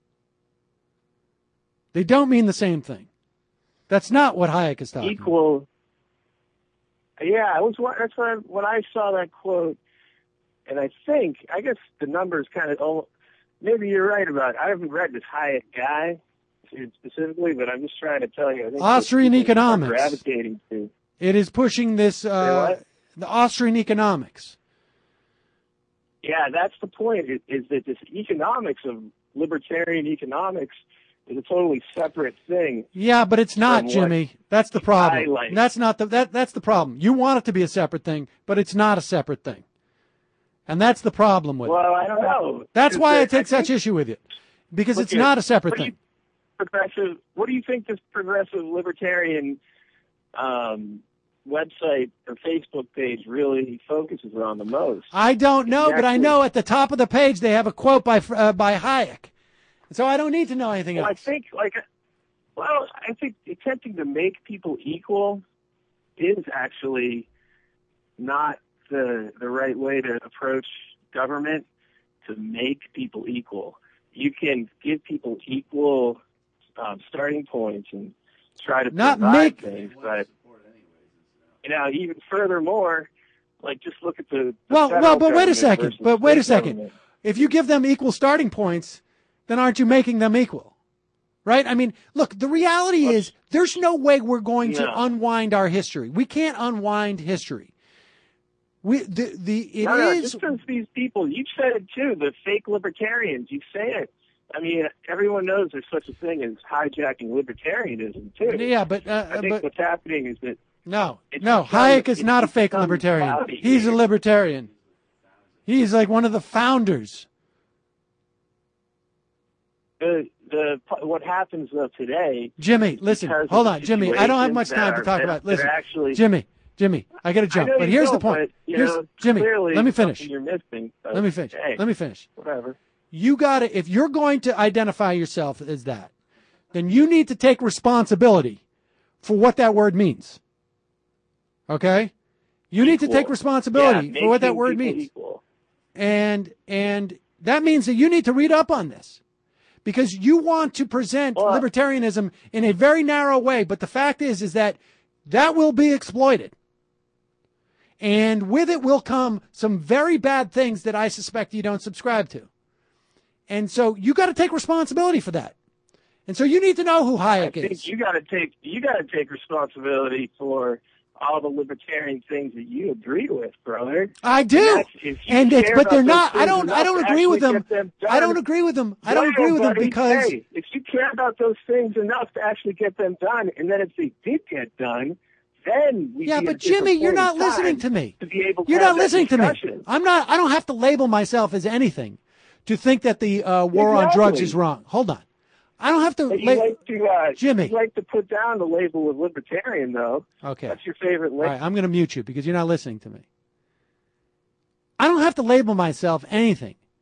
They don't mean the same thing. That's not what Hayek is talking equal. Yeah, I was. That's when I, when I saw that quote, and I think I guess the numbers kind of. Oh, maybe you're right about it. I haven't read this Hayek guy specifically, but I'm just trying to tell you. I think Austrian what people are economics. gravitating to. It is pushing this uh, what? the Austrian economics. Yeah, that's the point. Is, is that this economics of libertarian economics is a totally separate thing. Yeah, but it's not, from what Jimmy. That's the problem. highlights. That's not the that that's the problem. You want it to be a separate thing, but it's not a separate thing. And that's the problem with it. Well, I don't know. That's Is why I that- take such think- issue with it. Because Look it's at- not a separate what do thing. you- Progressive. What do you think this progressive libertarian um, website or Facebook page really focuses on the most? I don't know, but I Exactly. know at the top of the page they have a quote by uh, by Hayek. So I don't need to know anything Well, I else. think like, well, I think attempting to make people equal is actually not the the right way to approach government. To make people equal, you can give people equal um, starting points and try to Not provide make- things, but you know, even furthermore, like just look at the, the Well, federal well, but wait a government second. versus But wait a state second. government. If you give them equal starting points, then aren't you making them equal? Right? I mean, look, the reality is there's no way we're going to No. unwind our history. We can't unwind history. We the the it no, no, is just because these people, you've said it too, the fake libertarians, you say it. I mean, everyone knows there's such a thing as hijacking libertarianism too. Yeah, but uh, I think but what's happening is that no, it's no, become- Hayek is it's not a fake become libertarian. cloudy He's a here. libertarian. He's like one of the founders. the the what happens though today. Jimmy, listen, because of hold the on, Jimmy. I don't have situations much time that to are- talk that- about. that are Listen, actually, Jimmy, Jimmy, I got to I jump. know But you here's the don't, point. but, you Here's know, Jimmy. clearly Let me it's something finish. You're missing. but, Let me finish. hey, Let me finish. Whatever. You got to, if you're going to identify yourself as that, then you need to take responsibility for what that word means. Okay? You need to Equal. take responsibility Yeah, for what that making word people means. equal. And and that means that you need to read up on this. Because you want to present libertarianism in a very narrow way, but the fact is is that that will be exploited. And with it will come some very bad things that I suspect you don't subscribe to. And so you got to take responsibility for that. And so you need to know who Hayek I think is. you got to take you got to take responsibility for all the libertarian things that you agree with, brother. I And do. that's- if you And it's care but about they're those not I things don't I enough don't to agree with actually them. get them I done, don't agree with them. I don't yeah, agree with them buddy, because hey, if you care about those things enough to actually get them done, and then if they did get done, then we Yeah, but Jimmy, you're not listening to me. To be able to You're have not that listening to me. discussion. I'm not I don't have to label myself as anything to think that the uh, war on drugs Exactly. is wrong. Hold on. I don't have to But you la- like to uh, Jimmy. You like to put down the label of libertarian, though. Okay. That's your favorite All label. right, I'm going to mute you because you're not listening to me. I don't have to label myself anything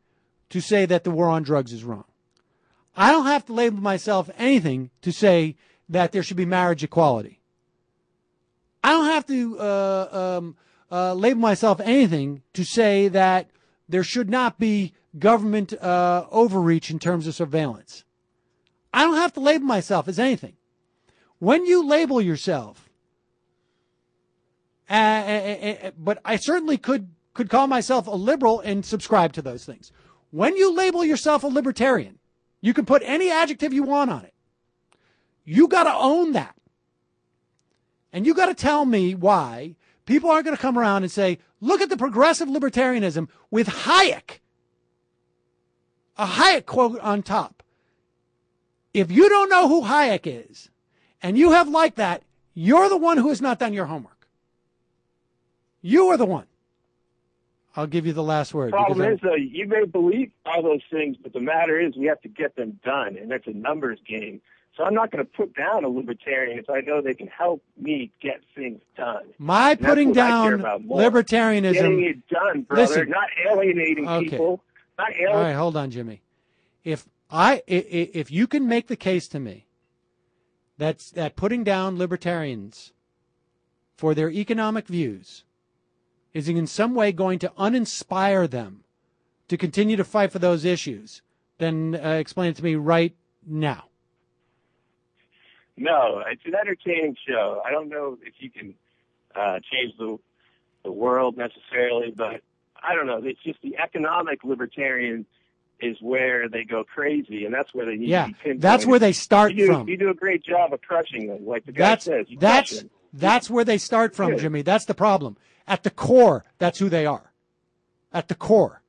to say that the war on drugs is wrong. I don't have to label myself anything to say that there should be marriage equality. I don't have to uh, um, uh, label myself anything to say that there should not be government uh, overreach in terms of surveillance. I don't have to label myself as anything. When you label yourself, uh, uh, uh, but I certainly could could call myself a liberal and subscribe to those things. When you label yourself a libertarian, you can put any adjective you want on it. You got to own that. And you got to tell me why people aren't going to come around and say, look at the progressive libertarianism with Hayek, a Hayek quote on top. If you don't know who Hayek is, and you have liked that, you're the one who has not done your homework. You are the one. I'll give you the last word. Problem because is, though, you may believe all those things, but the matter is we have to get them done, and that's a numbers game. So I'm not going to put down a libertarian if I know they can help me get things done. My And that's putting what I care down about more. libertarianism. Getting it done, brother. Listen. Not alienating Okay. people. Not All alienating. right, hold on, Jimmy. If I i- i- if you can make the case to me that's that putting down libertarians for their economic views is in some way going to uninspire them to continue to fight for those issues, then uh, explain it to me right now. No, it's an entertaining show. I don't know if you can uh, change the the world necessarily, but I don't know. It's just the economic libertarian is where they go crazy, and that's where they need Yeah, to be pinpointed. that's where they start you do, from. You do a great job of crushing them, like the guy That's says. You that's crush them. that's where they start from, Yeah. Jimmy. That's the problem. At the core, that's who they are. At the core.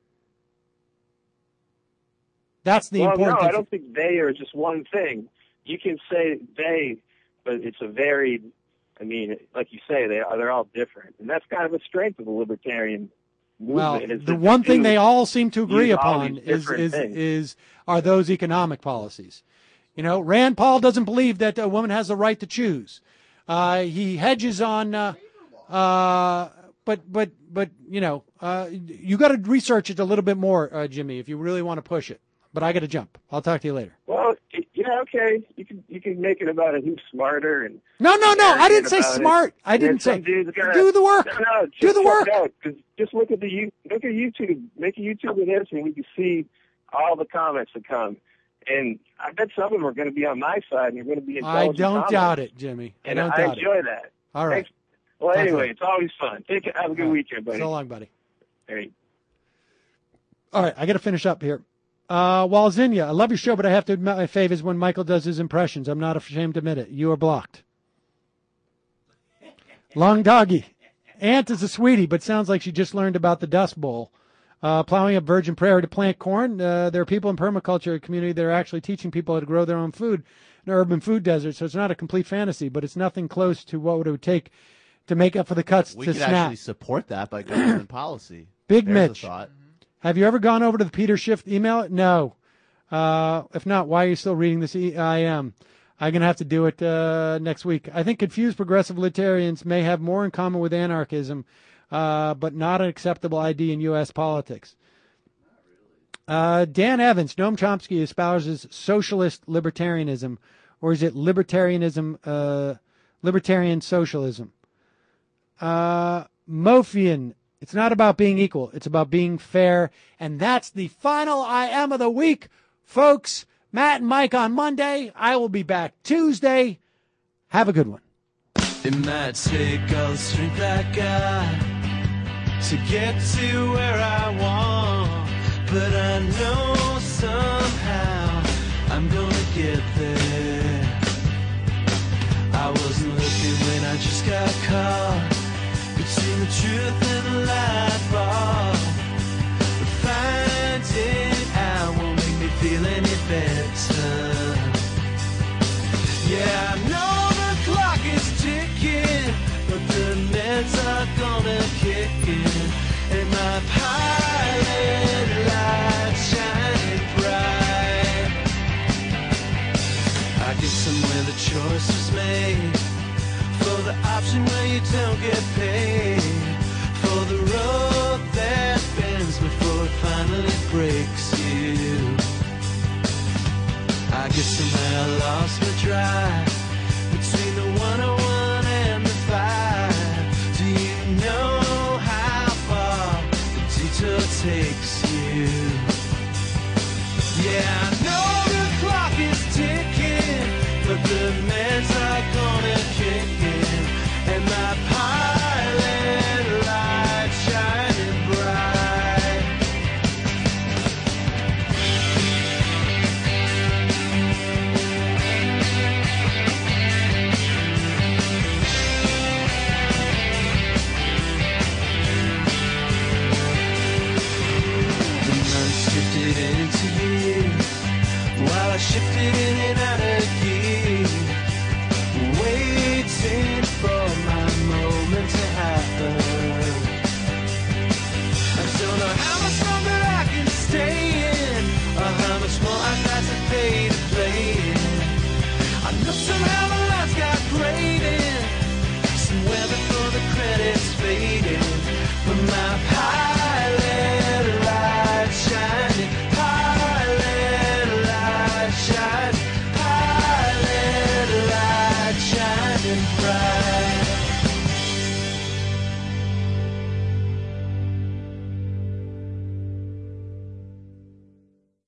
That's the well, important no, thing. I don't think they are just one thing. You can say they, but it's a varied. I mean, like you say, they are. They're all different, and that's kind of a strength of the libertarian Well, movement. is the that one thing do they all seem to agree use all upon these is different is things. is are those economic policies. You know, Rand Paul doesn't believe that a woman has the right to choose. Uh, he hedges on, uh, uh, but but but you know, uh, you got to research it a little bit more, uh, Jimmy, if you really want to push it. But I got to jump. I'll talk to you later. Well, it- yeah, okay. You can you can make it about it who's smarter and No, no, no. I didn't say about it. smart. I And then didn't say some dudes gotta- do the work. No, no, just Do the check work. it out, 'cause just look at the you look at YouTube. Make a YouTube of this, and we can see all the comments that come. And I bet some of them are going to be on my side, and they're going to be I intelligent don't comments. doubt it, Jimmy. I And don't I doubt enjoy it. that. All right. Thanks. Well, Talk anyway, later. it's always fun. Take it. Have a good All right. weekend, buddy. So long, buddy. All right. All right, I got to finish up here. Uh, Walzinia, I love your show, but I have to admit my fave is when Michael does his impressions. I'm not ashamed to admit it. You are blocked. Long Doggy. Aunt is a sweetie, but sounds like she just learned about the Dust Bowl. Uh, plowing up virgin prairie to plant corn. Uh, there are people in permaculture community that are actually teaching people how to grow their own food in an urban food desert, so it's not a complete fantasy, but it's nothing close to what it would take to make up for the cuts We to could snap. actually support that by government policy. Big There's a Mitch. thought. Have you ever gone over to the Peter Schiff email? No. Uh, if not, why are you still reading this? E- I am. I'm going to have to do it uh, next week. I think confused progressive libertarians may have more in common with anarchism, uh, but not an acceptable I D in U S politics. Uh, Dan Evans, Noam Chomsky espouses socialist libertarianism, or is it libertarianism, uh, libertarian socialism? Uh, Mofian, it's not about being equal. It's about being fair. And that's the final I Am of the week, folks. Matt and Mike on Monday. I will be back Tuesday. Have a good one. It might take all the strength I got to get to where I want, but I know somehow I'm gonna get there. I wasn't looking when I just got caught between the truth and the light bar, but finding out won't make me feel any better. Yeah, I know the clock is ticking, but the meds are gonna kick in, and my pilot light shining bright. I get somewhere the choice was made, for the option where you don't get paid, for the road that bends before it finally breaks you. guess somehow I lost my drive between the one oh one and the five. Do you know how far the detour takes you? Yeah, I